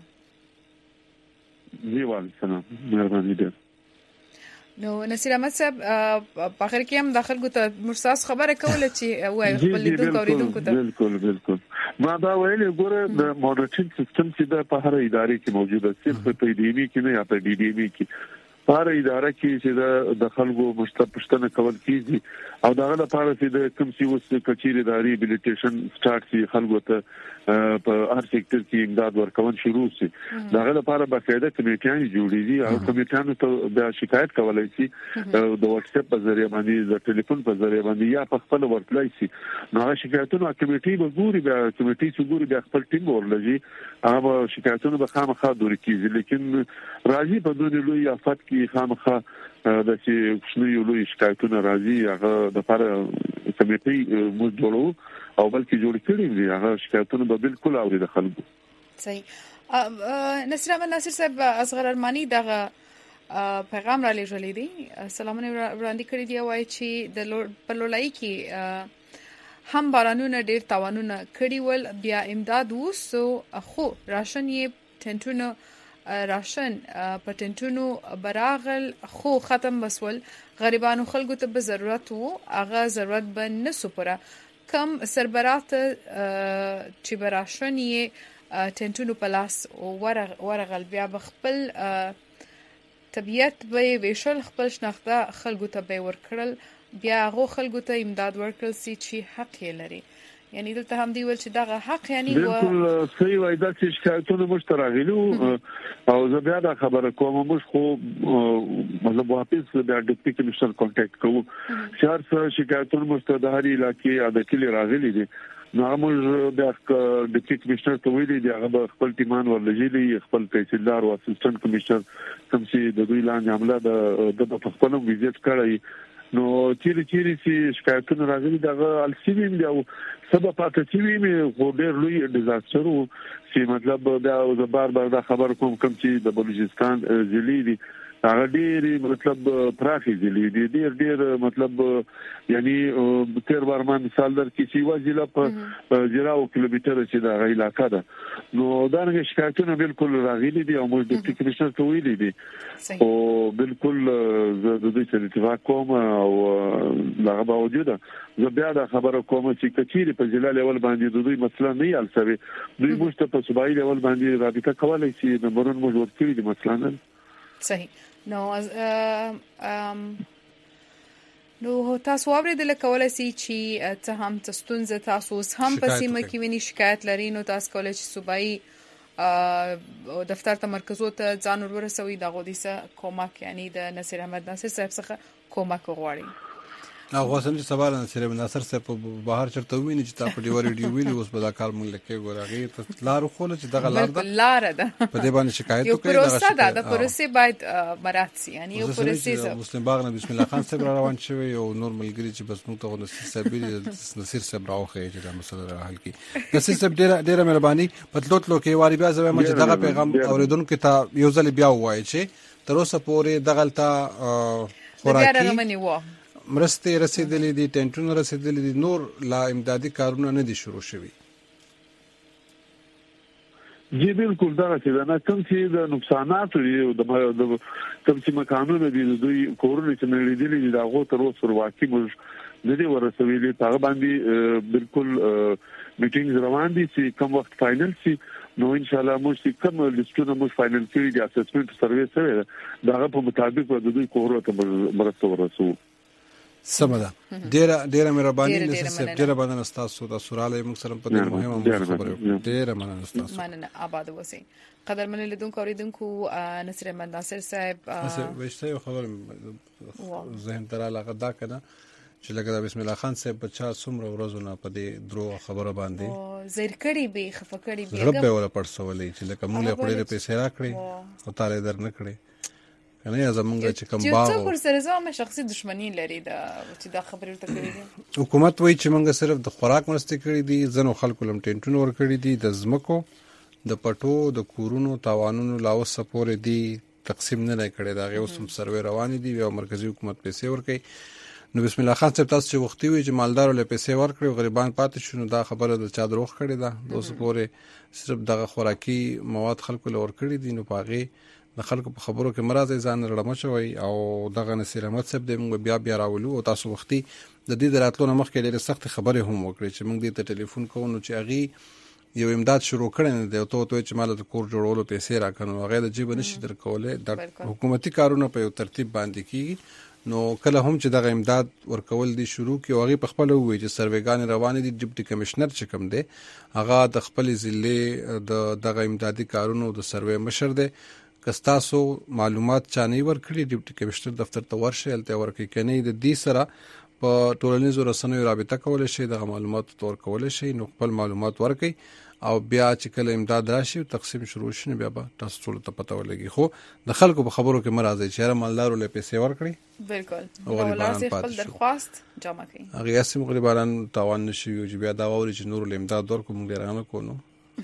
جی وعلیکم مهرباني ده نو نصیر احمد صاحب په اخر کې هم داخل ګوت مرساس خبره کوله چې وای خپل لیدونکو اوریدونکو ته بالکل ما دا ویل ګوره د مونټرینګ سیستم چې د په هر ادارې کې موجوده صرف په ډي ډي کې نه یا په ډي ډي کې هر اداره کې چې د خلکو مشتپشتنه کول کیږي او دغه لپاره چې د کوم سی وس کچېری د ریهابلیټیشن سٹارټ شي خلکو ته په هر سېکټر کې امداد ورکول شروع شي دغه لپاره باقاعده کمیټیان جوړیږي او کمیټیانو ته د شکایت کولای شي د واتس اپ په ذریعہ باندې د ټلیفون په ذریعہ باندې یا په خپل ورتلای شي نو شکایتونه کمیټي به ګوري بیا کمیټي چې ګوري بیا خپل ټیم ورلږي هغه شکایتونه به خامخا دوی کیږي لیکن راځي په دوی لوی افات کې خامخا د چې څنګه لوی شکایتونه راځي هغه د لپاره کمیټي موږ جوړو او بلکې جوړ کړی دی هغه شکایتونه به بالکل اوري د خلکو صحیح نصیر احمد ناصر صاحب اصغر ارمانی دغه پیغام را لېږلی دی سلامونه وړاندې کړی دی وایي چې د پلولای کې هم بارانونه ډېر تاوانونه کړي ول بیا امداد وسو خو راشن یې ټنټونو راشن په ټنټونو براغل خو ختم بسول غریبانو خلکو ته به ضرورت وو هغه ضرورت به نه سپره کم سربرات چې براشن یې ټنټونو په لاس ورغل بیا بخپل طبيعت به ویشل خپل شناخته خلکو ته به ورکړل بیا هغه خلکو ته امداد ورکړل سي چې حق یې لري یعنی دلته هم دی ول چې دغه حق یعنی بالکل صحیح وای دا چې شکایتونه مشترغلو او زه بیا دا خبره کوم موږ خو مطلب واپس بیا د ډیپټي کمشنر کانټیکټ کوو شهر سره شکایتونه مستدهري علاقې د کلی راغلي دي نو موږ د ډیپټي کمشنر ته ویلي دی هغه خپل ټیمان ورلګي خپل تحصیلدار او اسسټنټ کمشنر کوم چې د دوی لاندې عمله د خپل ویزیټ کړی نو چیرې چې شکایتونه راغلي دغه السیویم دی او سبب پاتې چې وي ډېر لوی ډیزاستر وو چې مطلب دا بار دا خبر کوم چې د بلوچستان ضلع دی هغه ډېر مطلب پراخي ضلع دی ډېر مطلب یعنی تیر بار مثال در کې چې وځي په 0 کیلومتر چې دا علاقہ ده نو دا نه شکایتونه بالکل راغلي دي او موږ د ډیپټي کمشنر ته ویلي دي او بالکل د دې سره اتفاق کوم او هغه باوجود زه بیا دا خبره کوم چې کچېری په ضلع لیول باندې د دوی مسله نه حل شوی دوی موږ ته په صوبایي لیول باندې رابطه کولای شي نمبرونه موږ ورکړي دي مثلا صحیح نو تاسو اوریدل کولای شئ چې ته هم تاسو تاسو هم په سیمه کې ویني شکایت لري نو تاسو کولای شئ صوبایي دفتر تمرکزو ته ځان ورسوي د غوډیسه کومک یعنی د نصیر احمد ناصر صاحب څخه کومک غواړي هغه څنګه چې سوال نصیر احمد ناصر صاحب په بهر چرته ویني چې تاسو په ډیوری ویلي اوس به دا کار مونږ لکه ګورغي ته لار خو چې دغه لار ده په دې باندې شکایت وکړي پروسه ده د پروسې باید مراعات شي یعنی یو پروسې مسلم باغ نه بسم الله خان صاحب روان شوی او نور ملګری چې بس موږ ته نصیر صاحب نصیر صاحب راوخی چې دا مسله حل کړي نصیر صاحب ډیره مهرباني پتلوتلو کې واری بیا زما چې دغه پیغام اوریدونکو ته یو ځل بیا وایي چې تر اوسه پورې دغلطه خوراکي مرسته رسیدلې دي ټنټونه رسیدلې دي نور لا امدادي کارونه نه دي شروع شوي جی بالکل دا چې دا کوم چې د نقصانات دي د کوم چې مکانونه دي دوی کورونه چې نړیدلې دي دا غو تر اوسه واقعي موږ د دې ورسوي ته باندې بالکل میټینګ روان دي چې کوم وخت فائنل شي نو ان شاء الله موږ چې کوم لیستونه موږ فائنل کړي دي اسسمنت سروې سره دا په مطابق د دوی کورونه ته مرسته ورسو سمدا ډیره مهرباني نصیب ډیره باندې تاسو د سوراله موږ سره په دې مهمه خبره ډیره مننه تاسو مننه آباد اوسئ قدر منل لیدونکو اوریدونکو نصیر احمد ناصر صاحب وشته خبر ذهن تر علاقه دا کنه چې لکه بسم الله خان صاحب په چا څومره ورځونه په دې درو خبره باندې زیر کړي به خفکړي به رب ولا پرسولې چې لکه موږ له خپل پیسې راکړي او تعالی در نه کړي کنه یا زمونږ چې کوم باغ چې څو سره زما شخصي دښمنی لري دا چې دا خبره ورته کړې دي حکومت وایي چې موږ صرف د خوراک مرسته کړې دي ځنو خلکو لم ټینټونو ور کړې دي د زمکو د پټو د کورونو تاوانونو لاوس سپورې دي تقسیم نه کړي دا غو سم سروې روان دي او مرکزی حکومت پیسې ور کوي نو بسم الله خان صاحب تاسو چې وختي وي چې مالدار له پیسې ور کړی غریبان پاتې شونه دا خبره د چا دروغ کړي ده دوس پورې صرف دغه خوراکي مواد خلکو لور کړی دي نو پاغه د خلکو په خبرو کې مرزه ځان رړم شوی او دغه نصیر احمد صاحب د موږ بیا راولو او تاسو وختي د دې دراتلو مخکې ډېر سخت خبره هم وکړي چې موږ دې ته ټلیفون کوو نو چې اغي یو امداد شروع کړی نه دی او ته چې مال د کور جوړولو پیسې راکنو هغه د جیب نشي درکولای د حکومتي کارونه په یو ترتیب باندې کیږي نو کله هم چې دغه امداد ورکول دي شروع کی او هغه په خپل وی چې سروېګان روان دي ډیپټي کمشنر چې کوم دی هغه د خپل ضلع د دغه امدادي کارونو د سروې مشر دی کستاسو معلومات چانه ورکړي ډیپټي کمشنر دفتر ته ورشي الته ورکړي کني د دې سره په ټولنیزو رسنیو رابطه کول شي د معلوماتو تور کول شي نو خپل معلومات ورکړي او بیا چې کله امداد راشي تقسیم شروع شي بیا به تاسو ټول ته پته ولګي خو د خلکو په خبرو کې مرزه چې مالدارو له پیسې ورکړي بالکل او لازم خپل درخواست جمع کړي هغه اسیم غریبان تاوان نشي چې بیا دا ووري چې نور له امداد ورکو موږ رانه کوو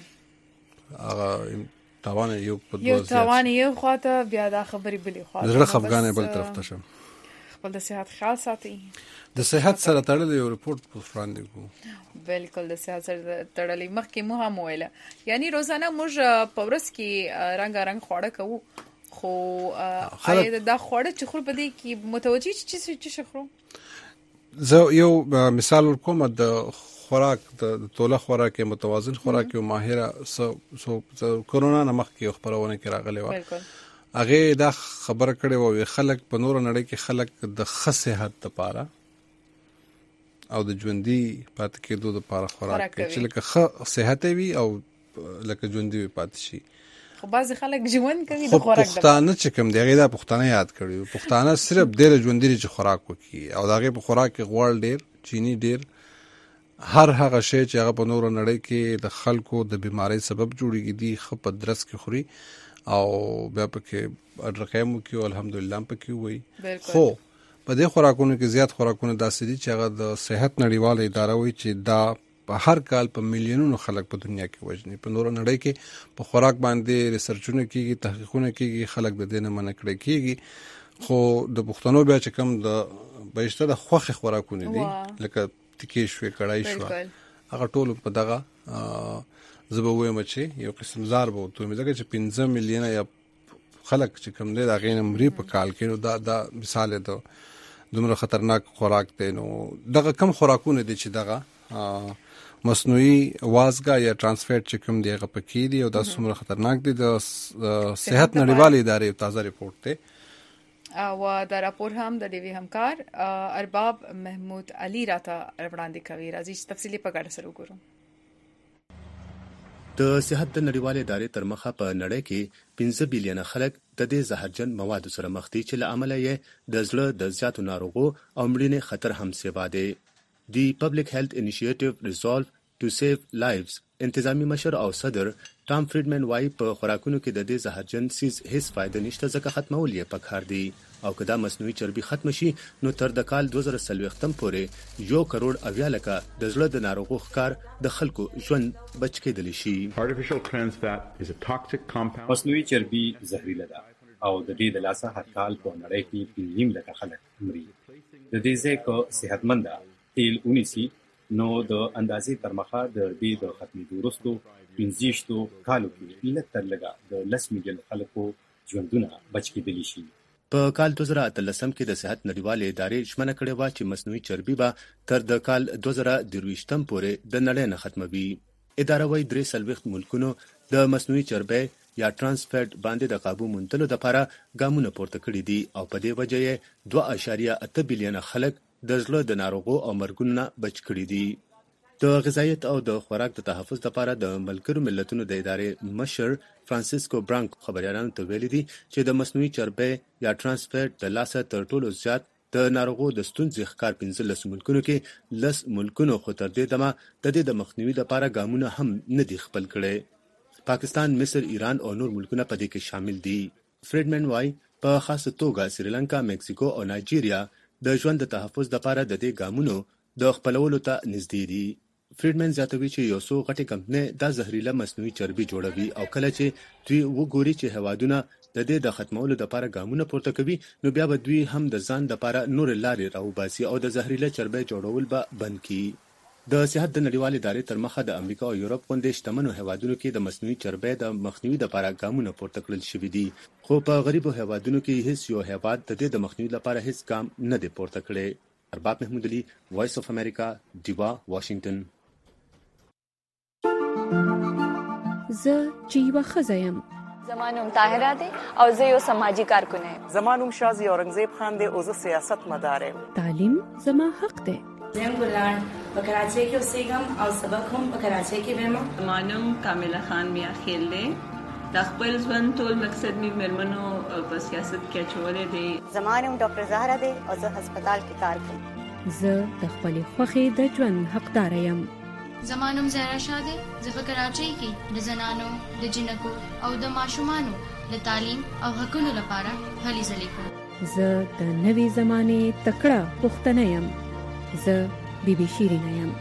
هغه تاوان یو په یو تاوان یو خواته بیا دا خبرې بلی خواته زړه خفګانې بل طرف ته شم خپل د صحت خیال ساتي د صحت سره تړلې یو ریپورت په وړاندې کوو بالکل د صحت سره تړلې مخکې مو هم ویله یعنی روزانه موږ په ورځ کې رنګ خواړه کوو خو آیا دا خواړه چې خور په دې کې متوجي چې خورو زه یو مثال ورکوم د خوراک د توله خوراک متوازن خوراک او ماهره سو کورونا نه مخکې خبرونه کې راغلي و بالکل هغه دا خبره کړې و خلک په نور نړۍ کې خلک د ښه صحت لپاره او د ژوندۍ پاتې کېدو لپاره خوراک کوي چې لکه ښه صحت وي او لکه ژوندۍ پاتې شي خو بعض خلک ژوند کوي د خوراک د پښتانه چې کوم دی دا پښتانه یاد کړی پښتانه صرف ډېر ژوندۍ چې خوراک وکړي او داغه په خوراک کې غوړ ډېر چینی ډېر هر هغه شی چې هغه په نور نړۍ کې د خلکو د بیماری سبب جوړیږي دي خپ درس کې خوري او بیا پکې اډرقیم کې الحمدلله پکې وي خو په دې خوراکونو کې زیات خوراکونه داسې دي چې هغه د صحت نړیواله اداره وایي چې دا په هر کال په میلیونونو خلک په دنیا کې وژني په نور نړۍ کې په خوراک باندې ریسرچونه کیږي تحقیقونه کیږي خلک د دې نه منع کړي کیږي خو د پښتنو بیا چې کوم د بهشته د خوخه خوراکونه دي لکه تکې شوې کړای شو هغه ټول په دغه زبوي مچي یو قسم زار بو ته مې دغه چې 15 میلیونه یا خلک چې کوم دي دا غینه مري په کال کې دا مثال ده دومره خطرناک خوراک دی نو دغه کم خوراکونه دي چې دغه مصنوعي وازګه یا ترانسفیټ چې کوم دی هغه پکې دي او دا څومره خطرناک دي د صحت نړیوالې ادارې تازه ریپورت دی او دا راپور هم د دیوی همکار ارباب محمود علي راته وړاندې کوي راځي تفصیلی په ګډه سره وګورو د صحت د نړیوالې ادارې تر مخه په نړۍ کې 15 بلین خلک د دې زهرجن موادو سره مخ دي چې له امله یې د زړه د زیاتو ناروغو او مړینې خطر هم سیوا دی دی پبلک هیلث انیشیټیو ریزولف ټو سیو لایفز انتظامی مشر او صدر ټام فریډمن وايي په خوراکونو کې د دې زهرجن سیز هیڅ فائدہ نشته ځکه ختمول یې پکار دي او که دا مصنوعي چربي ختم شي نو تر د کال 2040 پورې 1 کروڑ اویا لکه د زړه د ناروغو ښکار د خلکو ژوند بچ کېدلی شي مصنوعي چربي زهريله ده او د دې د لاسه هر کال په نړۍ کې 5 لکه خلک مري د دې ځکه صحتمند تیل اونیسی نو د اندازې تر مخه د دې د ختمېدو وروسته 15 کالو کې لږ د 10 میلیون خلکو ژوندونه بچ کېدلی شي په کال 2013 کې د صحت نړیوالې ادارې شمنه کړې و چې مصنوعي چربي به تر د کال 2023 پورې د نړۍ نه ختموي اداره وايي 3 ملکونو د مصنوعي چربي یا ترانس فیټ باندې د قابو موندلو لپاره ګامونه پورته کړي دي او په دې وجه یې 2.8 بلین خلک د زړه د ناروغو او مرګونو بچ کړي دي د غذایت او د خوراک د تحفظ لپاره د ملګرو ملتونو د ادارې مشر فرانسیسکو برانک خبريالانو ته ویلي دي چې د مصنوعي چربي یا ترانس فیټ د لاسه تر ټولو زیات د ناروغو د ستونزې ښکار 15 ملکونو کې 10 ملکونو خو تر دې دمه د دې د مخنیوي لپاره ګامونه هم نه دي خپل کړي پاکستان مصر ایران او نور ملکونه په دې کې شامل دي فریډمن وايي په خاصه توګه سریلانکا مکسیکو او نایجیریا د ژوند د تحفظ لپاره د دې ګامونو د خپلولو ته نږدې دي فریډمن زیاتوي چې یو څو غټي کمپنۍ د زهريله مصنوعي چربي جوړوي او کله چې دوی وګوري چې هوادونه د دې د ختمولو لپاره ګامونه پورته کوي نو بیا به دوی هم د ځان لپاره نور لارې راوباسي او د زهريله چربي جوړول به بند کړي د صحت د نړیوالې ادارې تر مخه د امریکا او یورپ غونډې شتمنو هوادونو کې د مصنوعي چربي د مخنیوي لپاره ګامونه پورته کړل شوي دي خو په غریبو هوادونو کې هیڅ یو هواد د دې د مخنیوي لپاره هیڅ ګام نه دی پورته کړی ارباب محمود علي وایس اف امریکا دیوا واشنگټن زه چې یوه ښځه یم. زما نوم طاهره دی او زه یو سماجی کارکن یم. زما نوم شازي اورنګزیب خان دی او زه سیاست مدار یم. تعلیم زما حق دی. زم ګلان په کراچۍ کې اوسېږم او سبق هم په کراچۍ کې وایم. زما نوم کامله خان میا خیل دی. د خپل ژوند ټول مقصد می مرمنو په سیاست کې اچولې دی. زما نوم ډاکټر زهرا دی او زه هسپتال کې کار کوم. زه د خپلې خوښې د ژوند حقدار یم. زما نوم زهرا شاه دی. زه په کراچۍ کې د زنانو د جنکو او د ماشومانو د تعلیم او حقوقو لپاره هلې ځلې کوم. زه د نوې زمانې تکړه پښتنه یم. زه بی بی شیرینه یم.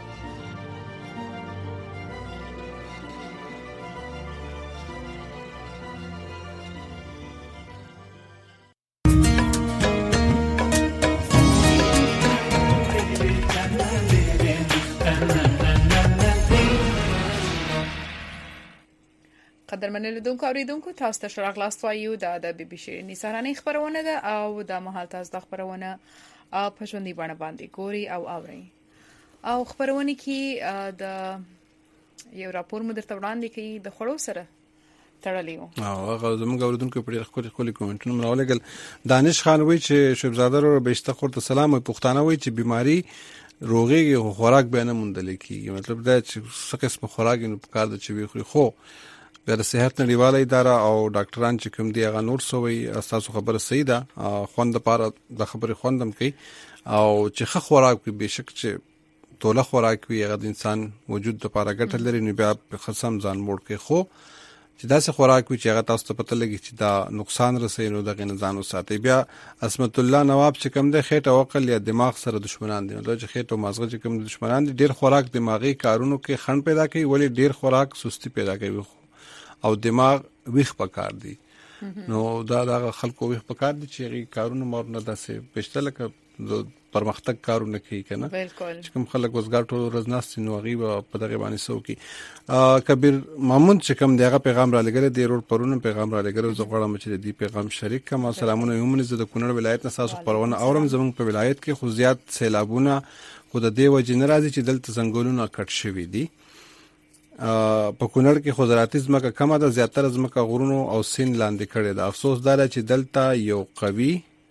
قدرمن لیدونکو اوریدونکو تاسو ته شرق لاست وایو د بي بي شيرینی سهارنۍ خبرونه ده او د مهال تاسو د خبرونه په ژوندۍ بڼه باندې ګوري او اوري او خبرونه کې د یو راپور مو درته وړاندې کوي د خړو سره تړلیو او هغه زموږ اوریدونکو په ډېر خپل کومنټونه راولګل. دانش خان وایي چې شهزاده رو بهشته خورته سلام او پښتانه وایي چې بیماری روغي خوراک به نه مونډل کیږي. مطلب دا چې څه قسم خوراک نه پکار د چوي خوري خو د صحت نړیواله اداره او ډاکټران چې کوم دی هغه نور سوي اساسو خبره صحیح ده. خوند لپاره د خبرې خوندم کوي او چې ښه خوراک به بشک چې توله خوراک وي هغه د انسان وجود لپاره ګټه لري نو بیا په خصم ځان موړ کوي. خو چې دا څه خوراک وي چې هغه تاسو ته پته لګي چې دا نقصان رسوي نو دغه نه ځان وساتي. بیا اسمت الله نواب چې کوم دی خېټه او عقل یا دماغ سره دشمنان دي. مطلب چې خېټه او مازغه چې کوم دشمنان دي. ډیر خوراک دماغي کارونو کې خنډ پیدا کوي ولی ډیر خوراک سستی پیدا کوي او دماغ ویخ پکار دی. نو دا خلکو ویخ پکار دی چې غي کارونه مور نه داسې پښته لکه د پرمختګ کارونه کوي کنه. چې کوم خلک وزګار ټول ورځ ناست نو غي په دغه باندې سو کی کبیر مامون چې کوم دغه پیغام را لګل دی رور پرونه پیغام را لګل زه غواړم چې دی پیغام شریک کما. سلامونه یومن زه د کونړ ولایت نه تاسو پرونه اورم. زموږ په ولایت کې خو زیات سیلابونه خو د دیو جن راځي چې دلته څنګهونه کټ شوی دي. په کونړ کې خو زراعتي ځمکه کمه ده. زیاتره ځمکه غرونو او سین لاندې کړي ده. افسوس دا چې دلته یو قوي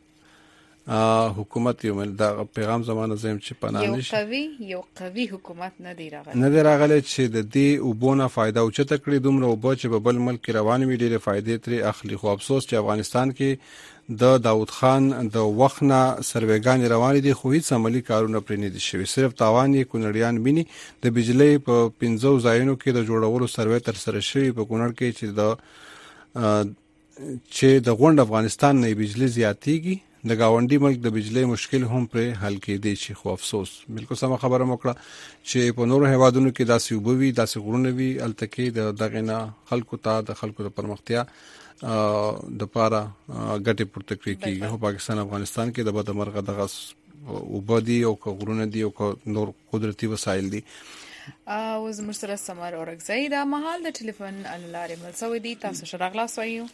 حکومت یو مل دا پیغام زمانه زم چې پناه نشي یو قوي حکومت نه دی راغلی چې د دې وبونه فائدہ او چته کړی دومره وبو چې په بل ملک روان وي ډېر فائدې ترې اخلي. خو افسوس چې افغانستان کې د داود خان د وخت نه سروېګان روان دي خو هیڅ عملی کارونه پرې نه دي شوي. صرف تاوان یې کونړیان بینی. د بجلی په 15 ځایونو کې د جوړولو سروې تر سره شوی په کونړ کې چې د غونډ افغانستان نه بجلی زیاتېږي. د گاونډي ملک د بجلی مشکل هم پر حل کېدی شي. خو افسوس بالکل سم خبره مکړه چې په نورو هیوادونو کې داسې وبوي داسې غرونه وي التکې دغه نه خلکو ته د خلکو د پرمختیا د پاره ګټه پورته کیږي. هو پاکستان افغانستان کې د بدمرغه دغه وبدي او غرونه دي او نور قدرتي وسایل دي. او زموږ سره سمر اورګزی دا مهال د ټلیفون لارې ملسوي دي. تاسو شرق لاس وایو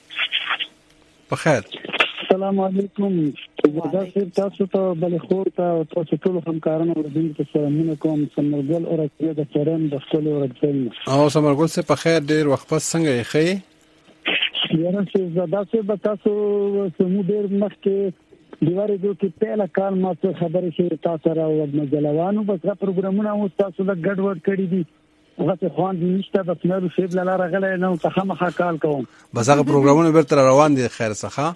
په خیر. السلام علیکم. تاسو ته بل خور ته تاسو ټول همکارانو ورزین ته سلامونه کوم. سمرګل اورګزی د چرن د خپل اورګزی او سمرګل څخه په خیر ډیر وخت پس څنګه یې خې یاره چې زدا څه به تاسو سمو ډیر مخکې دیواره دوی کې پهلا کال ما څه خبرې شي تاسو را ود مجلوانو بس را پروګرامونه او تاسو له ګډ وډ کړی دي هغه خوان نشته بس نو شیب لاله راغله نو څخه کال کوم بس هغه پروګرامونه بیرته روان دي خیر څخه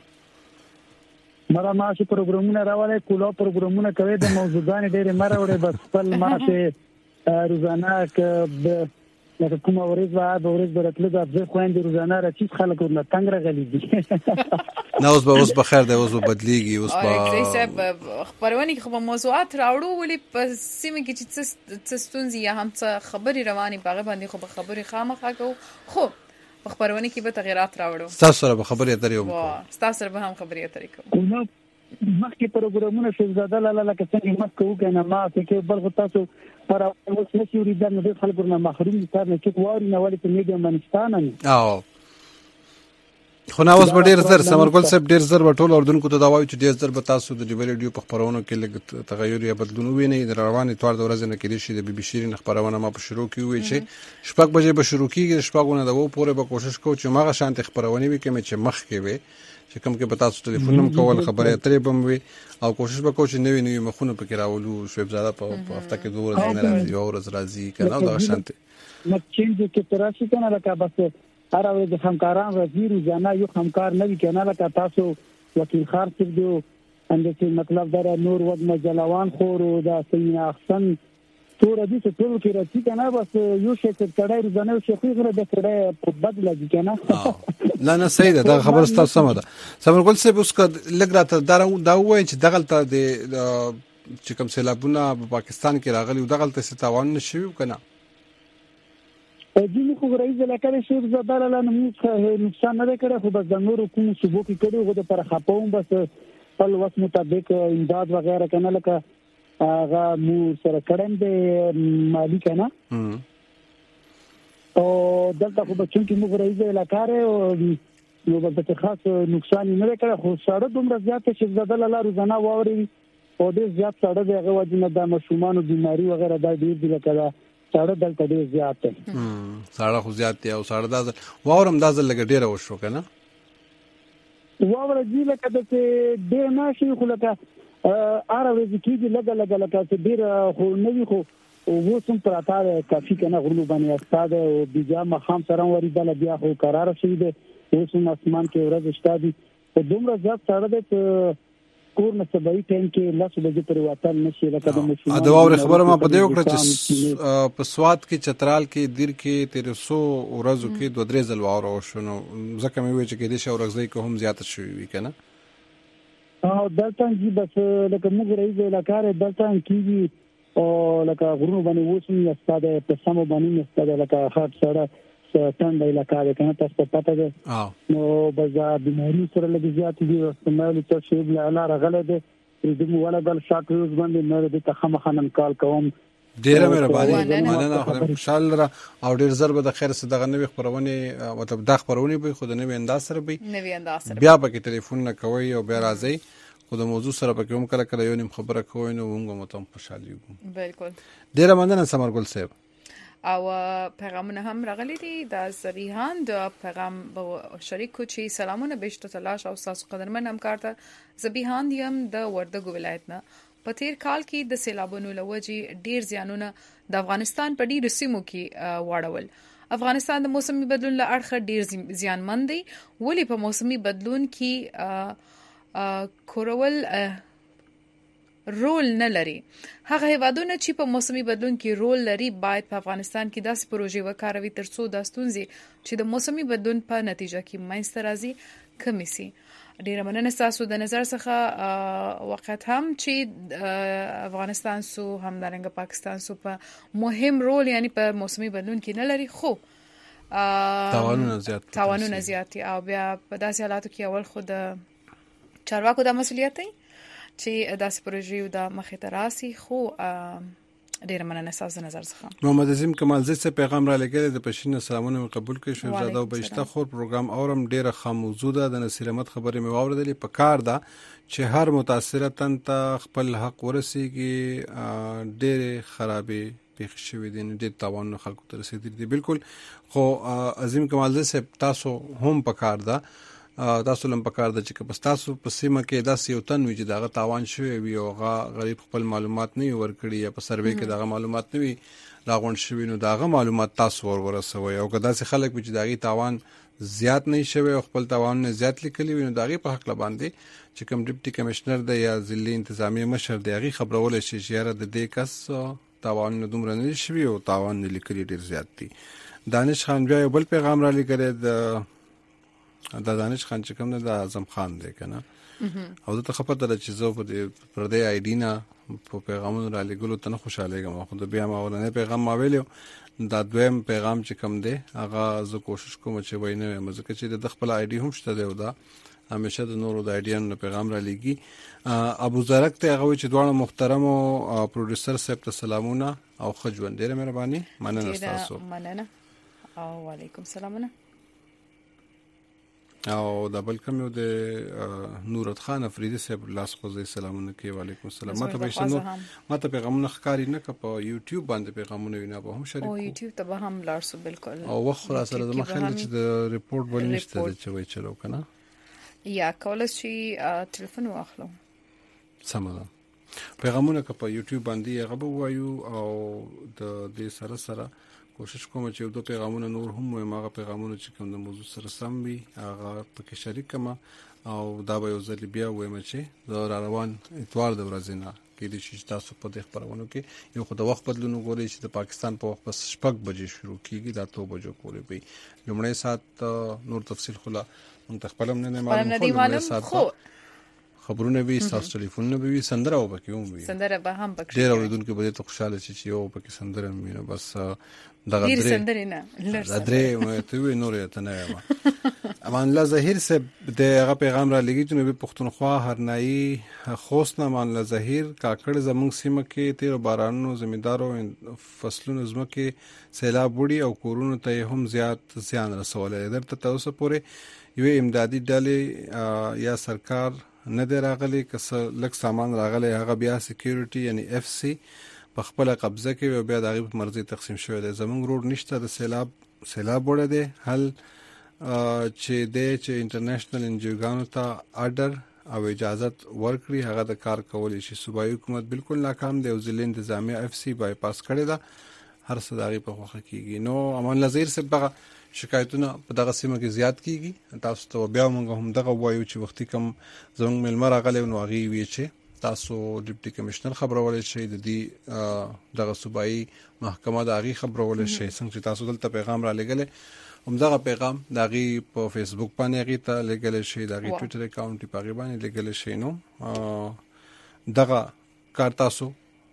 مرا ماشه پروګرامونه راواله کولا پروګرامونه کوي د موضوعګان ډېر مروړې بس خپل ماشه روزانه ک لکه کومه ورځ به راتله د خويندې روزانه راځي خلک ورنه تنگ راغلي دي نو اوس به خیر دی اوس به بدلیږي اوس به خبرونه خو موضوعات راوړو ولې په سیمه کې چې ستونزې یا هم څه خبري رواني باغ باندې خو به خبري خامخا کو خو خبرونه کې به تغیرات راوړو تاسو سره به خبري اترې وکړو تاسو سره به هم خبري اترې کوو نو مخکې پروګرامونه شهزاده لاله لکه څنګه مخکې وکنه ما چې بلغه تاسو پر اوس نشي ورېدل نو د خلکو نه محروم دي تر نه چې واري نه ولې په میډیا منستانه او خو نو اوس به ډیر زر ثمرګل صاحب ډیر زر به ټول اردوونکو ته دا وایي چې ډیر زر به تاسو د ډیبل ریډیو په خبرونو کې لږ تغیر یا بدلون وینئ. د روانې اتوار د ورځې نه کېدای شي د بي بي شیرین خبرونه ما په شروع کې وویل چې 6 بجې به شروع کېږي، 6 نه د 2 پورې به کوشش کوو چې هغه شانتې خبرونه وي کومې چې مخکې وي، چې کوم کې به تاسو ټلیفون هم کول، خبرې اترې به هم وي، او کوشش به کوو چې نوي مخونه پکې راولو. شعیب زاده په هفته کې 2 ورځې نه راځي، یو ورځ راځي که نه، دغه شانتې مچینج کې تراشي که نه، لکه بس هر ورځ همکاران راځي، روزانه یو همکار نه وي که نه، لکه تاسو وکیل خار صاحب دی، اندې مطلب دا نور وږمه جلوان خور او دا سینا احسن ټول دي چې ټول کې راځي که نه، بس یو شی چې کړای روزانه یو شی خو غره د کړای په بدل لګي که نه. نه صحیح ده، دا خبره ستاسو سمه ده. ثمرګل صاحب اوس لږ راته دا ووایي چې دغلته د چې کوم سیلابونه په پاکستان کې راغلي و دغلته څه تاوان نه شوي که نه؟ ځینې خو رئیس علاقه شیخ زاده لاله نقصان نه دی کړی، خو بس د نورو کومو صوبو کې کړي خو دپاره خفه وم، بس خپل وس مطابق امداد وغیره که نه، لکه هغه مو سره کړی دی مالي که نه، او دلته خو به چونکې موږ رئیس علاقه نو بس داسې خاص نقصان یې نه دی کړی، خو ساړه دومره زیات دی شیخ زاده لاله روزانه واورې او ډېر زیات ساړه دی، هغه وجې نه دا ماشومانو بیماري وغیره دا ډېر دي، لکه دا ساړه دلته ډېر زیات دی. ساړه خو زیات دی او ساړه دا واوره هم دا ځل لږه ډېره وشوه که نه؟ واوره جي لکه داسې ډېر نه شي، خو لکه هره ورځ کېږي لږه لږه، لکه چې ډېر خو نه وي، خو اوس هم پراته دی کافي که نه، غرونو باندې استا دی او بیا ماښام سره هم ورېدله، بیا خو قراره شوي دی، اوس هم اسمان کې ورځ شته دي، خو دومره زیات ساړه دی چې کور نه سبایي ټایم کې 10 بجې پورې وتل نه شي. لکه د ماشومانو د واورې خبره ما په دې وکړه چې په سوات کې، چترال کې، دیر کې 1300 ورځو کې 2-3 ځل واوره وشوه، نو ځکه مې وویل چې کېدای شي اورښتۍ کې هم زیاته شوې وي که نه؟ دلته هم بس لکه موږ رئیس علاقه دی دلته هم کېږي، او لکه غرونو باندې اوس هم یستا دی، په سمو باندې هم یستا دی، لکه خاط سړه ټنډه علاقه دی که نه، تاسو ته پته دی، نو بس دا بیماري سره لږ زیاتې دي. استعمال ته شعیب لاله راغلی دی، د مو ولګل شاټ روز باندې مې د ته خامخا نن کال کوم. ډیره مهرباني، مننه، خدای خوشحال لره، او ډیر زر به د خیر څخه دغه نوې خبرونه، مطلب دا خبرونه به خو د نوې انداز سره به بیا پکې ټلیفون نه کوي او بیا راځي، خو د موضوع سره پکې هم کله کله یو نیم خبره کوي، نو موږ هم خوشحالي یو. بالکل ډیره مننه ثمرګل صاحب. او پیغامونه هم راغلي دي د زبیحان د پیغام شریک کو چې سلامونه بهشته تلاش او تاسو قدرمن همکار ته زبیحان یم د وردګو ولایت نه. په تیر کال کې د سیلابونو لوجې ډیر زیانونه د افغانستان په ډیرو سیمو کې واړول. افغانستان د موسمي بدلون له اړخه ډیر زیانمن دی، ولی په موسمي بدلون کې کورول رول نه لري. هغه هیوادونه چې په موسمي بدلون کې رول لري باید په افغانستان کې داسې پروژې وکاروي ترڅو د ستونزې چې د موسمي بدلون په نتیجه کې منځته راځي کمې سي. ډیره مننه تاسو د نظر څخه. وخت هم چې افغانستان سو هم دغه پاکستان سو په مهم رول یعنی په موسمي بدلون کې نه لري، خو تاوانونه زیات او بیا په داسې حالاتو کې اول خود چارواکو د مسؤلیت دی چې داسې پروژې د مخې ته راسي. خو ډیره مننه تاسو د نظر څخه. محمد عظیم کمال زی څه پیغام را لګل د پښین سلامونه قبول کړئ. شیخ زاده او بهشته خور پروګرام اورم ډیره ښه موضوع ده، د نصیر احمد خبرې مې واوریدلې. په کار ده چې هر متاثره تن ته خپل حق ورسیږي، ډیره خرابې پیښ شوې دي، ډېر تاوان خلکو ته رسیدلی دی. بالکل، خو عظیم کمال زی صاحب تاسو هم په کار ده، تاسو لم پکار د چې تاسو په سیمه کې داسې یو تن وي چې دغه تاوان شوی وي او هغه غریب خپل معلومات نه ورکړي یا په سروې کې دغه معلومات نه وي راغونډ شوي، نو دغه معلومات تاسو ورسوي، او که داسې خلک وي چې دغه تاوان زیات نه شوی او خپل تاوان نه زیات لیکلی وي، نو دغه په حق باندې چې کوم ډیپټي کمشنر دی یا ضلعي انتظامی مشر دی هغه خبرول شي چې یاره د دې کس تاوان نه دومره نه شوی او تاوان نه لیکلی ډیر زیات دی. دانش خان بیا یو بل پیغام را لګره د دانش خان چې کوم نه د اعظم خان دی کنه، او د خپته د چیزو په پردې آی ډی نه په پیغامونو را لګولو ته نه خوشاله یم. خو د بیا ما ولنه پیغام ما ویلو، دا دویم پیغام چې کوم دی هغه زه کوشش کوم چې وینه مزه چې د خپل آی ډی هم شته دی او دا همیشه د نورو د آی ډیانو پیغام را لګي. ابو زرق ته هغه چې دوه محترم او پروډوسر صاحب ته سلامونه او خجوند، ډیره مهرباني، مننه تاسو. مننه او وعلیکم السلام. او د بل کوم د نورت خان افریدي صاحب لاس خوځي سلامونه کوي. وعلیکم السلام. ماته پیغامونه ښکاری نه ک په یوټیوب باندې پیغامونه وینا به هم شریک او یوټیوب ته به هم لارسو بالکل او وخت را سره د مخاله چې د ریپورت ول نشته چې وای چلو کنه یا کولای شي ټلیفون واخلو. سمه پیغامونه ک په یوټیوب باندې هغه وایو او د دې سره کوشش کوم چې دوه پیغامونه نور هم وي. ماغه پیغامونه چې کوم د موضوع سره سم وي هغه پکې شریک کما او دا به یو ځل بیا وایم چې د روان اتوار د ورځې نه کې د شي تاسو په دې خبرونه کې یو خو د وخت بدلون غوړي چې د پاکستان په وخت پس 6 بجې شروع کیږي دا 2 بجو پورې وي. لومړی سات نور تفصیل خلا منتخبلم نه معلوم خو خبرونه وی تاسو ټلیفون نه وی سندره او پکې هم وی سندره به هم پکې ډیر اوریدونکو به ته خوشاله شي چې یو پکې سندره مینه بس دغه ډیر سندره نه درې مې ته وی نور ته نه ما امان الله ظاهر سے د هغه پیغام را لګی چې نو پښتونخوا هرنایي خوست نه امان الله ظاهر کاکړ زمونږ سیمه کې تیر بارانونو زمیندارو فصلونو زمکه سیلاب وړي او کورونو ته هم زیات زیان رسولې درته تاسو پورې یو امدادي ډلې یا سرکار نه دی راغلی که لک سامان راغلی هغه بیا سکیورټي یعنی اف سی په خپل قبضه کې او بیا د غیب مرزي تقسیم شوی دی. زمونږ روډ نشته د سیلاب وړه دی حل چې د انټرنیشنل انجیوګانو ته آرډر او اجازت ورکړي هغه د کار کولای شي. صوبایي حکومت بالکل ناکام دی او ځل انتظامیه اف سی بایپاس کړی دا هر صداغي په خوخه کیږي. نو امان لزیر سبغه شکایتونه په دغه سیمه کې زیات کیږي. تاسو ته بیا موږ هم دغه وایو چې وختي کم زموږ ملمر غلې نو غي وی چې تاسو ډیپټي کمشنر خبرول شي د دې دغه صوبایي محکمه د غي خبرول شي څنګه چې تاسو دلته پیغام را لګل هم دغه پیغام دغه په فیسبوک باندې غي ته لګل شي دغه ټوئیټر اکاونټ په غي باندې لګل شي. نو دغه کار تاسو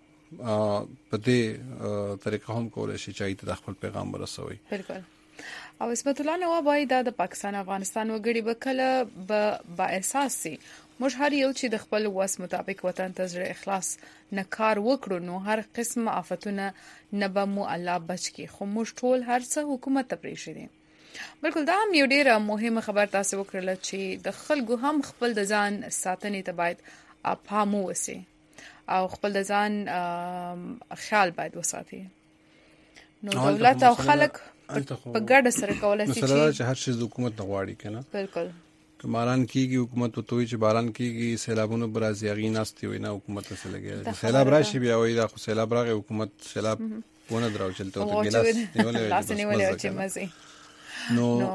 په دې طریقه هم کولای شي چې د خپل پیغام ورسوي. بالکل. او اسمت الله نواب وايي دا د پاکستان افغانستان وګړي به کله با احساس سي موږ هر یو چې د خپل واس مطابق وطن ته زړه اخلاص نه کار وکړو نو هر قسم آفتونه نه به مو الله بچ کی خو موږ ټول هر څه حکومت ته پریښی دي. بالکل دا هم یو ډیره مهمه خبر تاسو وکړل چې د خلکو هم خپل د ځان ساتنې ته باید اپامو وسی او خپل د ځان خیال باید وساتي. نو دولت او خلک په ګډه سره کولای شي چې هر شي د حکومت نه غواړي کنه. بالکل. باران کیږي حکومت ته توي چې باران کیږي سیلابونو برازي غي ناستي وي نه حکومت ته لګي سیلاب راشي بیا وي دا خو سیلاب راغی حکومت سیلاب ونه دراو چلته ته ګلاس نیولې چې مزي نو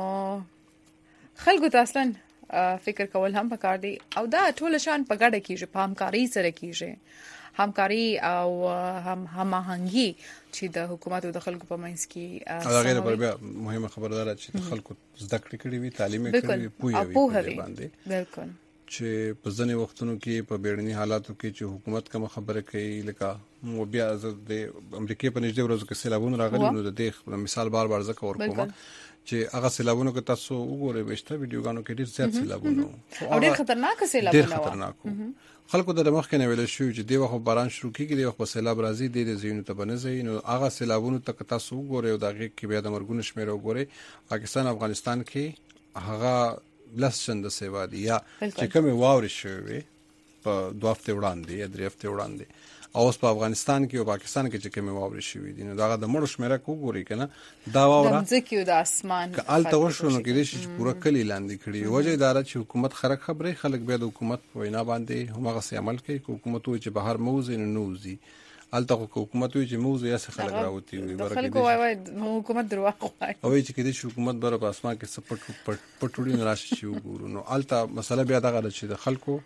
خلکو ته اصلا فکر کول هم پکار دي او دا ټول شان په ګډه کیږي په همکاري سره کیږي همکاري او هماهنګي چې د حکومت او د خلکو په منځ کې دا غیر پر بیا مهمه خبردار چې د خلکو زده کړې کړې وي تعلیم کړې وي پوهه باندې بالکل چې په ځنې وختونو کې په بیړني حالاتو کې چې حکومت کوم خبره کوي لکه مو بیا د امریکای په نږدې ورځو کې سیلابونه راغلي نو د دې مثال بار ذکر ورکوم چې هغه سیلابونو کې تاسو وګورئ وشته ویډیوګانو کې ډیر زیات سیلابونه او ډیر خطرناک سیلابونه خلکو د مخ کې نه ویل شو چې دی وخت باران شروع کیږي دی وخت په سیلاب راځي د زینو ته بنځي نو هغه سیلابونو ته تاسو وګورئ او دغه کې بیا د مرګونو شمیر وګورئ. پاکستان افغانستان کې هغه لسچند سیوا دی یا چې کومه واوري شوی په 2 هفته وړاندې یا 3 هفته وړاندې او په افغانستان کې او پاکستان کې چې کومه واوري شوی دي نو دغه د مړو شمیره وګورئ کنه دا واوره د ځکیو د اسمان کالته وشو نو کې چې پوره کلی لاندې کړي وجه اداره چې حکومت خرق خبره خلک به د حکومت وینا باندې همغه سي عمل کوي حکومت وي چې بهر موزه نه نوزي الته حکومت وي چې موزه یا څه خلک راوتی وي ورکه خلک وای حکومت دروغ وای او چې کې د حکومت بره په اسمان کې سپټ پټوړي نه راشي چې وګورو نو الته مسله بیا دغه چې د خلکو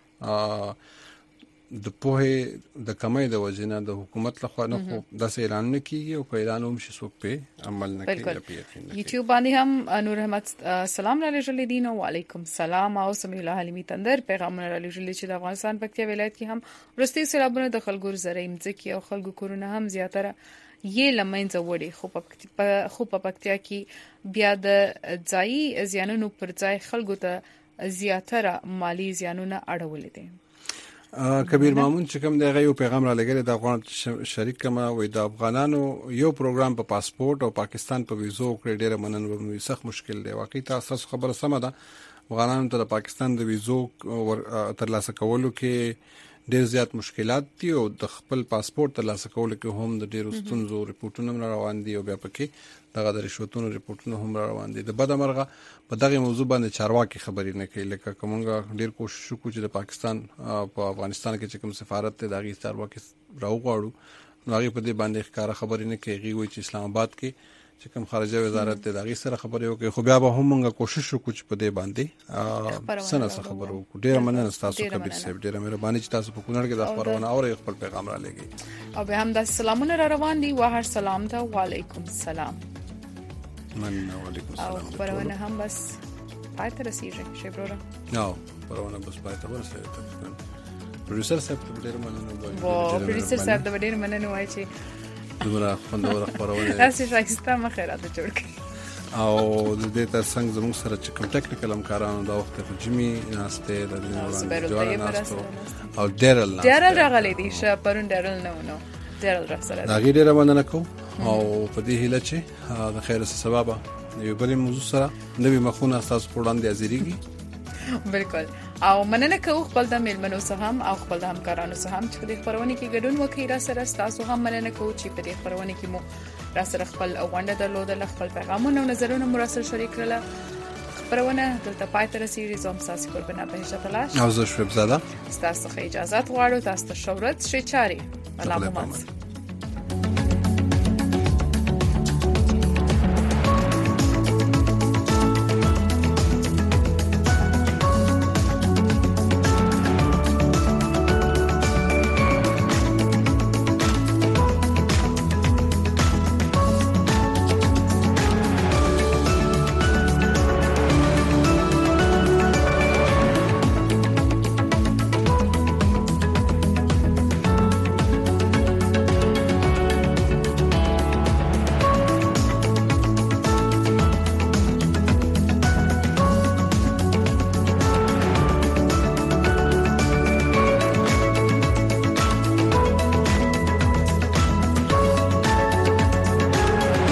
د پوهه د کمای د وجنه د حکومت لخوا نه خو د اعلان نه کیږي او اعلان هم شي څوک په عمل نه کوي په یقین یوټیوب باندې هم نور احمد سلام علیه جلیدین و علیکم السلام او سمیع الله حلیمی تندر پیغام علیه جلی چې د افغانستان پکتیا ولایت کې هم ورستي سیلابونه د خلکو زرعي مځکې او خلکو کورونه هم زیاتره یې لمنځه وړي خو په پکتیا کې بیا د ځای زیانونو پر ځای خلکو ته زیاتره مالی زیانونه اړولې دي. کبیر مامون چې کوم دغه یو پیغام را لګره د افغان شریک کما وې د افغانانو یو پروګرام په پاسپورت او پاکستان په ویزو کړ ډیره مننه ومنو سخت مشکل دی واقعي تاسو خبره سم ده افغانانو ته د پاکستان د ویزو ترلاسه کولو کې ډېر زیات مشکلات دي او د خپل پاسپورت ترلاسه کولو کې هم د ډېرو ستونزو ریپورتونه روان دي او بیا پکې دغه د رشوتونو ریپورتونه هم روان دي. د بده مرغه په دغه موضوع باندې چارواکي خبرې نه کوي، لکه کومه ډېر کوشش وکړو چې د پاکستان په افغانستان کې چې کوم سفارت دی دغه چارواکي راوغواړو، نو هغه په دې باندې ښکارا خبرې نه کوي. وایي چې اسلام آباد کې چې کوم خارجه وزارت دی دغه سره خبرې وکړي، خو بیا به هم موږ کوشش وکړو چې په دې باندې سنه خبرو وکړو. ډېر مننه تاسو کبیر صاحب، ډېر مهرباني چې تاسو په کونړ کې د خبرونه اورئ، خپل پیغام را لګي او به هم د سلامونه را روان دي. وهر سلام ته وعلیکم السلام. مننه وعلیکم السلام. او خبرونه هم بس پای ته رسیږي شبرونه. نو خبرونه بس پای ته ورسېږي. پروډوسر صاحب ته ډېر مننه وایي. واه پروډوسر صاحب ته ډېر مننه وایي چې دومره خوندور خبرونه تاسو شایسته مخیرات جوړ کړئ. او د دې ترڅنګ زموږ سره چې کوم ټیکنیکل همکارانو دا وخت په جمی ناشته د دې جوړه ناشته او ډیرل راغلی دی چې پرون ډیرل نو ډیرل راځره دا غیره باندې نکو او په دې هیله چې د خیر سبب یو بل موضوع سره نوې مخونه تاسو په وړاندې حاضرېږي. بالکل او مننه کوم خپل د میلمنو سره هم او خپل د همکارانو سره هم چې د خبرونه کې ګډون وکړي. را سره تاسو هم مننه کوم چې په دې خبرونه کې مو را سره خپل وانده درلودل، خپل پیغامونه او نظرونه مو را سره شریک کړل. خبرونه دلته پای ته رسیدي. زوم ساسي کول بنا بهشت تلاش او زه شوب زاده تاسو څخه اجازه غواړم. تاسو ته شورت شي چاري. الله محمد.